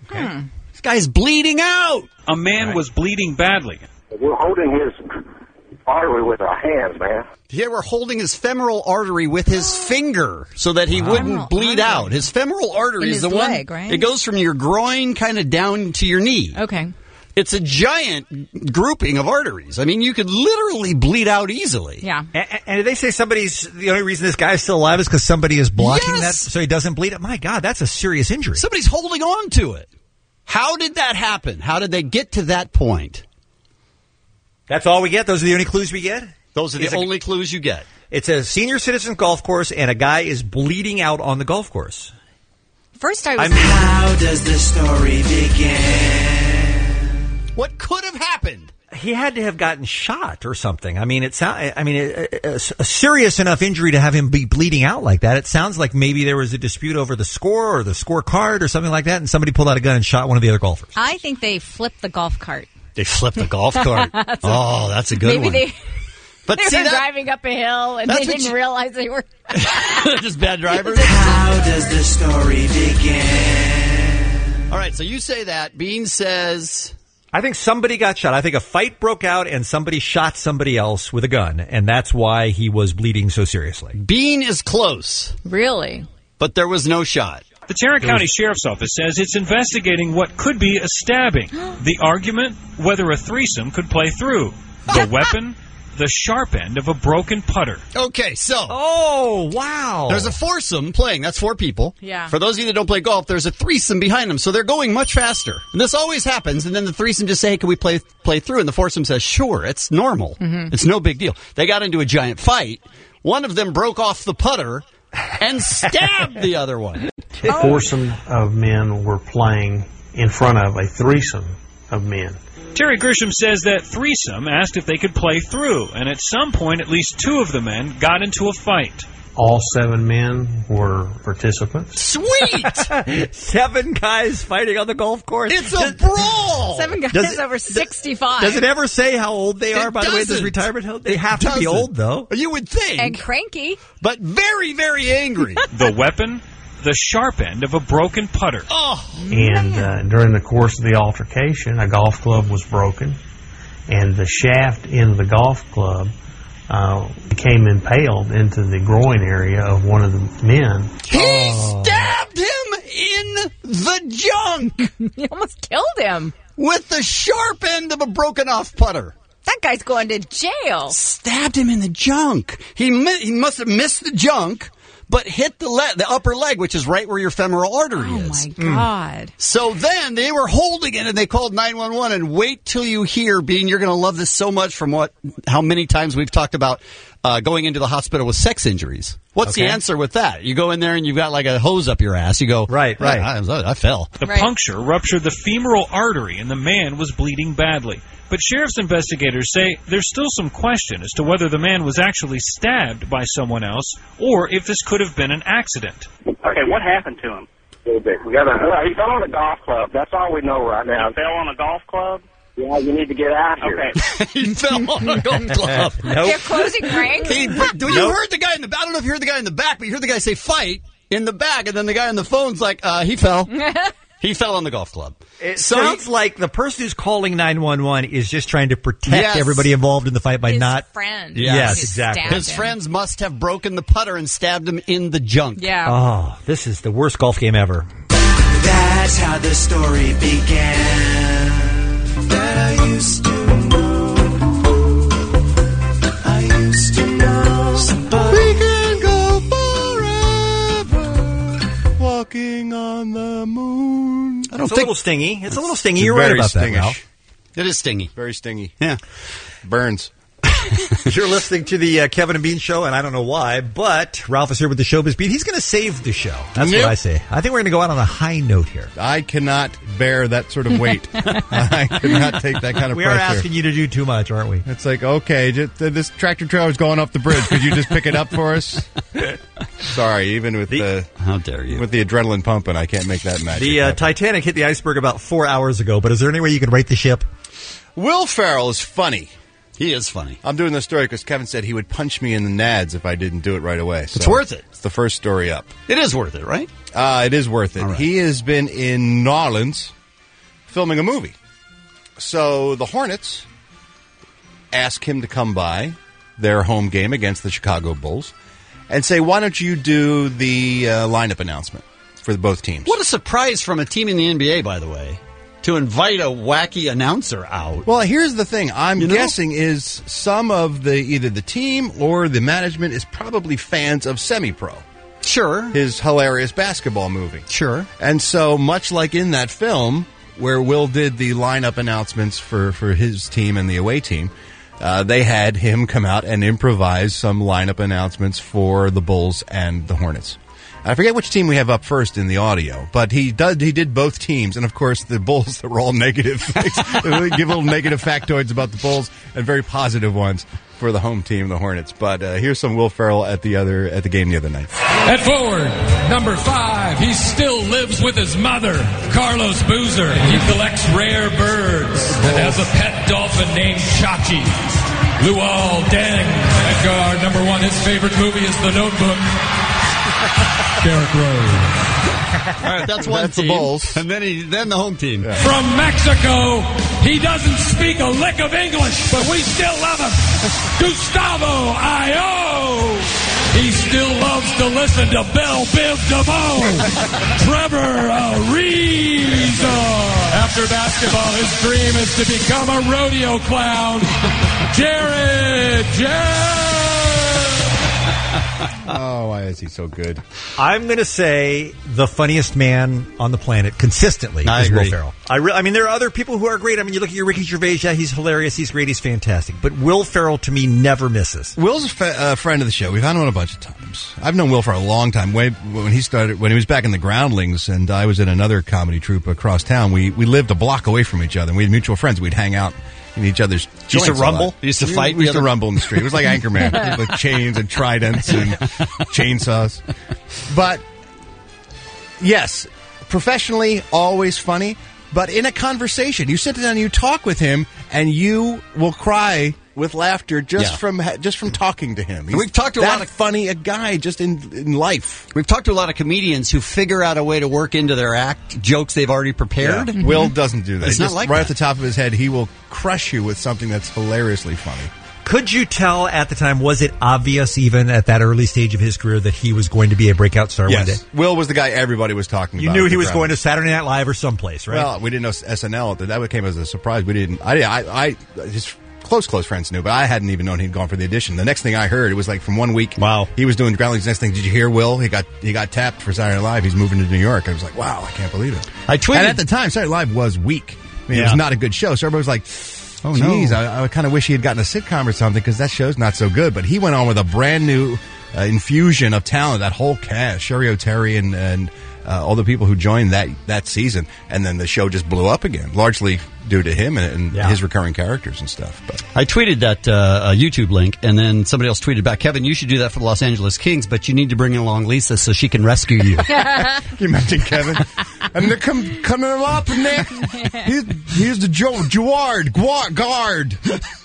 Hmm. This guy's bleeding out. A man was bleeding badly. We're holding his artery with our hands, man. Yeah, we're holding his femoral artery with his finger so that he Wow. wouldn't Femoral bleed artery. out. His femoral artery In is his the leg, one. right? It goes from your groin kind of down to your knee. Okay. It's a giant grouping of arteries. I mean, you could literally bleed out easily. Yeah. And, and did they say somebody's the only reason this guy's still alive is because somebody is blocking Yes. that so he doesn't bleed? My God, that's a serious injury. Somebody's holding on to it. How did that happen? How did they get to that point? That's all we get? Those are the only clues we get? Those are the It's a- only clues you get. It's a senior citizen golf course, and a guy is bleeding out on the golf course. First, I was. I'm- How does the story begin? What could have happened? He had to have gotten shot or something. I mean, it sound, I mean, a, a, a serious enough injury to have him be bleeding out like that. It sounds like maybe there was a dispute over the score or the scorecard or something like that, and somebody pulled out a gun and shot one of the other golfers. I think they flipped the golf cart. They flipped the golf cart. That's Oh, that's a good Maybe one. they. But they see were that- driving up a hill and they That's what didn't you- realize they were. Just bad drivers? How does the story begin? All right, so you say that. Bean says... I think somebody got shot. I think a fight broke out and somebody shot somebody else with a gun, and that's why he was bleeding so seriously. Bean is close, Really? but there was no shot. The Tarrant County Sheriff's Office says it's investigating what could be a stabbing. The argument, whether a threesome could play through. The weapon, the sharp end of a broken putter. Okay, so... Oh, wow. There's a foursome playing. That's four people. Yeah. For those of you that don't play golf, there's a threesome behind them, so they're going much faster. And this always happens, and then the threesome just say, hey, can we play play through? And the foursome says, sure, it's normal. Mhm. It's no big deal. They got into a giant fight. One of them broke off the putter and stabbed the other one. A foursome of men were playing in front of a threesome of men. Terry Grisham says that threesome asked if they could play through, and at some point at least two of the men got into a fight. All seven men were participants. Sweet! Seven guys fighting on the golf course. It's a brawl! Seven guys Does it- over sixty-five. Does it ever say how old they It are, by the way, at this doesn't. retirement home? They It have to be doesn't. old, though. You would think. And cranky. But very, very angry. The weapon, the sharp end of a broken putter. Oh, And uh, during the course of the altercation, a golf club was broken, and the shaft in the golf club uh, became impaled into the groin area of one of the men. he stabbed him in the junk You almost killed him. with the sharp end of a broken off putter. That guy's going to jail. Stabbed him in the junk. He mi- he must have missed the junk, but hit the le- the upper leg, which is right where your femoral artery Oh is. my God. So then they were holding it, and they called nine one one. And wait till you hear, Bean, you're going to love this so much from what how many times we've talked about uh, going into the hospital with sex injuries. What's the Okay. answer with that? You go in there and you've got like a hose up your ass. You go, Right, right. I, I, I fell. The Right. puncture ruptured the femoral artery, and the man was bleeding badly. But sheriff's investigators say there's still some question as to whether the man was actually stabbed by someone else or if this could have been an accident. Okay, what happened to him? We got a, uh, he fell on a golf club. That's all we know right now. He fell on a golf club? Yeah, you need to get out here. Okay. He fell on a golf club. They're closing ranks. He, do you heard the guy in the back? I don't know if you heard the guy in the back, but you heard the guy say fight in the back, and then the guy on the phone's like, uh, he fell. He fell on the golf club. It So sounds like the person who's calling nine one one is just trying to protect Yes. everybody involved in the fight by His not... friend. Yes. Yes, Who exactly. stabbed His him. friends must have broken the putter and stabbed him in the junk. Yeah. Oh, this is the worst golf game ever. That's how the story began. That I used to know. I used to know somebody. We can go forever walking on the moon. I don't It's a think little stingy. It's a little stingy. It's You're right very about that, stingish. Ralph. it is stingy. Very stingy. Yeah. Burns. You're listening to the uh, Kevin and Bean Show, and I don't know why, but Ralph is here with the Showbiz Beat. He's going to save the show. That's Nope. what I say. I think we're going to go out on a high note here. I cannot bear that sort of weight. I cannot take that kind of We pressure. are asking you to do too much, aren't we? It's like, okay, just, uh, this tractor trailer's going off the bridge. Could you just pick it up for us? Sorry, even with the, How dare you? with the adrenaline pumping, I can't make that magic The uh, happen. Titanic hit the iceberg about four hours ago, but is there any way you can right the ship? Will Ferrell is funny. He is funny. I'm doing this story because Kevin said he would punch me in the nads if I didn't do it right away. So It's worth it. It's the first story up. It is worth it, right? Uh, it is worth it. All right. He has been in New Orleans filming a movie. So the Hornets ask him to come by their home game against the Chicago Bulls and say, why don't you do the uh, lineup announcement for both teams? What a surprise from a team in the N B A, by the way, to invite a wacky announcer out. Well, here's the thing. I'm You know? guessing is some of the either the team or the management is probably fans of Semi-Pro. Sure. His hilarious basketball movie. Sure. And so much like in that film where Will did the lineup announcements for, for his team and the away team, uh, they had him come out and improvise some lineup announcements for the Bulls and the Hornets. I forget which team we have up first in the audio, but he did, he did both teams, and of course the Bulls that were all negative. Give little negative factoids about the Bulls and very positive ones for the home team, the Hornets. But uh, here's some Will Ferrell at the other at the game the other night. At forward, number five, he still lives with his mother, Carlos Boozer. He collects rare birds and has a pet dolphin named Chachi. Luol Deng. At guard, number one, his favorite movie is The Notebook. Derek Rose. All right, that's one That's the team. Bulls. And then he, then the home team. Yeah. From Mexico, he doesn't speak a lick of English, but we still love him. Gustavo Ayo. He still loves to listen to Belle Biv DeVoe. Trevor Ariza. After basketball, his dream is to become a rodeo clown. Jared Jared. Oh, why is he so good? I'm going to say the funniest man on the planet consistently I is Will agree. Ferrell. I, re- I mean, there are other people who are great. I mean, you look at your Ricky Gervais, yeah, he's hilarious, he's great, he's fantastic. But Will Ferrell, to me, never misses. Will's a fa- uh, friend of the show. We've had him on a bunch of times. I've known Will for a long time. Way when he started, when he was back in the Groundlings, and I was in another comedy troupe across town. We we lived a block away from each other, and we had mutual friends. We'd hang out in each other's joints. Used to a lot. rumble? Used to We- fight We used the to other- rumble in the street. It was like Anchorman with chains and tridents and chainsaws. But yes, professionally, always funny. But in a conversation, you sit down and you talk with him, and you will cry with laughter just Yeah. from ha- just from talking to him. He's We've talked to a that lot of- funny a guy just in in life. We've talked to a lot of comedians who figure out a way to work into their act jokes they've already prepared. Yeah. Will doesn't do that. It's He not just- like right that. off the top of his head, he will crush you with something that's hilariously funny. Could you tell at the time, was it obvious even at that early stage of his career that he was going to be a breakout star one day? Yes, Will was the guy everybody was talking You about. knew at he the was Ground. going to Saturday Night Live or someplace, right? Well, we didn't know S N L. That came as a surprise. We didn't. I, I, I, his close, close friends knew, but I hadn't even known he'd gone for the audition. The next thing I heard, it was like from one week. Wow. He was doing Groundlings. Next thing, did you hear Will? He got he got tapped for Saturday Night Live. He's moving to New York. I was like, wow, I can't believe it. I tweeted- And at the time, Saturday Night Live was weak. I mean, it Yeah. was not a good show. So everybody was like, Oh, geez, no. I, I kind of wish he had gotten a sitcom or something because that show's not so good. But he went on with a brand new uh, infusion of talent. That whole cast, Sherry O'Terry and and uh, all the people who joined that that season, and then the show just blew up again, largely due to him and, and Yeah. his recurring characters and stuff. But I tweeted that uh, a YouTube link, and then somebody else tweeted back, Kevin, you should do that for the Los Angeles Kings, but you need to bring along Lisa so she can rescue you. Can you imagine Kevin? And they're come, coming up, Nick. Here's, here's the Joe Guard Guard guard.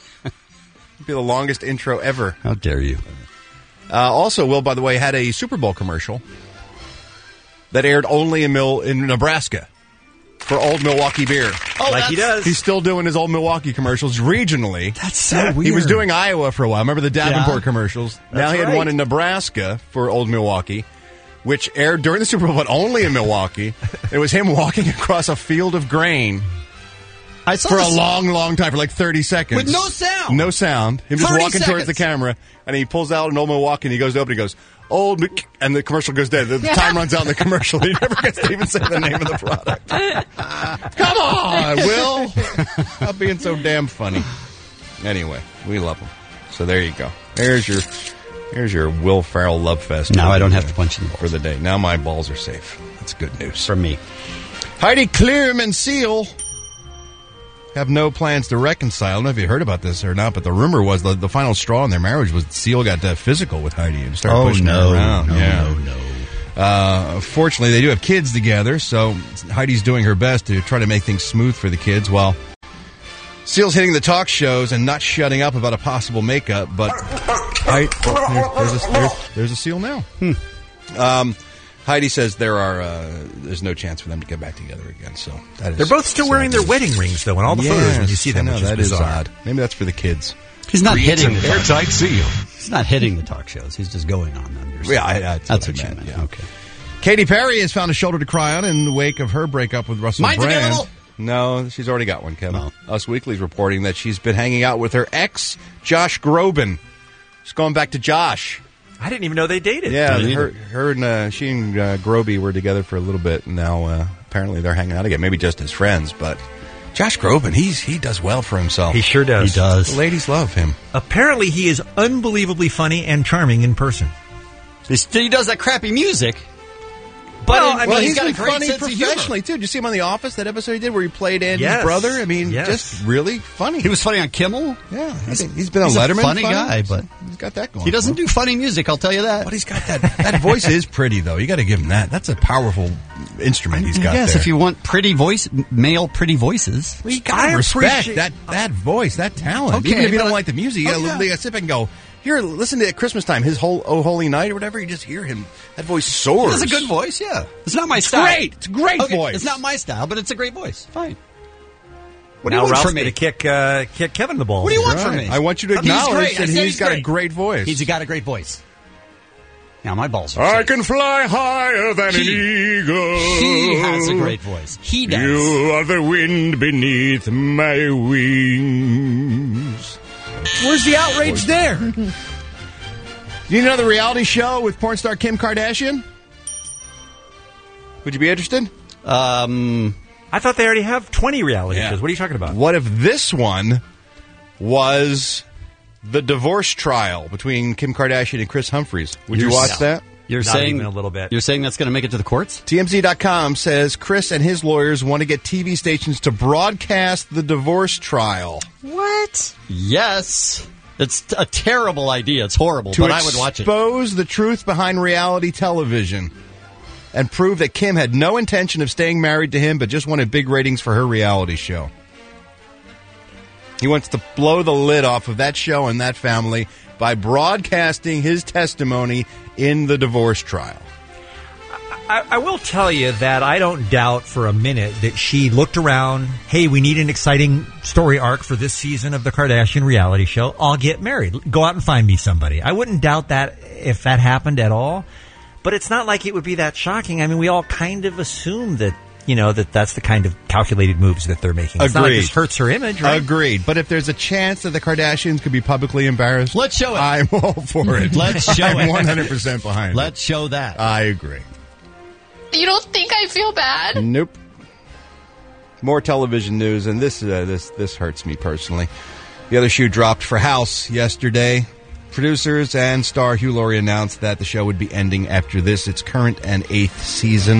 Be the longest intro ever. How dare you? Uh, also, Will, by the way, had a Super Bowl commercial that aired only in Mil- in Nebraska for Old Milwaukee beer. Oh, like he does. He's still doing his Old Milwaukee commercials regionally. That's so weird. He was doing Iowa for a while. Remember the Davenport Yeah. commercials? now That's he had right. one in Nebraska for Old Milwaukee, which aired during the Super Bowl, but only in Milwaukee. It was him walking across a field of grain I saw for a this- long, long time, for like thirty seconds. With no sound. No sound. Him just thirty walking towards the seconds. camera, and he pulls out an Old Milwaukee, and he goes to open, he goes, Old Mc... and the commercial goes dead. The time runs out in the commercial. He never gets to even say the name of the product. Come on, Will. Stop being so damn funny. Anyway, we love him. So there you go. There's your here's your Will Ferrell love fest. Now I don't have to punch in the balls. For the day. Now my balls are safe. That's good news. From me. Heidi Klum and Seal have no plans to reconcile. I don't know if you heard about this or not, but the rumor was the, the final straw in their marriage was Seal got uh, physical with Heidi and started Oh, pushing no, her around. no, yeah. no, no. Uh, fortunately, they do have kids together, so Heidi's doing her best to try to make things smooth for the kids while Seal's hitting the talk shows and not shutting up about a possible makeup, but I, oh, there's, there's, a, there's, there's a Seal now. Hmm. Um, Heidi says there are uh, there's no chance for them to get back together again. So that is they're both still wearing their wedding rings, though, in all the yes, photos when you see them, I know, which is that bizarre. is odd. Maybe that's for the kids. He's not Creates hitting an the talk airtight shows. seal. He's not hitting the talk shows. He's just going on them. Yeah, I, that's, that's what, what, I you meant. meant. Yeah. Okay. Katy Perry has found a shoulder to cry on in the wake of her breakup with Russell Mine's Brand. available. No, she's already got one, Kevin. Oh. Us Weekly's reporting that she's been hanging out with her ex, Josh Groban. She's going back to Josh. I didn't even know they dated. Yeah, her, her and uh, she and uh, Groby were together for a little bit, and now uh, apparently they're hanging out again. Maybe just as friends, but Josh Groban, he's he does well for himself. He sure does. He does. The ladies love him. Apparently, he is unbelievably funny and charming in person. He does that crappy music. But well, in, I mean, well, he's he's got been a great funny sense of humor. professionally too. Did you see him on The Office? That episode he did where he played Andy's Yes. brother. I mean, Yes. just really funny. He was funny on Kimmel. Yeah, he's, he's been on he's Letterman. a funny guy, but he's got that going. he doesn't for him. do funny music. I'll tell you that. But he's got that. That voice is pretty, though. You got to give him that. That's a powerful instrument he's got. Yes, there. if you want pretty voice, male pretty voices. Well, you gotta I respect appreciate- that that voice, that talent. Okay, Even if you but don't I- like the music, you Oh, gotta, yeah. you gotta sit back and go, here, listen to it at Christmas time, his whole Oh Holy Night or whatever, you just hear him. That voice soars. He has a good voice, yeah. It's not my It's style. great. It's a great Okay, voice. It's not my style, but it's a great voice. Fine. What now do you want Ralph's from me? going to kick, uh, kick Kevin the ball. What do you want Right. from me? I want you to He's acknowledge great. I that said he's got a great voice. He's got a great voice. Now my balls are I safe. can fly higher than He- an eagle. He has a great voice. He does. You are the wind beneath my wings. Where's the outrage there? Do you know the reality show with porn star Kim Kardashian? Would you be interested? Um, I thought they already have twenty reality Yeah. shows. What are you talking about? What if this one was the divorce trial between Kim Kardashian and Chris Humphries? Would you You're watch s- that? You're Not saying even a little bit. You're saying that's going to make it to the courts? T M Z dot com says Chris and his lawyers want to get T V stations to broadcast the divorce trial. What? Yes. It's a terrible idea. It's horrible, To but I would watch it. expose the truth behind reality television and prove that Kim had no intention of staying married to him, but just wanted big ratings for her reality show. He wants to blow the lid off of that show and that family by broadcasting his testimony in the divorce trial. I, I will tell you that I don't doubt for a minute that she looked around, hey, we need an exciting story arc for this season of the Kardashian reality show. I'll get married. Go out and find me somebody. I wouldn't doubt that if that happened at all. But it's not like it would be that shocking. I mean, we all kind of assume that, you know, that that's the kind of calculated moves that they're making. It's not like Agreed. this hurts her image, right? Agreed. But if there's a chance that the Kardashians could be publicly embarrassed, let's show it. I'm all for it. Let's show I'm it. one hundred percent behind it. Let's show that. I agree. You don't think I feel bad? Nope. More television news, and this uh, this this hurts me personally. The other shoe dropped for House yesterday. Producers and star Hugh Laurie announced that the show would be ending after this, its current and eighth season.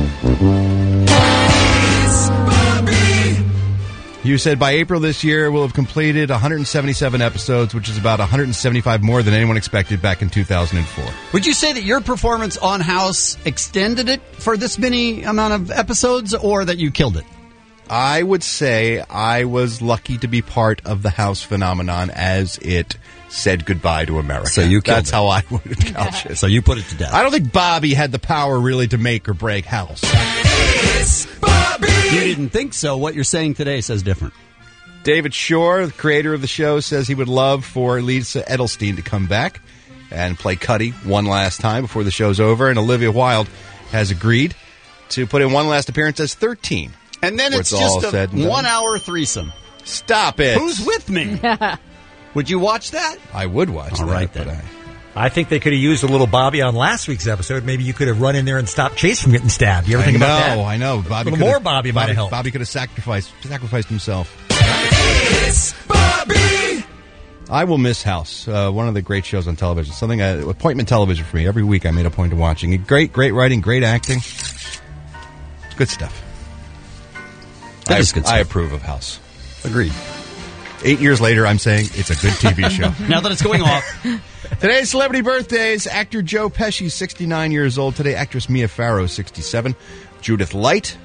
Hugh said by April this year, we'll have completed one hundred seventy-seven episodes, which is about one hundred seventy-five more than anyone expected back in two thousand four. Would you say that your performance on House extended it for this many amount of episodes, or that you killed it? I would say I was lucky to be part of the House phenomenon as it said goodbye to America. So you killed That's it. how I would couch it. So you put it to death. I don't think Bobby had the power really to make or break House. You didn't think so. What you're saying today says different. David Shore, the creator of the show, says he would love for Lisa Edelstein to come back and play Cuddy one last time before the show's over. And Olivia Wilde has agreed to put in one last appearance as thirteen. And then Before it's it's all just a said and done. one-hour threesome. Stop it. Who's with me? Would you watch that? I would watch All that. right, but then. I, I think they could have used a little Bobby on last week's episode. Maybe you could have run in there and stopped Chase from getting stabbed. You ever I think know, about that? I know. Bobby a little could've- more Bobby might have helped. Bobby could have sacrificed sacrificed himself. I will miss House, uh, one of the great shows on television. Something uh, appointment television for me. Every week I made a point of watching. Great, great writing, great acting, good stuff. That I, is good I stuff. approve of House. Agreed. Eight years later, I'm saying it's a good T V show. Now that it's going off. Today's celebrity birthdays: actor Joe Pesci, sixty-nine years old today. Actress Mia Farrow, sixty-seven. Judith Light,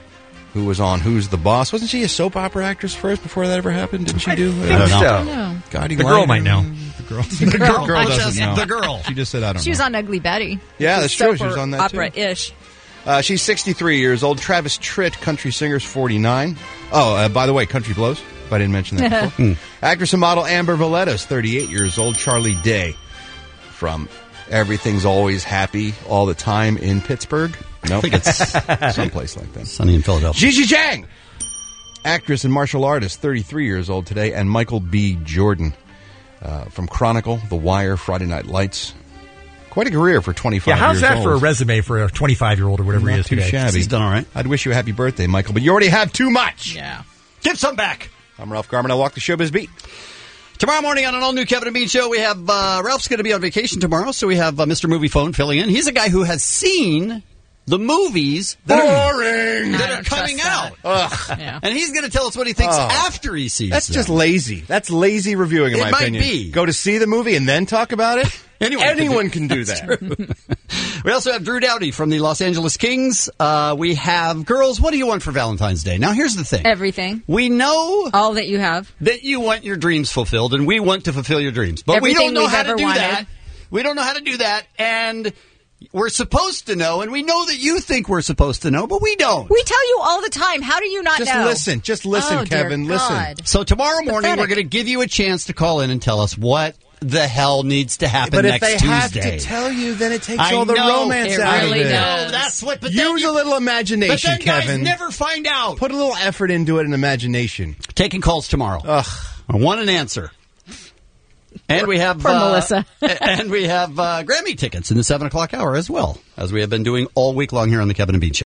who was on Who's the Boss. Wasn't she a soap opera actress first before that ever happened? Didn't she do? I think so. No. Guiding The girl Light? might know. The girl, The the girl. girl doesn't Just know. the girl. She just said, I don't She know. was on Ugly Betty. Yeah, Which that's is true. soap She was or on that, too. opera-ish. Uh, she's sixty-three years old. Travis Tritt, country singer's forty-nine. Oh, uh, by the way, Country Blows, if I didn't mention that before. Actress and model Amber Valletta's thirty-eight years old. Charlie Day from Everything's Always Happy All the Time in Pittsburgh. No, I think it's someplace like that. Sunny in Philadelphia. Gigi Zhang, actress and martial artist, thirty-three years old today. And Michael B. Jordan uh, from Chronicle, The Wire, Friday Night Lights. Quite a career for twenty-five Yeah, how's years that old. for a resume for a twenty-five-year-old or whatever Not he is too today? shabby. He's done all right. I'd wish you a happy birthday, Michael, but you already have too much. Yeah. Give some back. I'm Ralph Garman. I'll walk the showbiz beat. Tomorrow morning on an all-new Kevin and Bean show, we have uh, Ralph's going to be on vacation tomorrow, so we have uh, Mister Movie Phone filling in. He's a guy who has seen the movies that Boring. are, that I are don't coming trust out. Ugh. Yeah. And he's going to tell us what he thinks Oh. after he sees That's them. just lazy. That's lazy reviewing, in It my might opinion. be. Go to see the movie and then talk about it? Anyone can Anyone do- can do That's that. true. We also have Drew Doughty from the Los Angeles Kings. Uh, we have, girls, what do you want for Valentine's Day? Now, here's the thing. Everything. We know All that you have. that you want your dreams fulfilled, and we want to fulfill your dreams. But we Everything don't know we've how to ever do wanted. that. We don't know how to do that, and we're supposed to know, and we know that you think we're supposed to know, but we don't. We tell you all the time. How do you not Just know? listen. Just listen, Oh, dear Kevin. Listen. God. So tomorrow morning, Pathetic. we're going to give you a chance to call in and tell us what the hell needs to happen But if next they Tuesday. have to tell you, then it takes I all the know. romance It out really of it. does. No, that's what. But then Use you, a little but imagination, then guys Kevin. never find out. Put a little effort into it and imagination. Taking calls tomorrow. Ugh. I want an answer. And we have Poor uh, Melissa. and we have uh, Grammy tickets in the seven o'clock hour as well, as we have been doing all week long here on the Kevin and Bean Show.